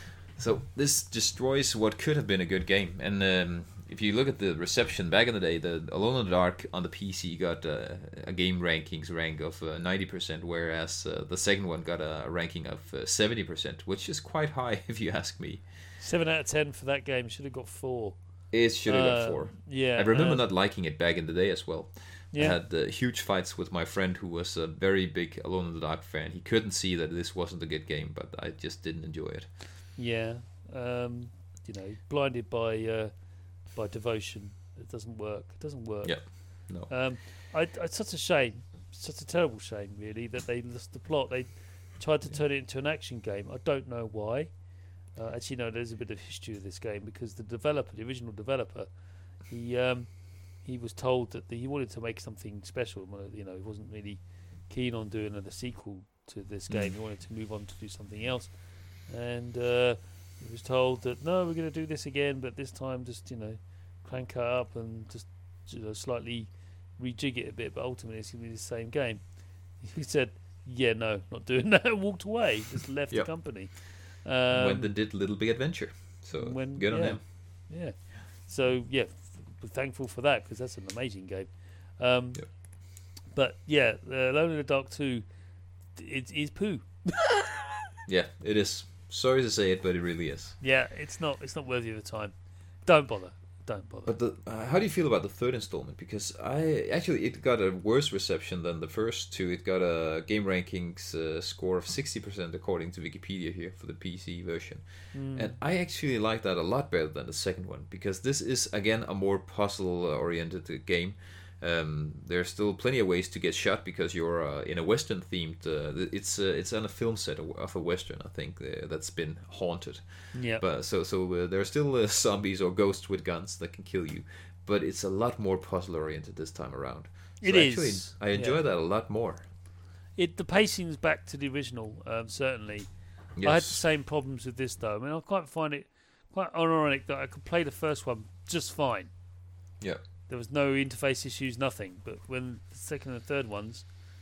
So this destroys what could have been a good game. And um, if you look at the reception back in the day, the Alone in the Dark on the P C got uh, a game rankings rank of uh, ninety percent, whereas uh, the second one got a ranking of uh, seventy percent, which is quite high if you ask me. Seven out of ten for that game. Should have got four. It should have uh, got four. Yeah, I remember uh, not liking it back in the day as well. Yeah. I had uh, huge fights with my friend who was a very big Alone in the Dark fan. He couldn't see that this wasn't a good game, but I just didn't enjoy it. Yeah, um, you know, blinded by uh, by devotion. It doesn't work. It doesn't work. Yeah, no. Um, I, it's such a shame. Such a terrible shame, really, that they lost the plot. They tried to turn it into an action game. I don't know why. Uh, actually, no, there's a bit of history of this game, because the developer, the original developer, he um, he was told that the, he wanted to make something special. You know, he wasn't really keen on doing a sequel to this game. He wanted to move on to do something else, and uh, he was told that no, we're going to do this again, but this time just you know crank it up and just you know, slightly rejig it a bit. But ultimately, it's going to be the same game. He said, "Yeah, no, not doing that." And walked away, just left yep. the company. Um, went and did Little Big Adventure, so when, good on yeah, him. Yeah, so yeah, f- thankful for that, because that's an amazing game. Um, yep. But yeah, uh, Alone in the Dark two, it is poo. Yeah, it is. Sorry to say it, but it really is. Yeah, it's not. It's not worthy of the time. Don't bother. Don't bother. But the, uh, how do you feel about the third installment? Because I actually it got a worse reception than the first two. It got a game rankings uh, score of sixty percent according to Wikipedia here for the P C version, mm. and I actually like that a lot better than the second one, because this is again a more puzzle-oriented game. Um, there's still plenty of ways to get shot because you're uh, in a Western themed. Uh, it's uh, it's on a film set of a Western, I think, uh, that's been haunted. Yeah. But so so uh, there are still uh, zombies or ghosts with guns that can kill you, but it's a lot more puzzle oriented this time around. So it actually, is. I enjoy yeah. that a lot more. It the pacing's back to the original, um, certainly. Yes. I had the same problems with this though. I mean, I quite find it quite ironic that I could play the first one just fine. Yeah. There was no interface issues, nothing. But when the second and third ones,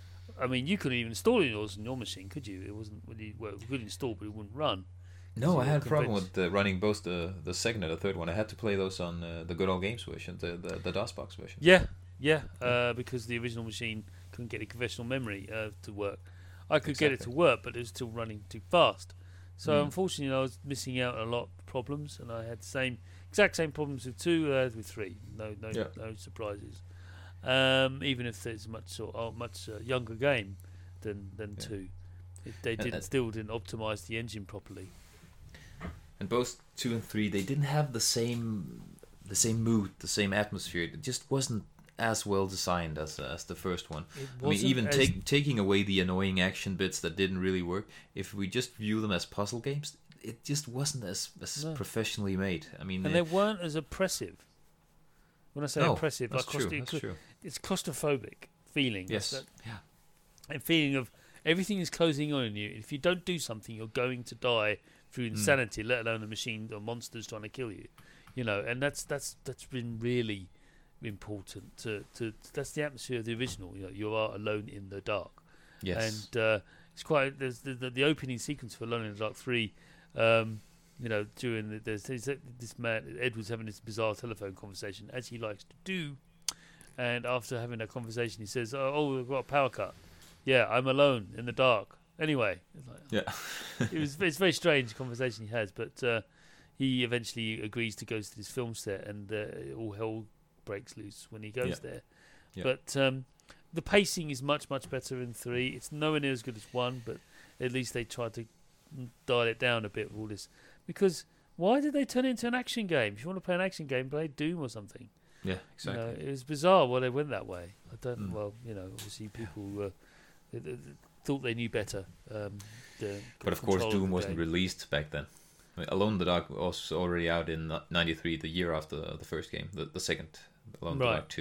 I mean, you couldn't even install yours on your machine, could you? It wasn't really well. You could install, but it wouldn't run. No, I had a problem with uh, running both the the second and the third one. I had to play those on uh, the Good Old Games version, the the, the DOSBox version. Yeah, yeah, uh, because the original machine couldn't get a conventional memory uh, to work. I could exactly. get it to work, but it was still running too fast. So mm. unfortunately, I was missing out on a lot of problems, and I had the same exact same problems with two, uh, with three. No, no, yeah. no surprises. Um, even if it's a much sort of, much uh, younger game than than yeah. two, it, they didn't and, still didn't optimize the engine properly. And both two and three, they didn't have the same the same mood, the same atmosphere. It just wasn't as well designed as uh, as the first one. I mean, even take, taking away the annoying action bits that didn't really work, if we just view them as puzzle games, it just wasn't as, as no. professionally made. I mean, and they, they weren't as oppressive. When I say no, oppressive, that's like true, claustro- that's true. It's claustrophobic feeling. Yes. That, yeah. A feeling of everything is closing on you. If you don't do something, you're going to die through insanity. Mm. Let alone a machine or monsters trying to kill you. You know, and that's that's that's been really important. To, to that's the atmosphere of the original. You know, you are alone in the dark. Yes. And uh, it's quite there's the, the the opening sequence for Alone in the Dark three. Um, you know, during the, there's, there's this man Edward's having this bizarre telephone conversation, as he likes to do. And after having that conversation, he says, "Oh, oh we've got a power cut. Yeah, I'm alone in the dark. Anyway." It's like, yeah. it was it's a very strange conversation he has, but uh, he eventually agrees to go to this film set, and uh, all hell breaks loose when he goes yeah. there. Yeah. But um, the pacing is much much better in three. It's nowhere near as good as one, but at least they tried to dial it down a bit with all this. Because why did they turn it into an action game? If you want to play an action game, play Doom or something. Yeah, exactly. You know, it was bizarre why they went that way. I don't. Mm. Well, you know, obviously people uh, they, they thought they knew better. Um, the but of course, Doom of wasn't game. released back then. I mean, Alone in the Dark was already out in ninety-three, the year after the first game, the, the second Alone in right. the Dark two.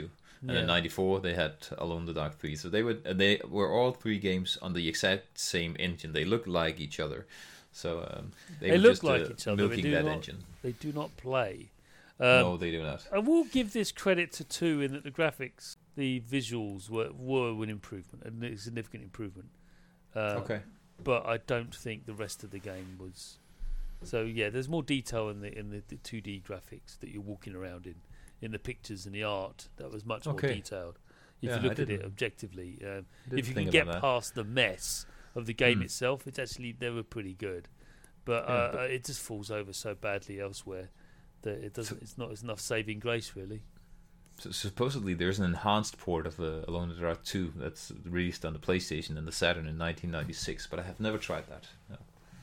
And Yeah. in ninety-four they had Alone in the Dark three. So they would they were all three games on the exact same engine. They looked like each other. So um, they, They were look just like uh, each other. They milking do that not- engine. They do not play. Um, No, they do not. I will give this credit to two in that the graphics, the visuals were were an improvement, a significant improvement. Uh, Okay. But I don't think the rest of the game was. So yeah, there's more detail in the in the, the two D graphics that you're walking around in, in the pictures and the art. That was much more Okay. detailed. If Yeah, you I look at it didn't- objectively, um, Didn't if you think can get about that. past the mess of the game Hmm. itself, it's actually they were pretty good. But, Yeah, uh, but- uh, it just falls over so badly elsewhere that it doesn't. It's not enough saving grace, really. So supposedly there's an enhanced port of uh, Alone in the Dark two that's released on the PlayStation and the Saturn in nineteen ninety-six, but I have never tried that. No.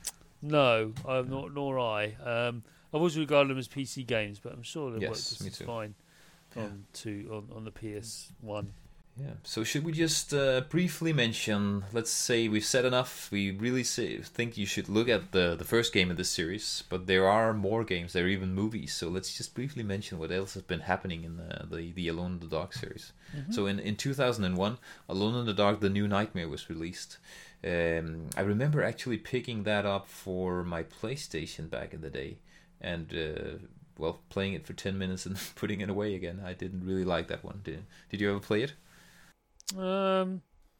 No, I'm not, nor I. Um, I've always regarded them as P C games, but I'm sure they work Yes, just me as too. fine Yeah. on to on, on the P S one. Yeah. So should we just uh, briefly mention? Let's say we've said enough. We really say, think you should look at the the first game in this series, but there are more games. There are even movies. So let's just briefly mention what else has been happening in the the, the Alone in the Dark series. So in in two thousand one, Alone in the Dark: The New Nightmare was released. Um, I remember actually picking that up for my PlayStation back in the day, and uh, well, playing it for ten minutes and putting it away again. I didn't really like that one. Did Did you ever play it? Um,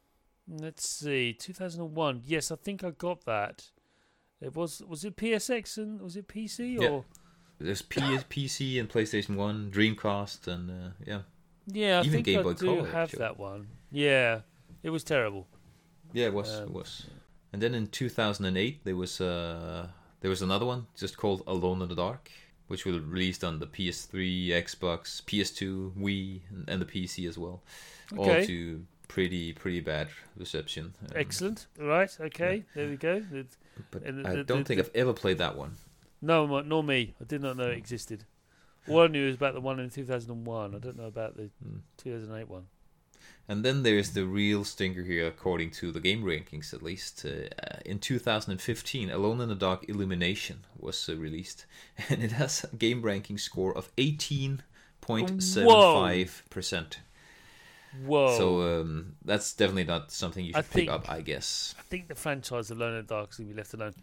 let's see, two thousand one. Yes, I think I got that. It was was it P S X and was it P C Yeah. or There's P- PC and PlayStation one, Dreamcast, and uh, yeah, yeah? I Even think Game I Boy do Color, have actually. that one. Yeah, it was terrible. yeah, it was, Um, it was. And then in two thousand eight, there was uh, there was another one just called Alone in the Dark, which was released on the P S three, Xbox, P S two, Wii, and, and the P C as well. All Okay. to pretty pretty bad reception. Um, Excellent. Right. Okay. There we go. It- But And I the- don't the- think the- I've ever played that one. No, mo- nor me. I did not know it existed. All I knew was about the one in two thousand one. I don't know about the Mm. two thousand eight one. And then there's the real stinker here, according to the game rankings at least. Uh, uh, in two thousand fifteen, Alone in the Dark Illumination was uh, released, and it has a game ranking score of eighteen point seven five percent. Whoa. So um, that's definitely not something you I should pick think- up, I guess. I think the franchise Alone in the Dark is going to be left alone.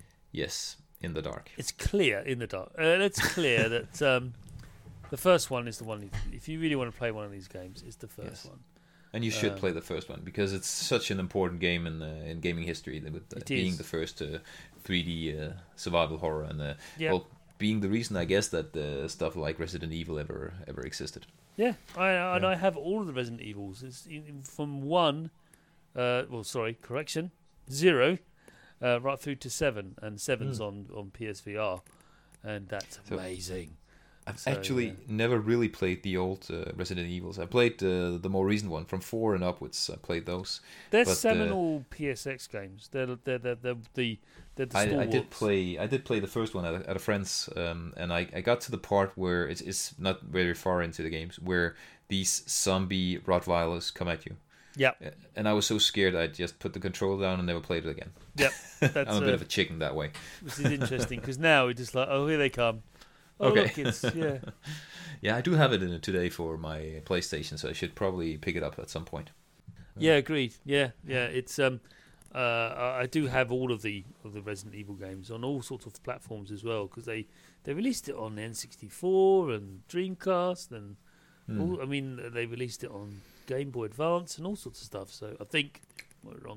Yes, in the dark. It's clear in the dark. Uh, it's clear that um, the first one is the one. If you really want to play one of these games, it's the first Yes. one. And you should Um, play the first one because it's such an important game in uh, in gaming history, with uh, It being is. the first uh, three D uh, survival horror, and uh, Yeah. well, being the reason, I guess, that uh, stuff like Resident Evil ever ever existed. Yeah, I, and Yeah. I have all of the Resident Evils. It's in, in- from one, uh, well, sorry, correction, zero, uh, right through to seven, and seven's Mm. on on P S V R, and that's So- amazing. I've So, actually yeah. never really played the old uh, Resident Evils. I played uh, the more recent one from four and upwards. I played those. They're but, uh, seminal P S X games. They're they're they're, they're the they're the I, I did stalwarts. play. I did play the first one at a, at a friend's, um, and I, I got to the part where it's it's not very far into the games where these zombie Rottweilers come at you. Yeah, Uh, And I was so scared I just put the controller down and never played it again. yep. That's I'm a bit uh, of a chicken that way. which is interesting because now we're just like, oh, here they come. Oh, Okay. look, it's yeah. Yeah, I do have it in it today for my PlayStation, so I should probably pick it up at some point. Yeah, agreed. Yeah, yeah. It's um, uh, I I do have all of the of the Resident Evil games on all sorts of platforms as well because they they released it on N sixty-four and Dreamcast and Hmm. all, I mean they released it on Game Boy Advance and all sorts of stuff. So I think I'm wrong,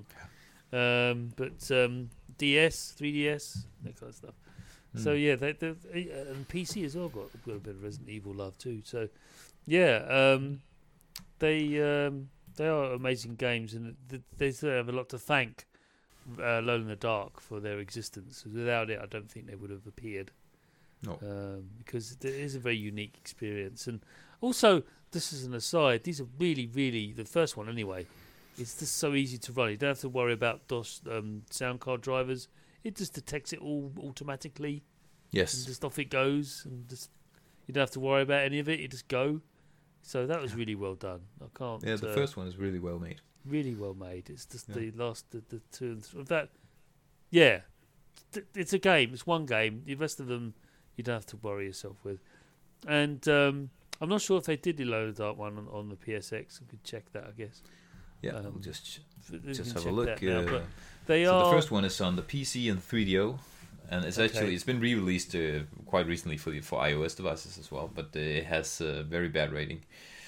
um, but um, D S, three D S, that kind of stuff. So Hmm. yeah, they, they, they and P C as well got, got a bit of Resident Evil love too. So yeah, um, they um, they are amazing games, and th- they still have a lot to thank uh, Alone in the Dark for their existence. Without it, I don't think they would have appeared. No. um, because it is a very unique experience, and also this is an aside. These are really, really the first one anyway. It's just so easy to run. You don't have to worry about DOS um, sound card drivers. It just detects it all automatically, and Yes. just off it goes, and just you don't have to worry about any of it. You just go. So that was really well done. I can't. Yeah, the uh, first one is really well made. really well made. It's just Yeah. the last, the, the two and three. In fact, yeah, th- it's a game. It's one game. The rest of them you don't have to worry yourself with. And um, I'm not sure if they did the Alone in the Dark one on, on the P S X. We could check that, I guess. Yeah, Um, we'll just We just can have a check look. that now, uh, but they so are. the first one is on the P C and three D O, and it's Okay. actually it's been re-released uh, quite recently for the, for iOS devices as well, but uh, it has a very bad rating.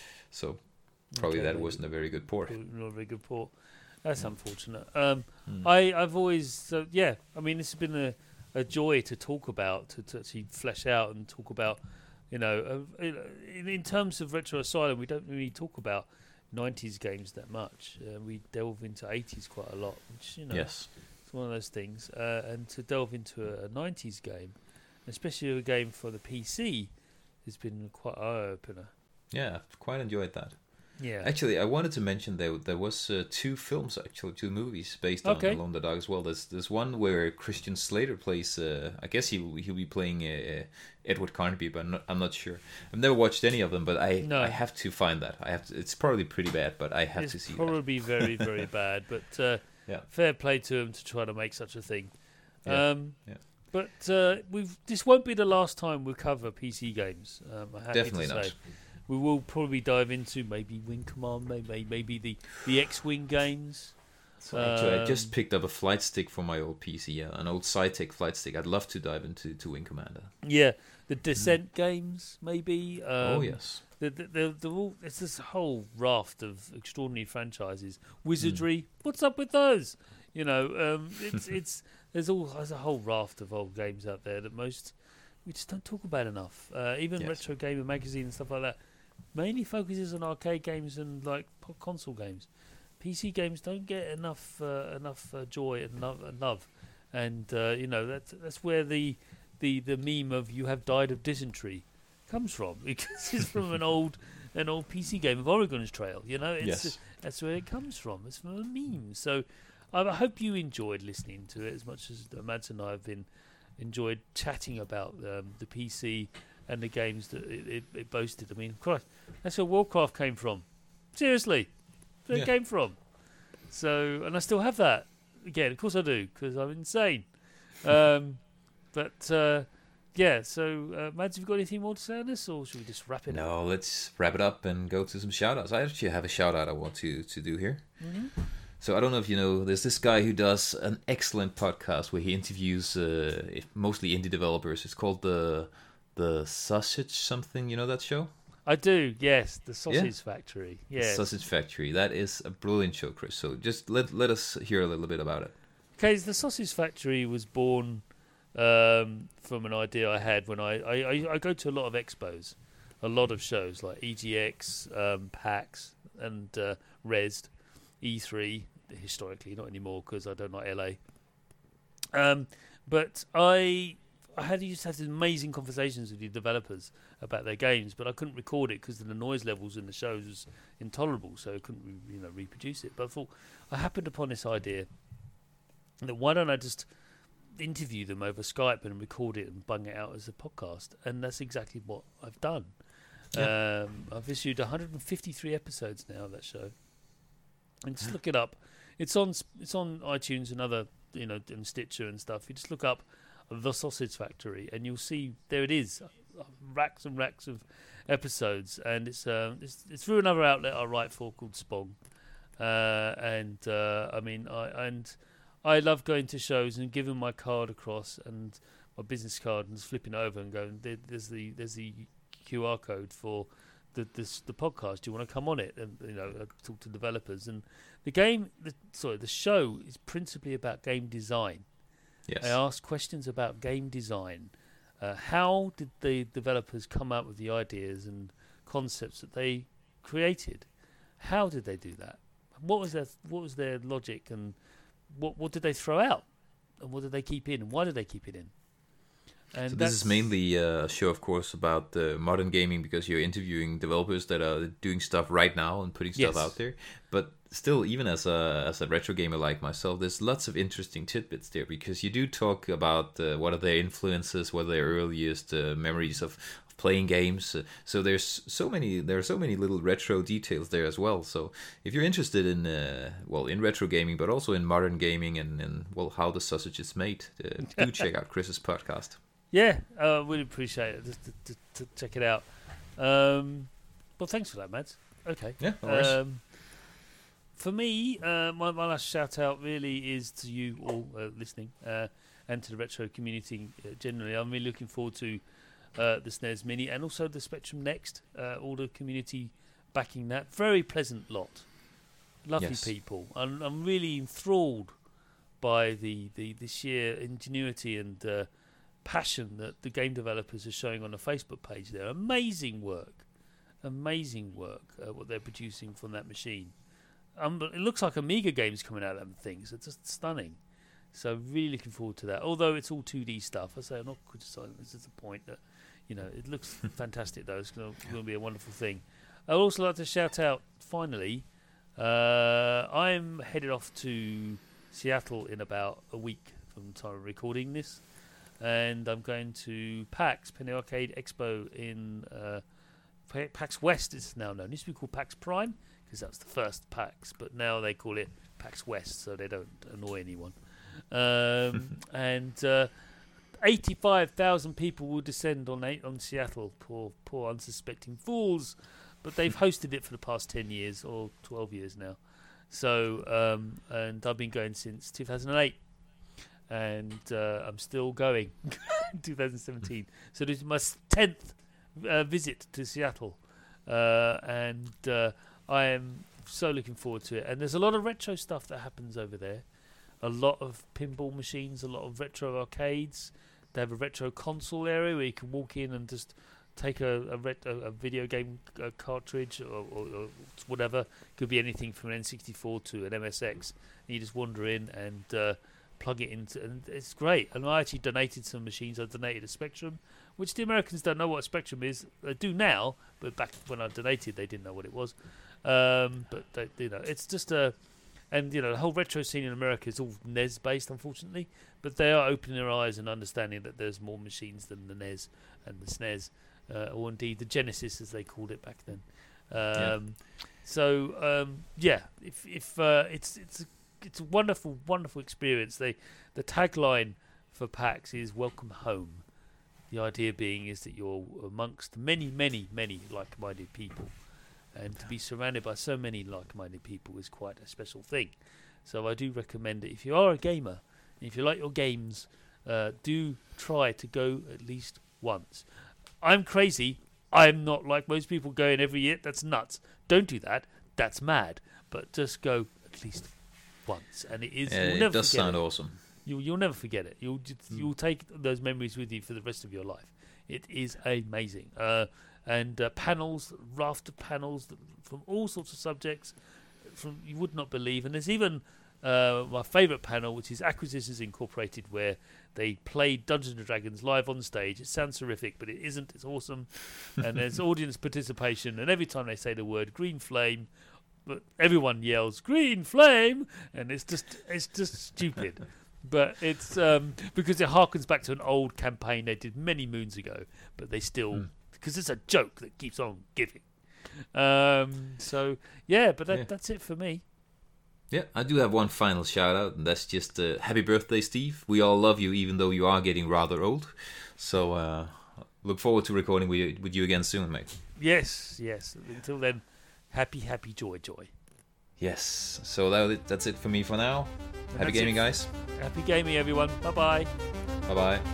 So probably Okay, that maybe. wasn't a very good port. Not a very good port. That's unfortunate. Um, Mm. I, I've always, uh, yeah, I mean, this has been a, a joy to talk about, to, to actually flesh out and talk about, you know, uh, in, in terms of Retro Asylum, we don't really talk about nineties games that much. Uh, we delve into eighties quite a lot, which, you know, Yes. it's one of those things. Uh, and to delve into a, a nineties game, especially a game for the P C, has been quite an eye-opener. Yeah, I've quite enjoyed that. Yeah. Actually, I wanted to mention there there was uh, two films, actually two movies based on Okay. Alone in the Dark as well. There's there's one where Christian Slater plays. Uh, I guess he'll he'll be playing uh, Edward Carnaby, but I'm not, I'm not sure. I've never watched any of them, but I No. I have to find that. I have to. It's probably pretty bad, but I have it's to see that. probably very, very bad, but uh, Yeah. fair play to him to try to make such a thing. Yeah, Um, yeah. But uh, we've this won't be the last time we cover P C games. Um, I'm happy Definitely to not. say. We will probably dive into maybe Wing Command, maybe maybe the, the X-Wing games. So actually, I Um, just picked up a flight stick for my old P C, yeah, an old Cytec flight stick. I'd love to dive into to Wing Commander. Yeah, the Descent games, maybe. Um, Mm. oh yes, The, the, the, the all, it's this whole raft of extraordinary franchises. Wizardry, what's up with those? You know, um, it's it's there's all there's a whole raft of old games out there that most we just don't talk about enough. Uh, even Yes. Retro Gamer magazine and stuff like that mainly focuses on arcade games and like po- console games. P C games don't get enough uh, enough uh, joy and love, and love, and uh, you know that's that's where the the the meme of "you have died of dysentery" comes from, because it's from an old an old P C game of Oregon's Trail. You know, it's Yes. that's where it comes from. It's from a meme. So I I hope you enjoyed listening to it as much as uh, Mads and I have been enjoyed chatting about um, the P C and the games that it, it, it boasted. I mean, Christ, that's where Warcraft came from. Seriously, that's where Yeah. it came from. So, and I still have that. Again, of course I do, because I'm insane. Um, but uh, yeah, so uh, Mads, have you got anything more to say on this, or should we just wrap it up? no, let's wrap it up and go to some shout-outs. I actually have a shout-out I want to to do here. Mm-hmm. So I don't know if you know, there's this guy who does an excellent podcast where he interviews uh, if- mostly indie developers. It's called the the Sausage something. You know that show? I do, yes. The Sausage Factory. The Yes. Sausage Factory. That is a brilliant show, Chris. So just let let us hear a little bit about it. Okay, the Sausage Factory was born um, from an idea I had when I, I, I, I go to a lot of expos, a lot of shows like E G X, um, PAX, and uh, Rezzed, E three, historically, not anymore because I don't like L A. Um, but I I had used to have these amazing conversations with the developers about their games, but I couldn't record it because the noise levels in the shows was intolerable, so I couldn't re- you know reproduce it. But I thought I happened upon this idea that why don't I just interview them over Skype and record it and bung it out as a podcast? And that's exactly what I've done. Yeah. Um, I've issued one hundred fifty-three episodes now of that show, and just look it up. It's on it's on iTunes and other you know and Stitcher and stuff. You just look up The Sausage Factory and you'll see there it is, racks and racks of episodes, and it's um, it's, it's through another outlet I write for called Spong, uh, and uh, I mean I and I love going to shows and giving my card across and my business card and just flipping it over and going there, there's the there's the Q R code for the this, the podcast. Do you want to come on it and you know talk to developers? And the game, the, sorry, the show is principally about game design. Yes. I ask questions about game design. Uh, how did the developers come up with the ideas and concepts that they created? How did they do that? What was their what was their logic, and what what did they throw out, and what did they keep in, and why did they keep it in? And So this is that's- mainly uh, a show, of course, about uh, modern gaming, because you're interviewing developers that are doing stuff right now and putting stuff Yes. out there. But still, even as a as a retro gamer like myself, there's lots of interesting tidbits there, because you do talk about uh, what are their influences, what are their earliest uh, memories of, of playing games. Uh, so there's so many there are so many little retro details there as well. So if you're interested in uh, well in retro gaming, but also in modern gaming and, and well how the sausage is made, uh, do check out Chris's podcast. Yeah, I uh, really appreciate it. Just to, to, to check it out. Um, well, thanks for that, Mads. Okay. Yeah, no worries. Um, for me, uh, my, my last shout out really is to you all uh, listening uh, and to the retro community uh, generally. I'm really looking forward to uh, the S N E S Mini and also the Spectrum Next. Uh, all the community backing that. Very pleasant lot. Lovely Yes. people. I'm, I'm really enthralled by the, the, the sheer ingenuity and uh, passion that the game developers are showing on the Facebook page there. Amazing work. Amazing work, uh, what they're producing from that machine. Um, it looks like Amiga games coming out of them things. It's just stunning. So really looking forward to that. Although it's all two D stuff, I say I'm not criticising. This is the point that, you know, it looks fantastic though. It's going to be a wonderful thing. I'd also like to shout out, finally, uh, I'm headed off to Seattle in about a week from the time of recording this. And I'm going to PAX, Penny Arcade Expo in uh, PAX West, it's now known. It used to be called PAX Prime, because that was the first PAX, but now they call it PAX West, so they don't annoy anyone. Um, and uh, eighty-five thousand people will descend on eight, on Seattle, poor, poor unsuspecting fools. But they've hosted it for the past ten years, or twelve years now. So, um, and I've been going since two thousand eight. And uh, I'm still going in two thousand seventeen. So this is my tenth uh, visit to Seattle. Uh, and uh, I am so looking forward to it. And there's a lot of retro stuff that happens over there. A lot of pinball machines, a lot of retro arcades. They have a retro console area where you can walk in and just take a a, ret- a, a video game uh, cartridge or, or, or whatever. Could be anything from an N sixty-four to an M S X. And you just wander in and uh, plug it into, and it's great. And I actually donated some machines. I donated a Spectrum, which the Americans don't know what a Spectrum is. They do now, but back when I donated, they didn't know what it was. Um, but they, you know, it's just a, and you know, the whole retro scene in America is all N E S based, unfortunately. But they are opening their eyes and understanding that there's more machines than the N E S and the S N E S, uh, or indeed the Genesis as they called it back then. Um, Yeah. So um, yeah, if if uh, it's it's a, it's a wonderful wonderful experience. They the tagline for PAX is "Welcome Home." The idea being is that you're amongst many many many like-minded people, and to be surrounded by so many like-minded people is quite a special thing. So I do recommend it if you are a gamer, and if you like your games, uh, do try to go at least once. I'm crazy. I'm not like most people going every year. That's nuts. Don't do that. That's mad. But just go at least once, and it is. Yeah, you'll it never does forget sound it. awesome. You you'll never forget it. You'll just, you'll take those memories with you for the rest of your life. It is amazing. Uh, and uh, panels, raft of panels from all sorts of subjects, from you would not believe. And there's even uh, my favourite panel, which is Acquisitions Incorporated, where they play Dungeons and Dragons live on stage. It sounds horrific, but it isn't. It's awesome. And there's audience participation. And every time they say the word green flame, but everyone yells green flame, and it's just it's just stupid. But it's um, because it harkens back to an old campaign they did many moons ago, but they still Mm. because it's a joke that keeps on giving. Um, so yeah, but that, Yeah. that's it for me. Yeah, I do have one final shout out, and that's just uh, happy birthday, Steve. We all love you, even though you are getting rather old. So uh, look forward to recording with you, with you again soon, mate. Yes, yes. Until then, happy, happy, joy, joy. Yes. So that, that's it for me for now. And Happy that's gaming, it. guys. Happy gaming, everyone. Bye bye. Bye bye.